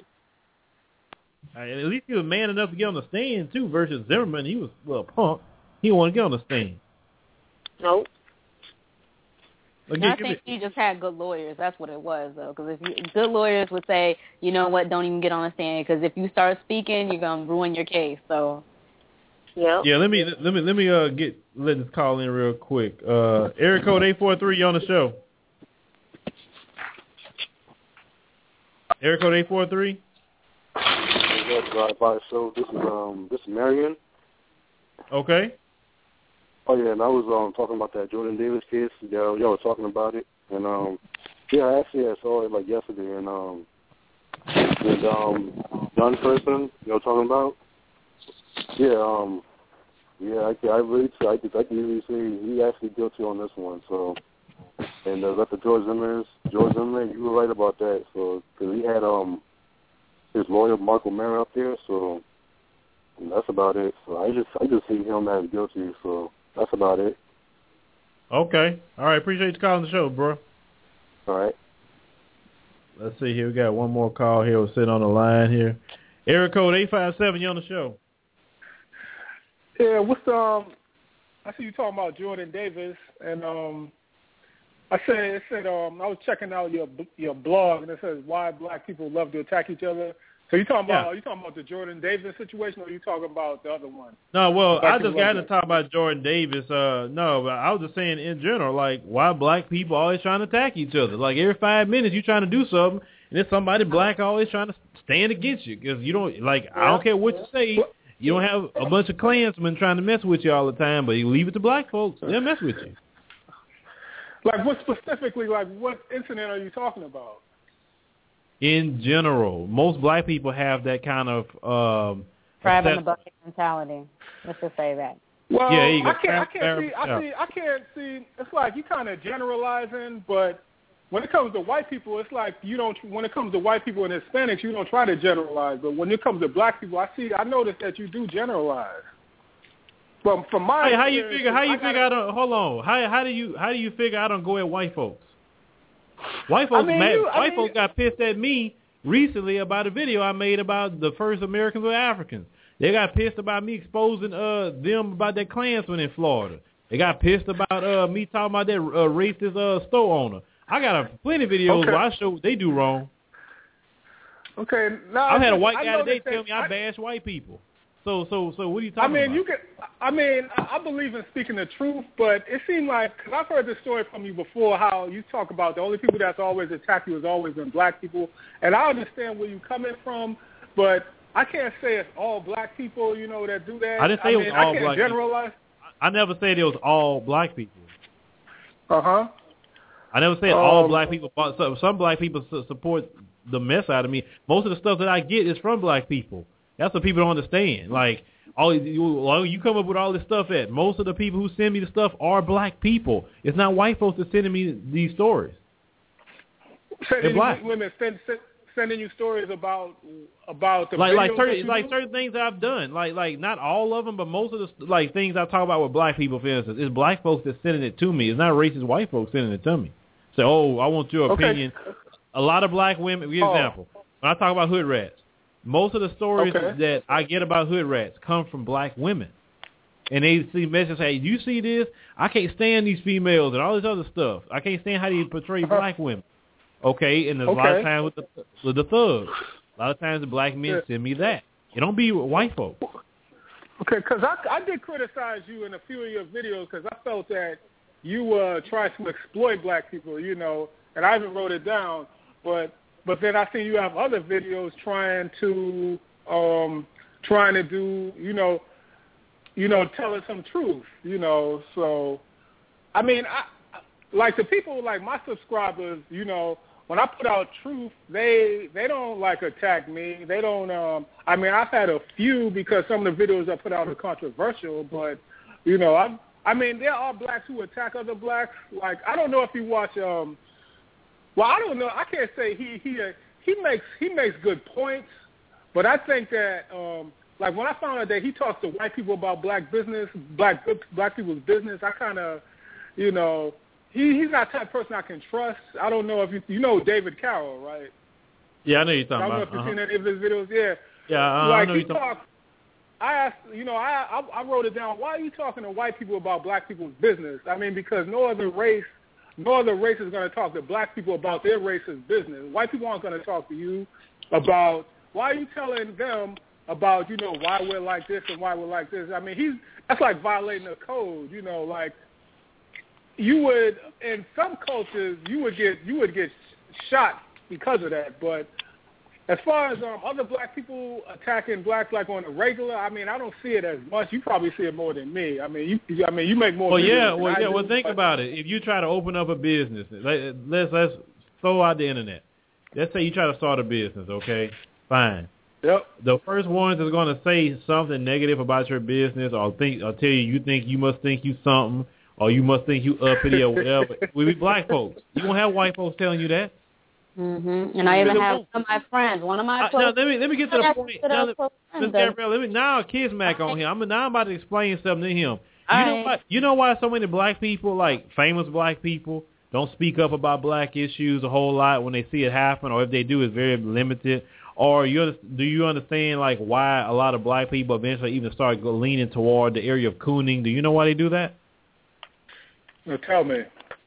I, at least he was man enough to get on the stand too. Versus Zimmerman, he was a little punk. He didn't want to get on the stand. Nope. Again, I think he just had good lawyers. That's what it was, though. Because if you, good lawyers would say, you know what, don't even get on the stand. Because if you start speaking, you're gonna ruin your case. So. Yep. Yeah. Let me let me let me uh get let this call in real quick. Uh, area code eight four three. You on the show? Area code eight four three. Yes, drive-by show. This is um this is Marion. Okay. Oh yeah, and I was um talking about that Jordan Davis case. Y'all, y'all were talking about it, and um yeah, I actually I saw it like yesterday, and um and um young person y'all talking about. Yeah, um yeah, I I really I could I can really say he actually guilty on this one. So and uh, about the George Zimmerman, George Zimmerman, you were right about that. So because he had um his lawyer Mark O'Mara up there, so and that's about it. So I just I just see him as guilty. So. That's about it. Okay. All right. Appreciate you calling the show, bro. All right. Let's see here. We got one more call here. We're sitting on the line here. Area code eight five seven. You on the show? Yeah. What's um? I see you talking about Jordan Davis, and um, I said it said um I was checking out your your blog, and it says why black people love to attack each other. So you talking about? Yeah. Are you talking about the Jordan Davis situation, or are you talking about the other one? No, well, Black I just got to talk about Jordan Davis. Uh, no, but I was just saying in general, like, why black people always trying to attack each other? Like, every five minutes you trying to do something, and there's somebody black always trying to stand against you because you don't, like, I don't care what you say. You don't have a bunch of Klansmen trying to mess with you all the time, but you leave it to black folks. They'll mess with you. Like, what specifically, like, what incident are you talking about? In general, most black people have that kind of um, crab in the bucket mentality. Let's just say that. Well, yeah, you I can't. I crab, can't see. I yeah. see. I can't see. It's like you kind of generalizing, but when it comes to white people, it's like you don't. When it comes to white people and Hispanics, you don't try to generalize. But when it comes to black people, I see. I notice that you do generalize. But from my hey, how you figure? How you I figure? Gotta, I don't. Hold on. How how do you how do you figure I don't go at white folks? White folks, I mean, mad, you, I white mean, folks got pissed at me recently about a video I made about the first Americans were Africans. They got pissed about me exposing uh them about that Klansman in Florida. They got pissed about uh me talking about that uh, racist uh store owner. I got a plenty of videos okay. where I show what they do wrong. Okay, now I've had a white I guy today that, tell me I, I bash white people. So so so what are you talking about? I mean, about? you can. I mean, I believe in speaking the truth, but it seemed like because I've heard this story from you before, how you talk about the only people that's always attack you has always been black people, and I understand where you're coming from, but I can't say it's all black people, you know, that do that. I didn't say I it mean, was all I can't black generalize. people. I never said it was all black people. Uh huh. I never said um, all black people. Some, some black people su- support the mess out of me. Most of the stuff that I get is from black people. That's what people don't understand. Like, all you, you come up with all this stuff at. Most of the people who send me the stuff are black people. It's not white folks that sending me these stories. Sending you, women send, send, sending you stories about about the like like videos certain that you like do? certain things I've done. Like like not all of them, but most of the like things I talk about with black people. For instance, it's black folks that's sending it to me. It's not racist white folks sending it to me. So, oh, I want your okay. opinion. A lot of black women. For example, oh. when I talk about hood rats, most of the stories okay. that I get about hood rats come from black women. And they see messages say, you see this? I can't stand these females and all this other stuff. I can't stand how you portray uh-huh. black women. Okay, and there's okay. a lot of times with the, with the thugs. A lot of times the black men yeah. send me that. It don't be white folks. Okay, because I, I did criticize you in a few of your videos because I felt that you uh, tried to exploit black people, you know, and I even wrote it down. But but then I see you have other videos trying to um, trying to do, you know, you know, telling some truth, you know. So, I mean, I, like the people, like my subscribers, you know, when I put out truth, they they don't like attack me. They don't. Um, I mean, I've had a few because some of the videos I put out are controversial, but you know, I I mean, there are blacks who attack other blacks. Like I don't know if you watch. Um, well, I don't know. I can't say he he uh, he makes he makes good points, but I think that um, like when I found out that he talks to white people about black business, black black people's business, I kind of, you know. He he's not the type of person I can trust. I don't know if you you know David Carroll, right? Yeah, I know you're talking I don't know about. if you've uh-huh. seen any of his videos. Yeah. Yeah, uh, like I know he you're talking. talk, I asked, you know, I, I I wrote it down. Why are you talking to white people about black people's business? I mean, because no other race, no other race is going to talk to black people about their race's business. White people aren't going to talk to you about why are you telling them about, you know, why we're like this and why we're like this. I mean, he's that's like violating the code, you know, like. You would, in some cultures, you would get you would get shot because of that. But as far as um, other black people attacking blacks like on a regular, I mean, I don't see it as much. You probably see it more than me. I mean, you, I mean, you make more. Well, videos yeah, than well, I yeah. do, Well, think but, about it. If you try to open up a business, let, let's let's throw out the internet. Let's say you try to start a business, okay? Fine. Yep. The first ones that's going to say something negative about your business, or think, or tell you you think you must think you something. Or you must think you uppity or whatever. We be black folks. You won't have white folks telling you that. Mhm. And I even have one of my friends. One of my uh, now let me let me get to the point. Now, Miz Gabrielle, let me now Kids Mac on here. I'm now I'm about to explain something to him. You All know right. why? You know why so many black people, like famous black people, don't speak up about black issues a whole lot when they see it happen, or if they do, it's very limited. Or you do you understand like why a lot of black people eventually even start leaning toward the area of cooning? Do you know why they do that? No, tell me.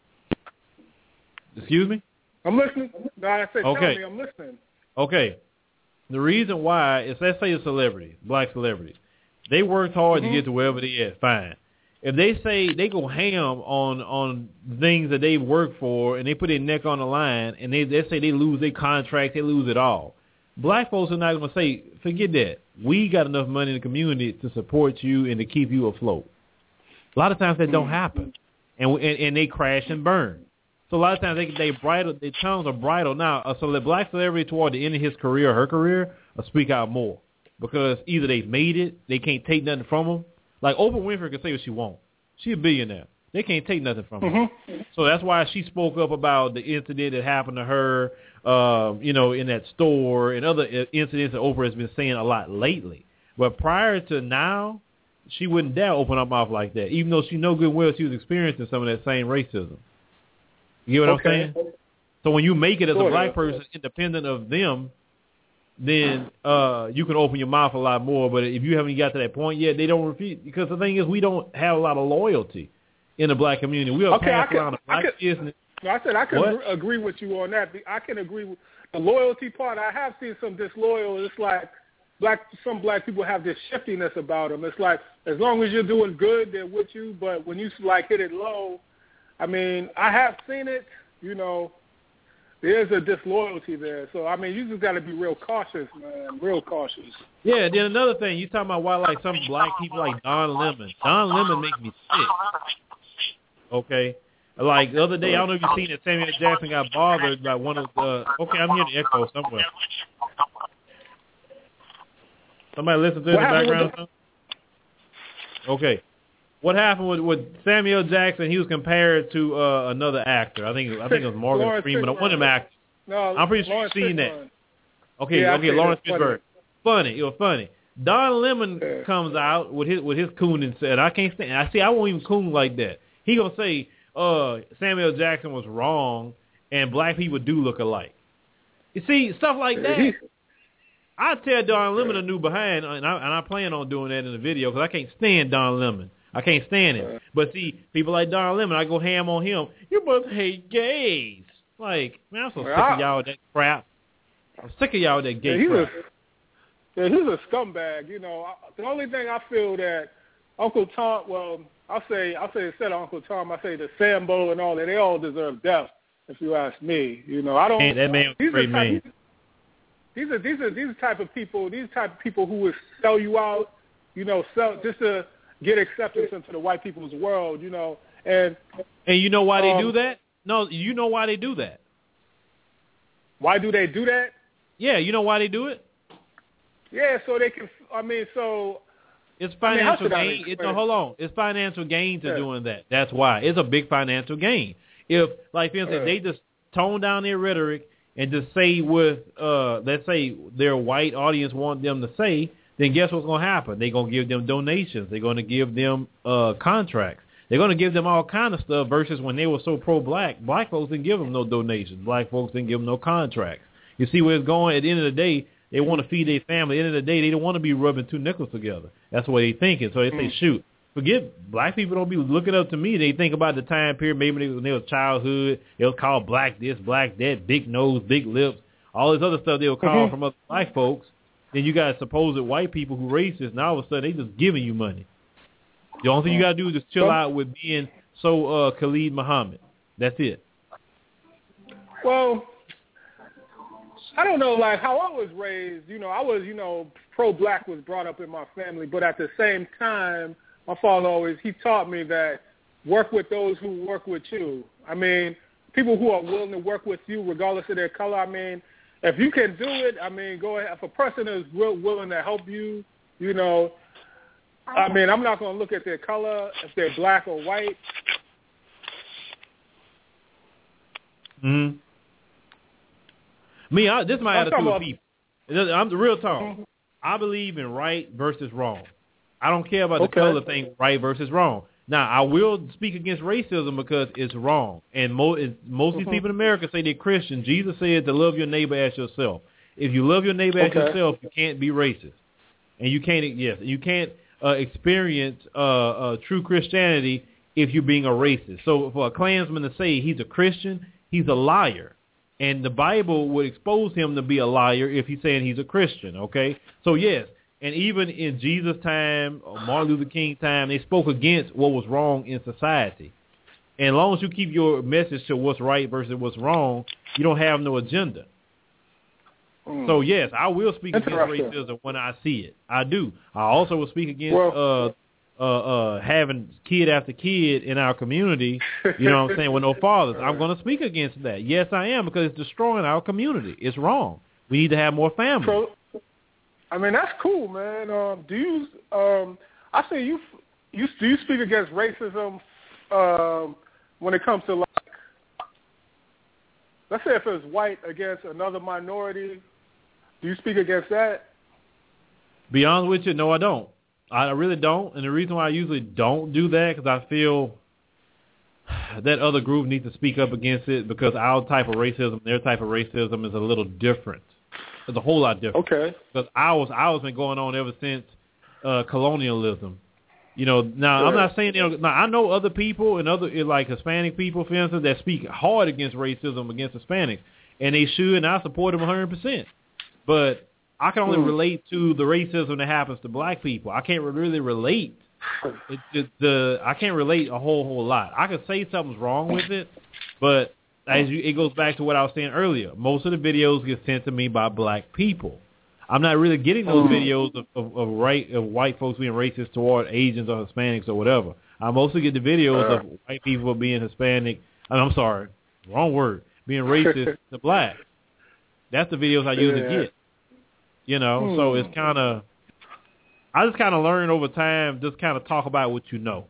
Excuse me? I'm listening. No, I said Okay. tell me. I'm listening. Okay. The reason why is, let's say a celebrity, black celebrity. They worked hard mm-hmm. to get to wherever they at, fine. If they say they go ham on on things that they work for and they put their neck on the line and they, they say they lose their contract, they lose it all. Black folks are not going to say, forget that. We got enough money in the community to support you and to keep you afloat. A lot of times that don't happen. And, and and they crash and burn. So a lot of times they they bridle, their tongues are bridled. Now, a cele- black celebrity toward the end of his career or her career will speak out more because either they've made it, they can't take nothing from them. Like Oprah Winfrey can say what she wants. She's a billionaire. They can't take nothing from her. Mm-hmm. So that's why she spoke up about the incident that happened to her, uh, you know, in that store and other incidents that Oprah has been saying a lot lately. But prior to now, she wouldn't dare open her mouth like that, even though she know good well she was experiencing some of that same racism. You get what okay. I'm saying? So when you make it as sure, a black person, independent of them, then uh, you can open your mouth a lot more. But if you haven't got to that point yet, they don't refute. Because the thing is, we don't have a lot of loyalty in the black community. We are okay, passed can, around the black can, business. No, I said I can what? agree with you on that. I can agree with the loyalty part. I have seen some disloyal. It's like black. Some black people have this shiftiness about them. It's like as long as you're doing good, they're with you. But when you like hit it low, I mean, I have seen it. You know, there's a disloyalty there. So I mean, you just got to be real cautious, man. Real cautious. Yeah. Then another thing, you talking about why like some black people like Don Lemon. Don Lemon makes me sick. Okay. Like the other day, I don't know if you've seen that Samuel Jackson got bothered by one of the. Okay, I'm hearing the echo somewhere. Somebody listen to it in the background. Okay. What happened with, with Samuel Jackson? He was compared to uh, another actor. I think I think it was Morgan Lawrence Freeman. One of them actors. No, I'm pretty sure Lawrence you've seen Fishburne. that. Okay, yeah, okay, Lawrence Fishburne. Funny. funny. It was funny. Don Lemon yeah. comes out with his with his coon and said, "I can't stand. I see. I won't even coon like that." He gonna say, "Uh, Samuel Jackson was wrong, and black people do look alike." You see stuff like that. I tell Don Lemon a new behind, and I, and I plan on doing that in the video because I can't stand Don Lemon. I can't stand him. But see, people like Don Lemon, I go ham on him. You must hate gays. Like, man, I'm so sick of y'all with that crap. I'm sick of y'all with that gay yeah, crap. A, yeah, he's a scumbag. You know, the only thing I feel that Uncle Tom, well, I'll say, I'll say instead of Uncle Tom, I say the Sambo and all that, they all deserve death. If you ask me, you know, I don't. Man, that man was a great man. These are these are these type of people. These type of people who would sell you out. You know, sell just to get acceptance into the white people's world. You know, and and you know why um, they do that? No, you know why they do that. Why do they do that? Yeah, you know why they do it? Yeah, so they can. I mean, so it's financial I mean, gain. It, no, hold on. It's financial gain to yeah. doing that. That's why it's a big financial gain. If, like, for instance, yeah. they just tone down their rhetoric and just say what, uh, let's say, their white audience want them to say, then guess what's going to happen? They're going to give them donations. They're going to give them uh, contracts. They're going to give them all kind of stuff versus when they were so pro-black, black folks didn't give them no donations. Black folks didn't give them no contracts. You see where it's going? At the end of the day, they want to feed their family. At the end of the day, they don't want to be rubbing two nickels together. That's what they're thinking. So they say, shoot, forget, black people don't be looking up to me. They think about the time period, maybe when they was childhood, it was called black this, black that, big nose, big lips, all this other stuff they were called mm-hmm. from other black folks. Then you got supposed white people who racist, and all of a sudden they just giving you money. The only thing you got to do is just chill out with being so uh, Khalid Muhammad. That's it. Well, I don't know, like how I was raised, you know, I was, you know, pro-black was brought up in my family, but at the same time, my father always, he taught me that work with those who work with you. I mean, people who are willing to work with you regardless of their color, I mean, if you can do it, I mean, go ahead. If a person is real willing to help you, you know, I mean, I'm not going to look at their color, if they're black or white. Mm-hmm. Me, I, this is my I'm attitude with people. I'm the real talk. Mm-hmm. I believe in right versus wrong. I don't care about the okay. color thing, right versus wrong. Now, I will speak against racism because it's wrong. And mo- most mm-hmm. of these people in America say they're Christian. Jesus said to love your neighbor as yourself. If you love your neighbor okay. as yourself, you can't be racist. And you can't, yes, you can't uh, experience uh, uh, true Christianity if you're being a racist. So for a Klansman to say he's a Christian, he's a liar. And the Bible would expose him to be a liar if he's saying he's a Christian, okay? So, yes, and even in Jesus' time, or Martin Luther King time, they spoke against what was wrong in society. And as long as you keep your message to what's right versus what's wrong, you don't have no agenda. Mm. So, yes, I will speak against racism when I see it. I do. I also will speak against well, uh, uh, uh, having kid after kid in our community, you know what I'm saying, with no fathers. I'm going to speak against that. Yes, I am, because it's destroying our community. It's wrong. We need to have more families. So, I mean, that's cool, man. Um, do you, um, I say you, you, do you speak against racism um, when it comes to, like, let's say if it's white against another minority, do you speak against that? Be honest with you, no, I don't. I really don't. And the reason why I usually don't do that because I feel that other group needs to speak up against it because our type of racism, their type of racism is a little different. It's a whole lot different. Okay. Because ours, ours been going on ever since uh, colonialism. You know, now sure. I'm not saying, you know, now I know other people and other, like Hispanic people, for instance, that speak hard against racism against Hispanics. And they should, and I support them one hundred percent. But I can only mm. relate to the racism that happens to black people. I can't really relate. It, it, the I can't relate a whole whole lot. I can say something's wrong with it, but as you, it goes back to what I was saying earlier. Most of the videos get sent to me by black people. I'm not really getting those mm. videos of of, of, right, of white folks being racist toward Asians or Hispanics or whatever. I mostly get the videos uh. of white people being Hispanic. I'm sorry, wrong word. Being racist to black. That's the videos I usually yeah. get. You know, hmm. so it's kind of, I just kind of learned over time, just kind of talk about what you know.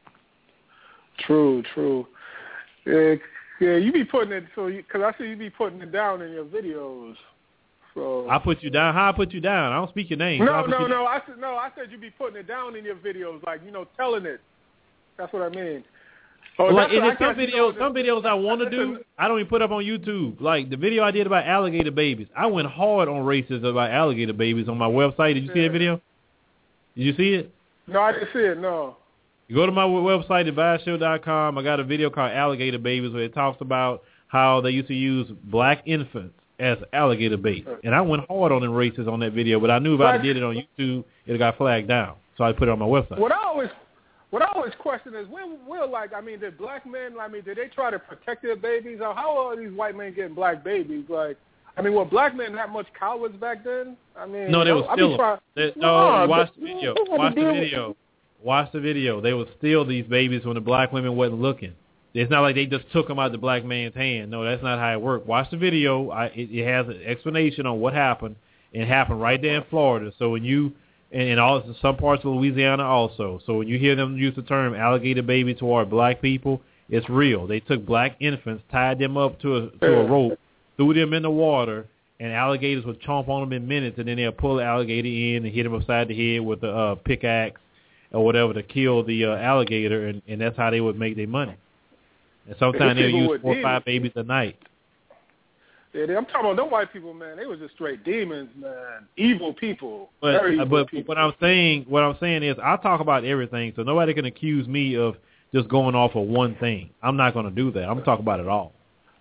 True, true. Yeah, yeah you be putting it, so because I see you be putting it down in your videos. So I put you down. How I put you down? I don't speak your name. No, no, no. I said no. I said you be putting it down in your videos, like you know, telling it. That's what I mean. Oh, like, and some videos, some videos I want to do, I don't even put up on YouTube. Like the video I did about alligator babies, I went hard on racism about alligator babies on my website. Did you yeah. see that video? Did you see it? No, I didn't see it. No. You go to my website, advice show dot com. I got a video called Alligator Babies where it talks about how they used to use black infants as alligator bait, and I went hard on them racists on that video. But I knew if I did it on YouTube, it got flagged down, so I put it on my website. What I always What I always question is, when will, like, I mean, did black men, I mean, did they try to protect their babies? Or how are these white men getting black babies? Like, I mean, were black men that much cowards back then? I mean, no, they were still. Trying, they, no, no, watch the video. Watch the video. Watch the video. They would steal these babies when the black women wasn't looking. It's not like they just took them out of the black man's hand. No, that's not how it worked. Watch the video. I, it, it has an explanation on what happened. It happened right there in Florida. So when you, and, and all some parts of Louisiana also. So when you hear them use the term alligator baby toward black people, it's real. They took black infants, tied them up to a, to a rope, threw them in the water, and alligators would chomp on them in minutes, and then they'll pull the alligator in and hit him upside the head with a uh, pickaxe or whatever to kill the uh, alligator, and, and that's how they would make their money. And sometimes they'll use four or five babies a night. Yeah, I'm talking about them white people, man. They was just straight demons, man. Evil people. But, Very evil but people. what I'm saying, what I'm saying is, I talk about everything, so nobody can accuse me of just going off of one thing. I'm not going to do that. I'm talking about it all.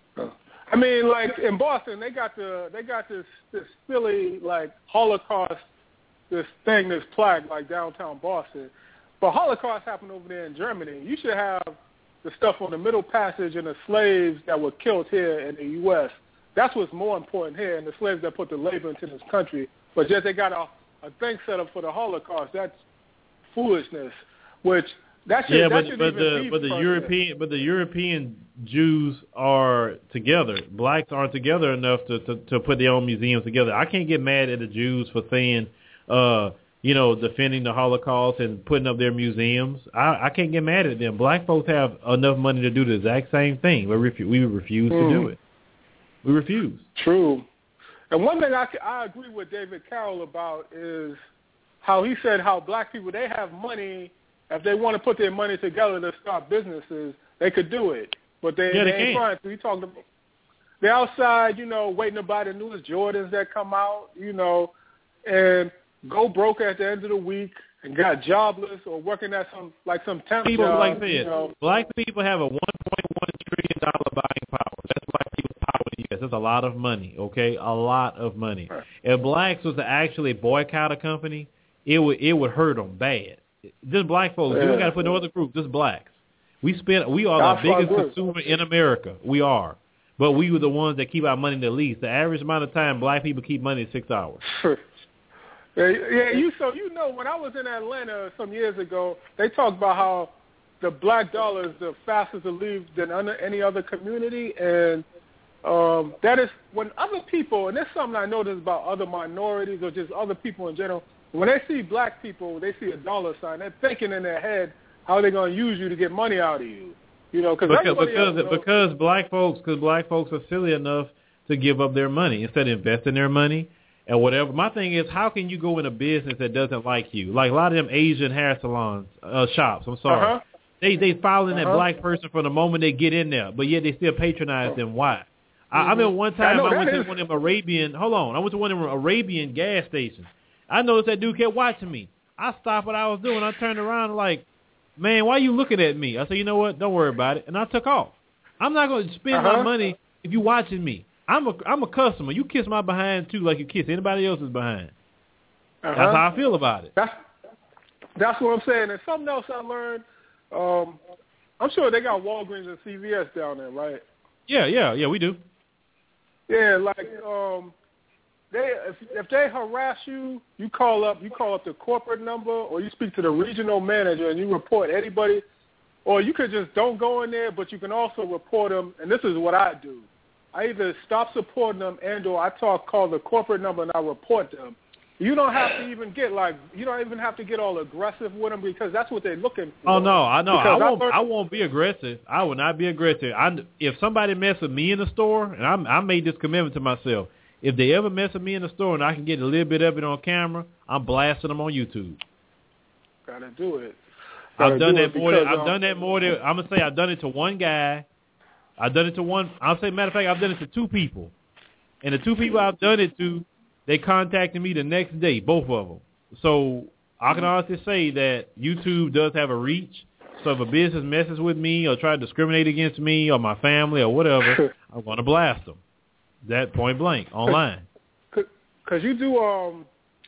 I mean, like in Boston, they got the they got this this silly like Holocaust, this thing, this plaque like downtown Boston. But Holocaust happened over there in Germany. You should have the stuff on the Middle Passage and the slaves that were killed here in the U S That's what's more important here, and the slaves that put the labor into this country. But just they got a, a thing set up for the Holocaust. That's foolishness. Which that should yeah, that but should but even the be but the further. European but the European Jews are together. Blacks aren't together enough to, to to put their own museums together. I can't get mad at the Jews for saying, uh, you know, defending the Holocaust and putting up their museums. I, I can't get mad at them. Black folks have enough money to do the exact same thing. We refu- we refuse mm. to do it. We refuse. True. And one thing I, I agree with David Carroll about is how he said how black people, they have money. If they want to put their money together to start businesses, they could do it. But they, yeah, they, they ain't can. trying to. He talking about they're outside, you know, waiting to buy the newest Jordans that come out, you know, and go broke at the end of the week and got jobless or working at some like some temp people job. Like this. You know. Black people have a one point one trillion dollar buying power. That's black people's power in the U S. That's a lot of money. Okay, a lot of money. Right. If blacks was to actually boycott a company, it would it would hurt them bad. Just black folks. Yeah. You don't got to put no other group. Just blacks. We spend. We are That's the biggest consumer in America. We are, but we were the ones that keep our money the least. The average amount of time black people keep money is six hours. yeah, yeah. You so you know when I was in Atlanta some years ago, they talked about how the black dollar is the fastest to leave than under any other community, and um, that is when other people. And that's something I noticed about other minorities or just other people in general. When they see black people, they see a dollar sign. They're thinking in their head how they're going to use you to get money out of you. You know, cause because because because, because black folks because black folks are silly enough to give up their money instead of investing their money and whatever. My thing is, how can you go in a business that doesn't like you? Like a lot of them Asian hair salons, uh, shops. I'm sorry, uh-huh. they they follow in uh-huh. that black person from the moment they get in there, but yet they still patronize them. Why? Mm-hmm. I, I remember one time I, I went to is... one of them Arabian. Hold on, I went to one of them Arabian gas stations. I noticed that dude kept watching me. I stopped what I was doing. I turned around like, man, why are you looking at me? I said, you know what? Don't worry about it. And I took off. I'm not going to spend uh-huh. my money if you watching me. I'm a I'm a customer. You kiss my behind too like you kiss anybody else's behind. Uh-huh. That's how I feel about it. That's, that's what I'm saying. And something else I learned, um, I'm sure they got Walgreens and C V S down there, right? Yeah, yeah, yeah, we do. Yeah, like um, they if, if they harass you, you call up you call up the corporate number or you speak to the regional manager and you report anybody, or you could just don't go in there, but you can also report them. And this is what I do: I either stop supporting them and or I talk call the corporate number and I report them. You don't have to even get like you don't even have to get all aggressive with them because that's what they're looking for. Oh no, I know. I won't. I, learned, I won't be aggressive. I will not be aggressive. I, if somebody mess with me in the store, and I, I made this commitment to myself, if they ever mess with me in the store and I can get a little bit of it on camera, I'm blasting them on YouTube. Gotta do it. Gotta I've done do that more. Because, Than, I've um, done that more than I'm gonna say. I've done it to one guy. I've done it to one. I'll say, matter of fact, I've done it to two people, and the two people I've done it to, they contacted me the next day, both of them. So I can honestly say that YouTube does have a reach. So if a business messes with me or try to discriminate against me or my family or whatever, I'm going to blast them. That point blank, online. Because you do, um,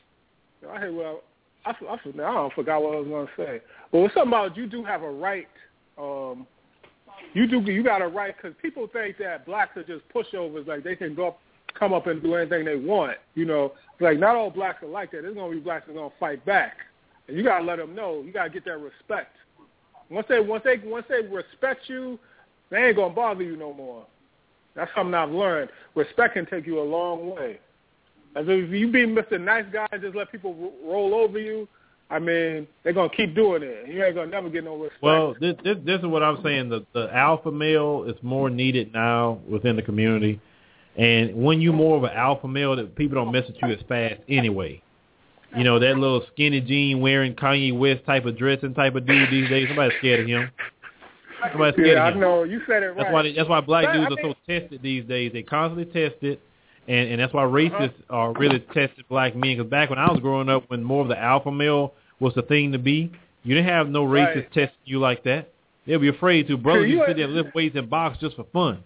I hear, well, I, I, I don't forgot what I was going to say. But it's something about you do have a right, um, you do, you got a right, because people think that blacks are just pushovers, like they can go up, come up and do anything they want, you know. Like, not all blacks are like that. There's going to be blacks that are going to fight back. And you got to let them know. You got to get that respect. Once they once they, once they respect you, they ain't gonna bother you no more. That's something I've learned. Respect can take you a long way. As if you be Mister Nice Guy and just let people ro- roll over you, I mean, they're gonna keep doing it. You ain't gonna never get no respect. Well, this this, this is what I'm saying. The the alpha male is more needed now within the community, and when you're more of an alpha male, that people don't mess with you as fast anyway. You know, that little skinny jean wearing Kanye West type of dressing type of dude these days. Somebody's scared of him. Somebody's scared yeah, of him. I know. You said it right. That's why they, that's why black but, dudes I are mean, so tested these days. They constantly tested, and and that's why racists uh-huh. are really tested black men. Because back when I was growing up, when more of the alpha male was the thing to be, you didn't have no racists right. testing you like that. They'll be afraid to. Brothers you used to sit there and lift weights and box just for fun.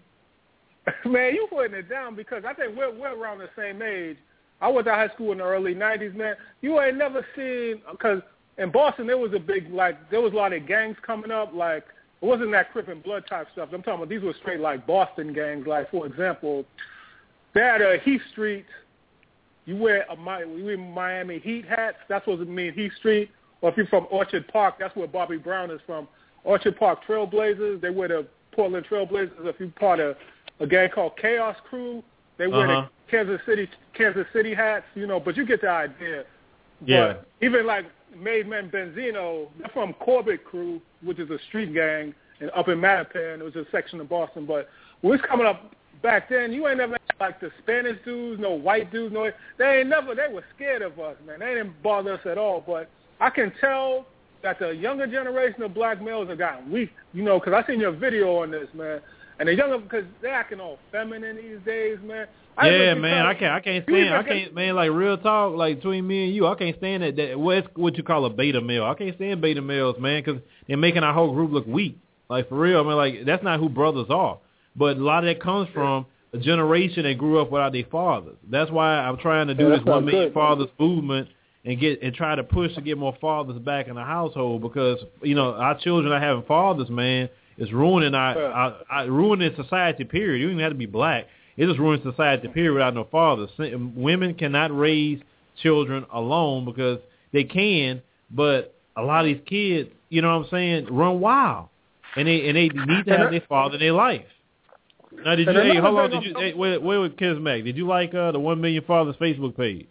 Man, you putting it down because I think we're we're around the same age. I went to high school in the early nineties, man. You ain't never seen, because in Boston there was a big, like, there was a lot of gangs coming up. Like, it wasn't that Crip and Blood type stuff. I'm talking about these were straight, like, Boston gangs. Like, for example, they had a Heath Street. You wear a you wear Miami Heat hats. That's what it means, Heath Street. Or if you're from Orchard Park, that's where Bobby Brown is from. Orchard Park Trailblazers. They wear the Portland Trailblazers. If you're part of a gang called Chaos Crew, they wear uh-huh. the Kansas City Kansas City hats, you know, but you get the idea. Yeah. But even like Made Men Benzino, they're from Corbett Crew, which is a street gang and up in Mattapan. It was a section of Boston. But when it was coming up back then, you ain't never had like the Spanish dudes, no white dudes, no. They ain't never. They were scared of us, man. They didn't bother us at all. But I can tell that the younger generation of black males have gotten weak, you know, because I seen your video on this, man. And the younger, because they're acting all feminine these days, man. I yeah, man, I can't, I can't stand, I can't, man, like real talk, like between me and you, I can't stand that. that what's what you call a beta male? I can't stand beta males, man, because they're making our whole group look weak. Like for real, I mean, like that's not who brothers are. But a lot of that comes from a generation that grew up without their fathers. That's why I'm trying to do yeah, this one million fathers movement and get and try to push to get more fathers back in the household, because you know our children not having fathers, man. It's ruining our, yeah. our, our ruining society. Period. You don't even have to be black. It just ruins society. Period. Without no fathers, women cannot raise children alone because they can, but a lot of these kids, you know what I'm saying, run wild, and they and they need to have their father in their life. Now, did you? Hey, hold on. Did you? Hey, where, where was Kismac? Did you like uh, the One Million Fathers Facebook page?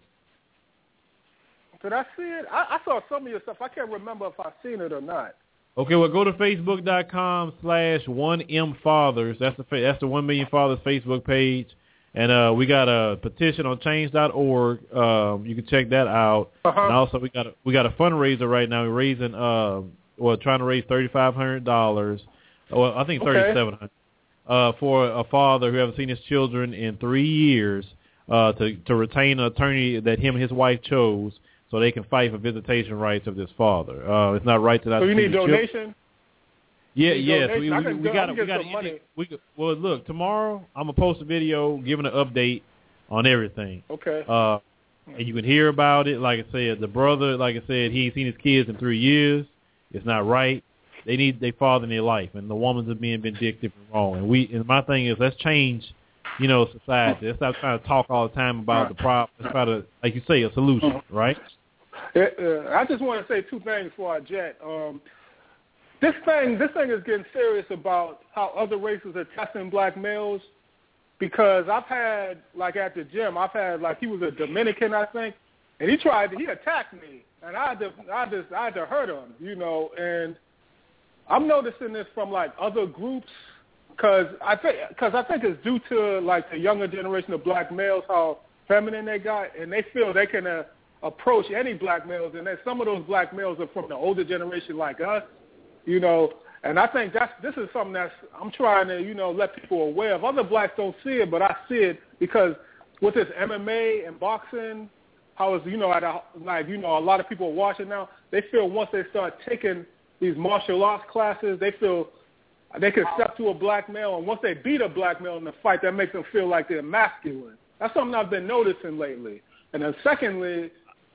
Did I see it? I, I saw some of your stuff. I can't remember if I seen it or not. Okay, well, go to facebook.com slash 1mfathers. That's the that's the One Million Fathers Facebook page, and uh, we got a petition on change dot org. Um, you can check that out. Uh-huh. And also, we got a, we got a fundraiser right now. We're raising, uh, well, trying to raise thirty-five hundred dollars. Well, I think thirty-seven hundred dollars uh, for a father who hasn't seen his children in three years uh, to to retain an attorney that him and his wife chose, so they can fight for visitation rights of this father. Uh, it's not right to not. So you need donation? Children. Yeah, yes. Donation? We, we, I can we go, got I we can got get some money. we well look, tomorrow I'm gonna post a video giving an update on everything. Okay. Uh, and you can hear about it. Like I said, the brother, like I said, he ain't seen his kids in three years. It's not right. They need their father in their life, and the woman's are being vindictive and wrong. And we, and my thing is, let's change, you know, society. Let's stop trying to talk all the time about the problem. Let's try to, like you say, a solution, right? Uh, I just want to say two things before I jet. Um, this thing, this thing is getting serious about how other races are testing black males, because I've had, like at the gym, I've had, like he was a Dominican, I think, and he tried, he attacked me, and I had to, I just, I had to hurt him, you know, and I'm noticing this from like other groups, because I think, because I think it's due to like the younger generation of black males, how feminine they got, and they feel they can uh, approach any black males, and then some of those black males are from the older generation like us, you know, and I think that's, this is something that's, I'm trying to, you know, let people aware of. Other blacks don't see it, but I see it because with this M M A and boxing, how it's, you know, at a, like, you know, a lot of people are watching now, they feel once they start taking these martial arts classes, they feel they can step to a black male, and once they beat a black male in the fight, that makes them feel like they're masculine. That's something I've been noticing lately. And then secondly,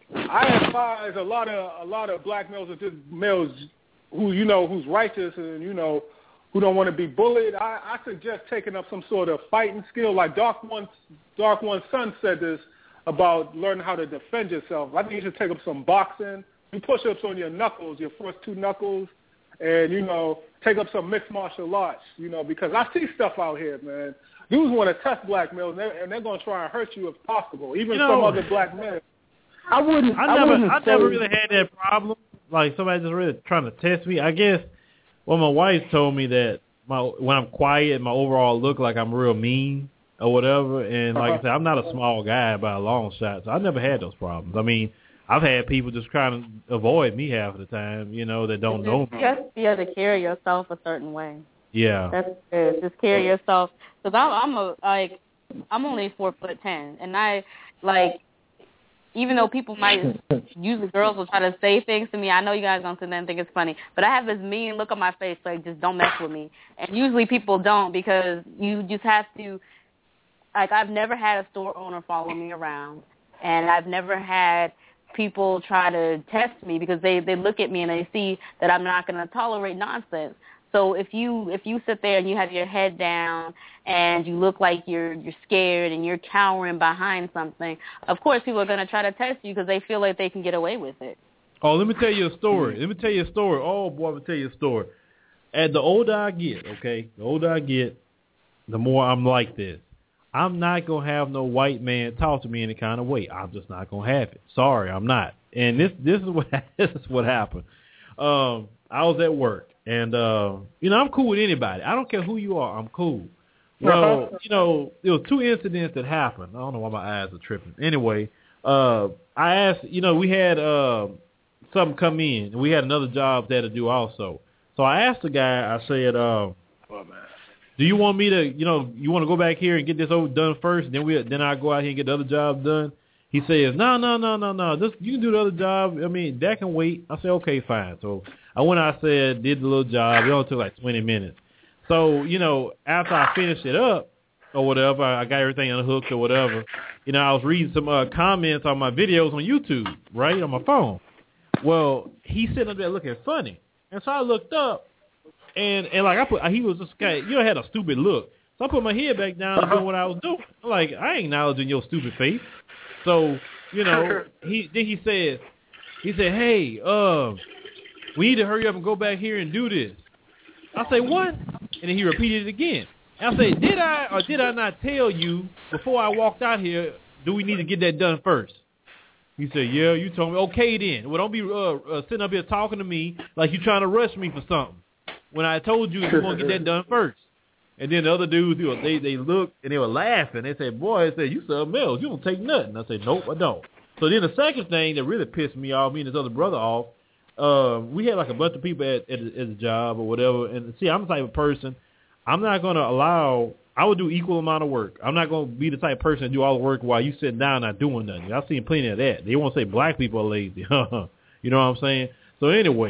I advise a lot of a lot of black males are just males who, you know, who's righteous and, you know, who don't want to be bullied. I, I suggest taking up some sort of fighting skill. Like Dark One, Dark One's son said this about learning how to defend yourself. I think you should take up some boxing. Do push-ups on your knuckles, your first two knuckles, and, you know, take up some mixed martial arts, you know, because I see stuff out here, man. Dudes want to test black males, and they're, and they're going to try and hurt you if possible, even you know, some other black men. I wouldn't. I, I never, wouldn't I say, never really had that problem. Like somebody just really trying to test me. I guess. Well, my wife told me that my when I'm quiet, my overall look like I'm real mean or whatever. And like uh-huh. I said, I'm not a small guy by a long shot, so I never had those problems. I mean, I've had people just trying to avoid me half of the time, you know, that don't know me. You have to be able to carry yourself a certain way. Yeah. That's it. Just carry yourself. Because I'm, I'm a like, I'm only four foot ten, and I like. Even though people might, usually girls will try to say things to me, I know you guys don't sit there and think it's funny, but I have this mean look on my face, like, just don't mess with me. And usually people don't, because you just have to, like, I've never had a store owner follow me around, and I've never had people try to test me, because they, they look at me and they see that I'm not going to tolerate nonsense. So if you if you sit there and you have your head down and you look like you're you're scared and you're cowering behind something, of course people are going to try to test you because they feel like they can get away with it. Oh, let me tell you a story. Let me tell you a story. Oh, boy, let me tell you a story. As the older I get, okay, the older I get, the more I'm like this. I'm not going to have no white man talk to me any kind of way. I'm just not going to have it. Sorry, I'm not. And this this is what this is what happened. Um, I was at work. And, uh, you know, I'm cool with anybody. I don't care who you are. I'm cool. Well, you know, there were two incidents that happened. I don't know why my eyes are tripping. Anyway, uh, I asked, you know, we had uh, something come in, and we had another job there to do also. So I asked the guy, I said, uh, do you want me to, you know, you want to go back here and get this over done first, then we, then I go out here and get the other job done? He says, no, no, no, no, no. This, you can do the other job. I mean, that can wait. I said, okay, fine. So I went out, said, did the little job. It only took like twenty minutes. So, you know, after I finished it up or whatever, I got everything unhooked or whatever, you know, I was reading some uh, comments on my videos on YouTube, right, on my phone. Well, he's sitting up there looking funny. And so I looked up, and, and like, I put, he was just, kind of, you know, had a stupid look. So I put my head back down and doing what I was doing. I'm like, I ain't acknowledging your stupid face. So, you know, he then he said, he said, hey, uh, we need to hurry up and go back here and do this. I say, what? And then he repeated it again. And I say, did I or did I not tell you before I walked out here, do we need to get that done first? He said, yeah, you told me. Okay, then. Well, don't be uh, uh, sitting up here talking to me like you're trying to rush me for something when I told you you're going to get that done first. And then the other dudes, you know, they they looked and they were laughing. They said, boy, they said, you something else. You don't take nothing. I said, nope, I don't. So then the second thing that really pissed me off, me and this other brother off, uh, we had like a bunch of people at, at, at the job or whatever. And see, I'm the type of person, I'm not going to allow, I would do equal amount of work. I'm not going to be the type of person to do all the work while you sitting down not doing nothing. I've seen plenty of that. They won't say black people are lazy. You know what I'm saying? So anyway,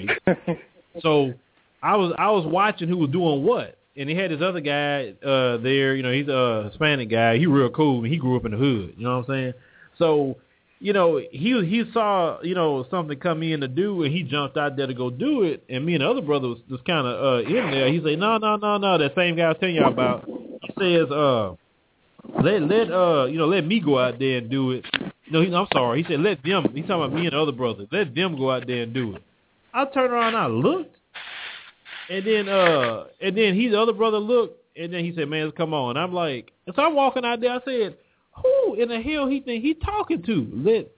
so I was I was watching who was doing what. And he had this other guy uh, there, you know, he's a Hispanic guy. He real cool. He grew up in the hood, you know what I'm saying? So, you know, he he saw, you know, something come in to do, and he jumped out there to go do it. And me and the other brother was, was kind of uh, in there. He said, no, no, no, no, that same guy I was telling y'all about. He says, uh, let, let uh, you know, let me go out there and do it. No, he, I'm sorry. He said, let them, he's talking about me and the other brother, let them go out there and do it. I turned around and I looked. And then, uh, and then he, the other brother looked, and then he said, "Man, come on." I'm like, and so I'm walking out there. I said, "Who in the hell he think he talking to?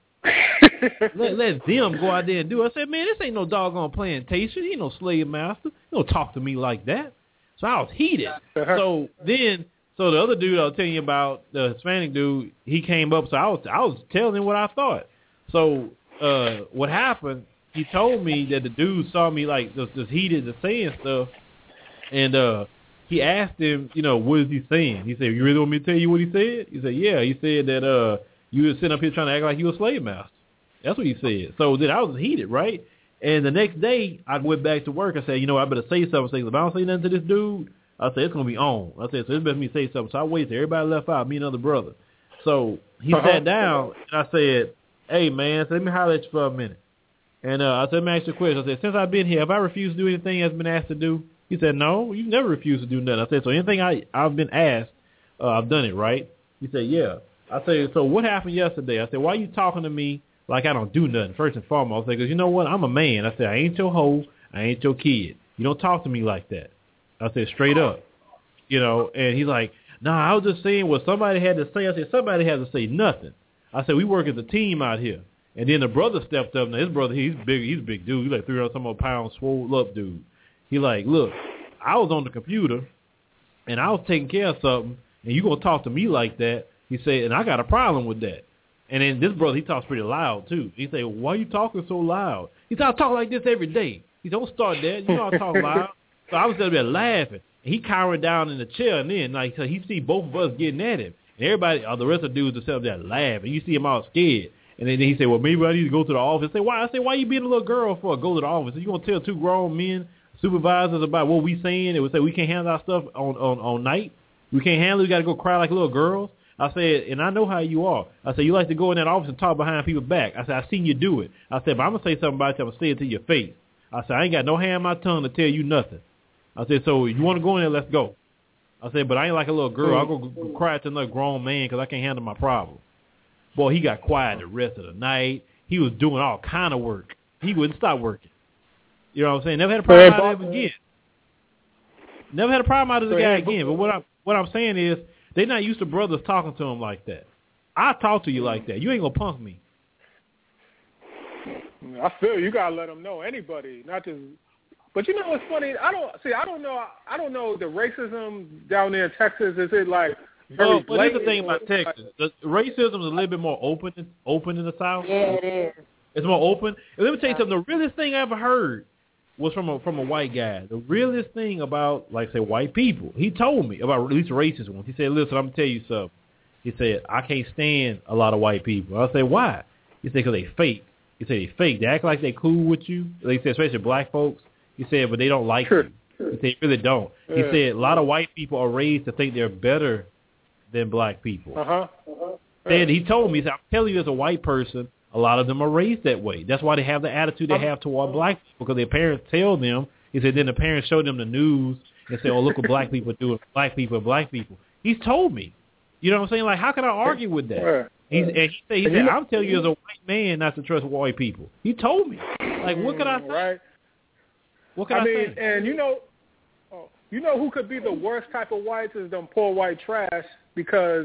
Let, let, let them go out there and do it." I said, "Man, this ain't no doggone plantation. He ain't no slave master. He don't talk to me like that." So I was heated. So then, so the other dude I was telling you about, the Hispanic dude, he came up. So I was, I was telling him what I thought. So uh, what happened? He told me that the dude saw me like just, just heated and saying stuff, and uh, he asked him, you know, what is he saying? He said, "You really want me to tell you what he said?" He said, "Yeah." He said that uh, you were sitting up here trying to act like you were a slave master. That's what he said. So then I was heated, right? And the next day I went back to work. I said, you know, I better say something. I said, if I don't say nothing to this dude, I said it's gonna be on. I said, so it's best me say something. So I waited. Everybody left out, me and another brother. So he uh-huh. sat down and I said, "Hey man, so let me holler at you for a minute." And uh, I said, "Let me ask you a question." I said, "Since I've been here, have I refused to do anything that's been asked to do?" He said, "No, you've never refused to do nothing." I said, "So anything I, I've been asked, uh, I've done it, right?" He said, "Yeah." I said, "So what happened yesterday?" I said, "Why are you talking to me like I don't do nothing, first and foremost?" I said, "Because you know what? I'm a man." I said, "I ain't your hoe. I ain't your kid. You don't talk to me like that. I said, straight up. You know, and he's like, nah, I was just saying what somebody had to say. I said, somebody had to say nothing. I said, we work as a team out here. And then the brother stepped up. Now, his brother, he's big. He's a big dude. He's like three hundred some odd pounds, swole up dude. He like, look, I was on the computer, and I was taking care of something, and you going to talk to me like that? He said, and I got a problem with that. And then this brother, he talks pretty loud, too. He said, why are you talking so loud? He said, I talk like this every day. He said, don't start that. You know I talk loud. So I was sitting there laughing. And he cowered down in the chair, and then like so he see both of us getting at him. And everybody, all the rest of the dudes are sitting there laughing. You see him all scared. And then he said, well, maybe I need to go to the office. I said, why? I said, why you being a little girl for? Go to the office. You going to tell two grown men, supervisors, about what we saying? It would say we can't handle our stuff on, on, on night. We can't handle it. We got to go cry like little girls. I said, and I know how you are. I said, you like to go in that office and talk behind people's back. I said, I seen you do it. I said, but I'm going to say something about you. I'm going to say it to your face. I said, I ain't got no hair on my tongue to tell you nothing. I said, so you want to go in there, let's go. I said, but I ain't like a little girl. I'll go cry to another grown man because I can't handle my problem. Boy, he got quiet the rest of the night. He was doing all kind of work. He wouldn't stop working. You know what I'm saying? Never had a problem out of him again. Never had a problem out of the guy again. But what I'm, what I'm saying is they're not used to brothers talking to him like that. I talk to you like that. You ain't going to punk me. I feel you got to let them know, anybody, not just. But you know what's funny? I don't see. I don't know. I don't know the racism down there in Texas. Is it like very well, blatant? Well, the thing about Texas. The racism is a little bit more open, open in the South. Yeah, it is. It's more open. And let me tell you something. The realest thing I ever heard was from a from a white guy. The realest thing about, like, say, white people. He told me about at least racist ones. He said, "Listen, I'm gonna tell you something." He said, "I can't stand a lot of white people." I said, "Why?" He said, "Because they fake." He said, "They fake. They act like they cool with you." They said, especially black folks. He said, but they don't like you. He said, they really don't. Yeah. He said, a lot of white people are raised to think they're better than black people. Uh-huh. uh-huh. Yeah. He told me, he said, I'm telling you as a white person, a lot of them are raised that way. That's why they have the attitude they have toward black people, because their parents tell them. He said, then the parents show them the news and say, oh, look what black people do, black people and black people. He's told me. You know what I'm saying? Like, how can I argue with that? Yeah. He's, and he said, he said I'm telling you as a white man not to trust white people. He told me. Like, what could I say? Right. What can I, I mean, say? And you know, oh, you know who could be the worst type of whites is them poor white trash, because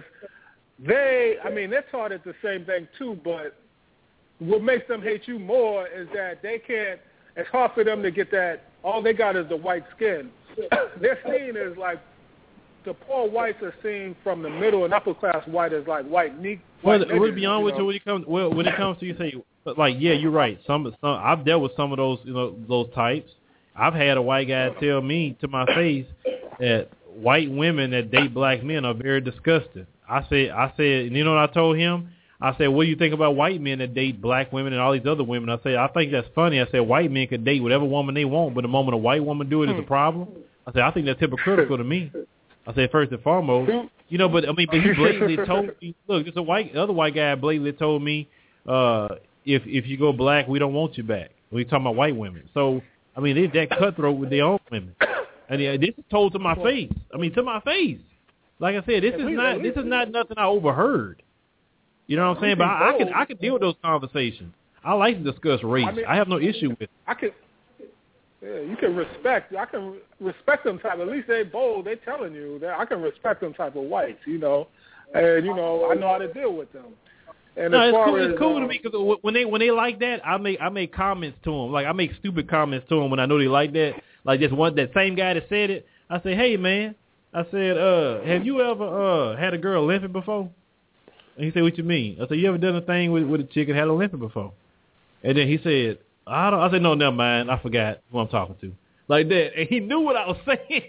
they, I mean, they're taught it the same thing too, but what makes them hate you more is that they can't, it's hard for them to get that, all they got is the white skin. They're seen as like, the poor whites are seen from the middle and upper class white as like white neat. Well, to be honest with you, when it comes, well, when it comes to, you say, like, yeah, you're right. Some, some, I've dealt with some of those, you know, those types. I've had a white guy tell me to my face that white women that date black men are very disgusting. I said, I said, you know what I told him? I said, what do you think about white men that date black women and all these other women? I said, I think that's funny. I said, white men could date whatever woman they want, but the moment a white woman do it is a problem. I said, I think that's hypocritical to me. I said, first and foremost, you know, but I mean, but he blatantly told me, look, this a white, the other white guy blatantly told me, uh, if if you go black, we don't want you back. We talking about white women. So, I mean, they're that cutthroat with their own women. And uh, this is told to my face. I mean, to my face. Like I said, this is not this is not nothing I overheard. You know what I'm saying? But I, I can I can deal with those conversations. I like to discuss race. I, mean, I have no issue with it. I can. Yeah, you can respect. I can respect them type. At least they bold. They telling you that I can respect them type of whites. You know, and you know I know how to deal with them. And no, as it's far cool. As, it's cool um, to me because when they when they like that, I make I make comments to them. Like I make stupid comments to them when I know they like that. Like just one that same guy that said it. I say, hey man, I said, uh, have you ever uh had a girl limping before? And he said, what you mean? I said, you ever done a thing with with a chick and had a limping before? And then he said, I don't. I said, no, never mind. I forgot who I'm talking to. Like that, and he knew what I was saying.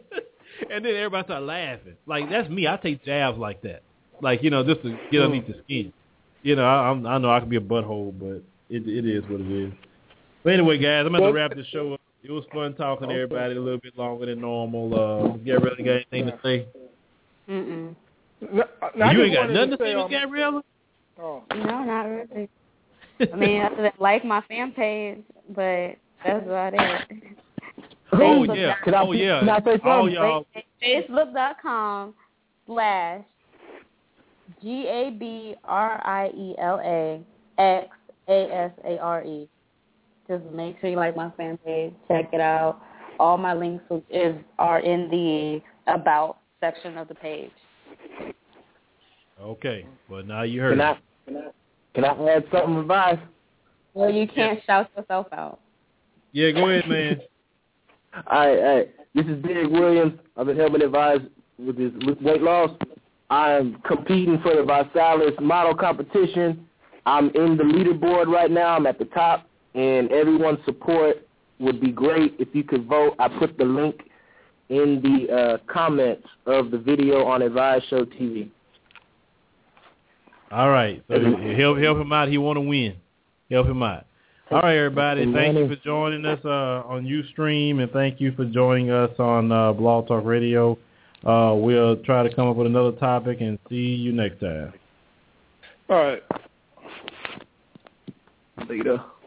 And then everybody started laughing. Like that's me. I take jabs like that. Like you know, just to get underneath the skin. You know, I, I'm, I know I can be a butthole, but it it is what it is. But anyway, guys, I'm going to wrap this show up. It was fun talking to everybody a little bit longer than normal. Uh, Gabriella, got anything to say? Mm-mm. No, no, you ain't got nothing to say, say with Gabriella? Oh. No, not really. I mean, other than like my fan page, but that's about it. Oh, yeah. Oh, yeah. Oh, y'all. Facebook.com slash G A B R I E L A X A S A R E. Just make sure you like my fan page. Check it out. all my links is are in the About section of the page. Okay. Well, now you heard Can I, it. can I, can I add something, Advice? Well, you can't shout yourself out. Yeah, go ahead, man. All right, all right. This is Big Williams. I've been helping Advice with his weight loss. I'm competing for the Visalis model competition. I'm in the leaderboard right now. I'm at the top, and everyone's support would be great if you could vote. I put the link in the uh, comments of the video on Advice Show T V. All right. So help help him out. He want to win. Help him out. All right, everybody. Thank you for joining us uh, on Ustream, and thank you for joining us on uh, Blog Talk Radio. Uh, we'll try to come up with another topic and see you next time. All right. Later.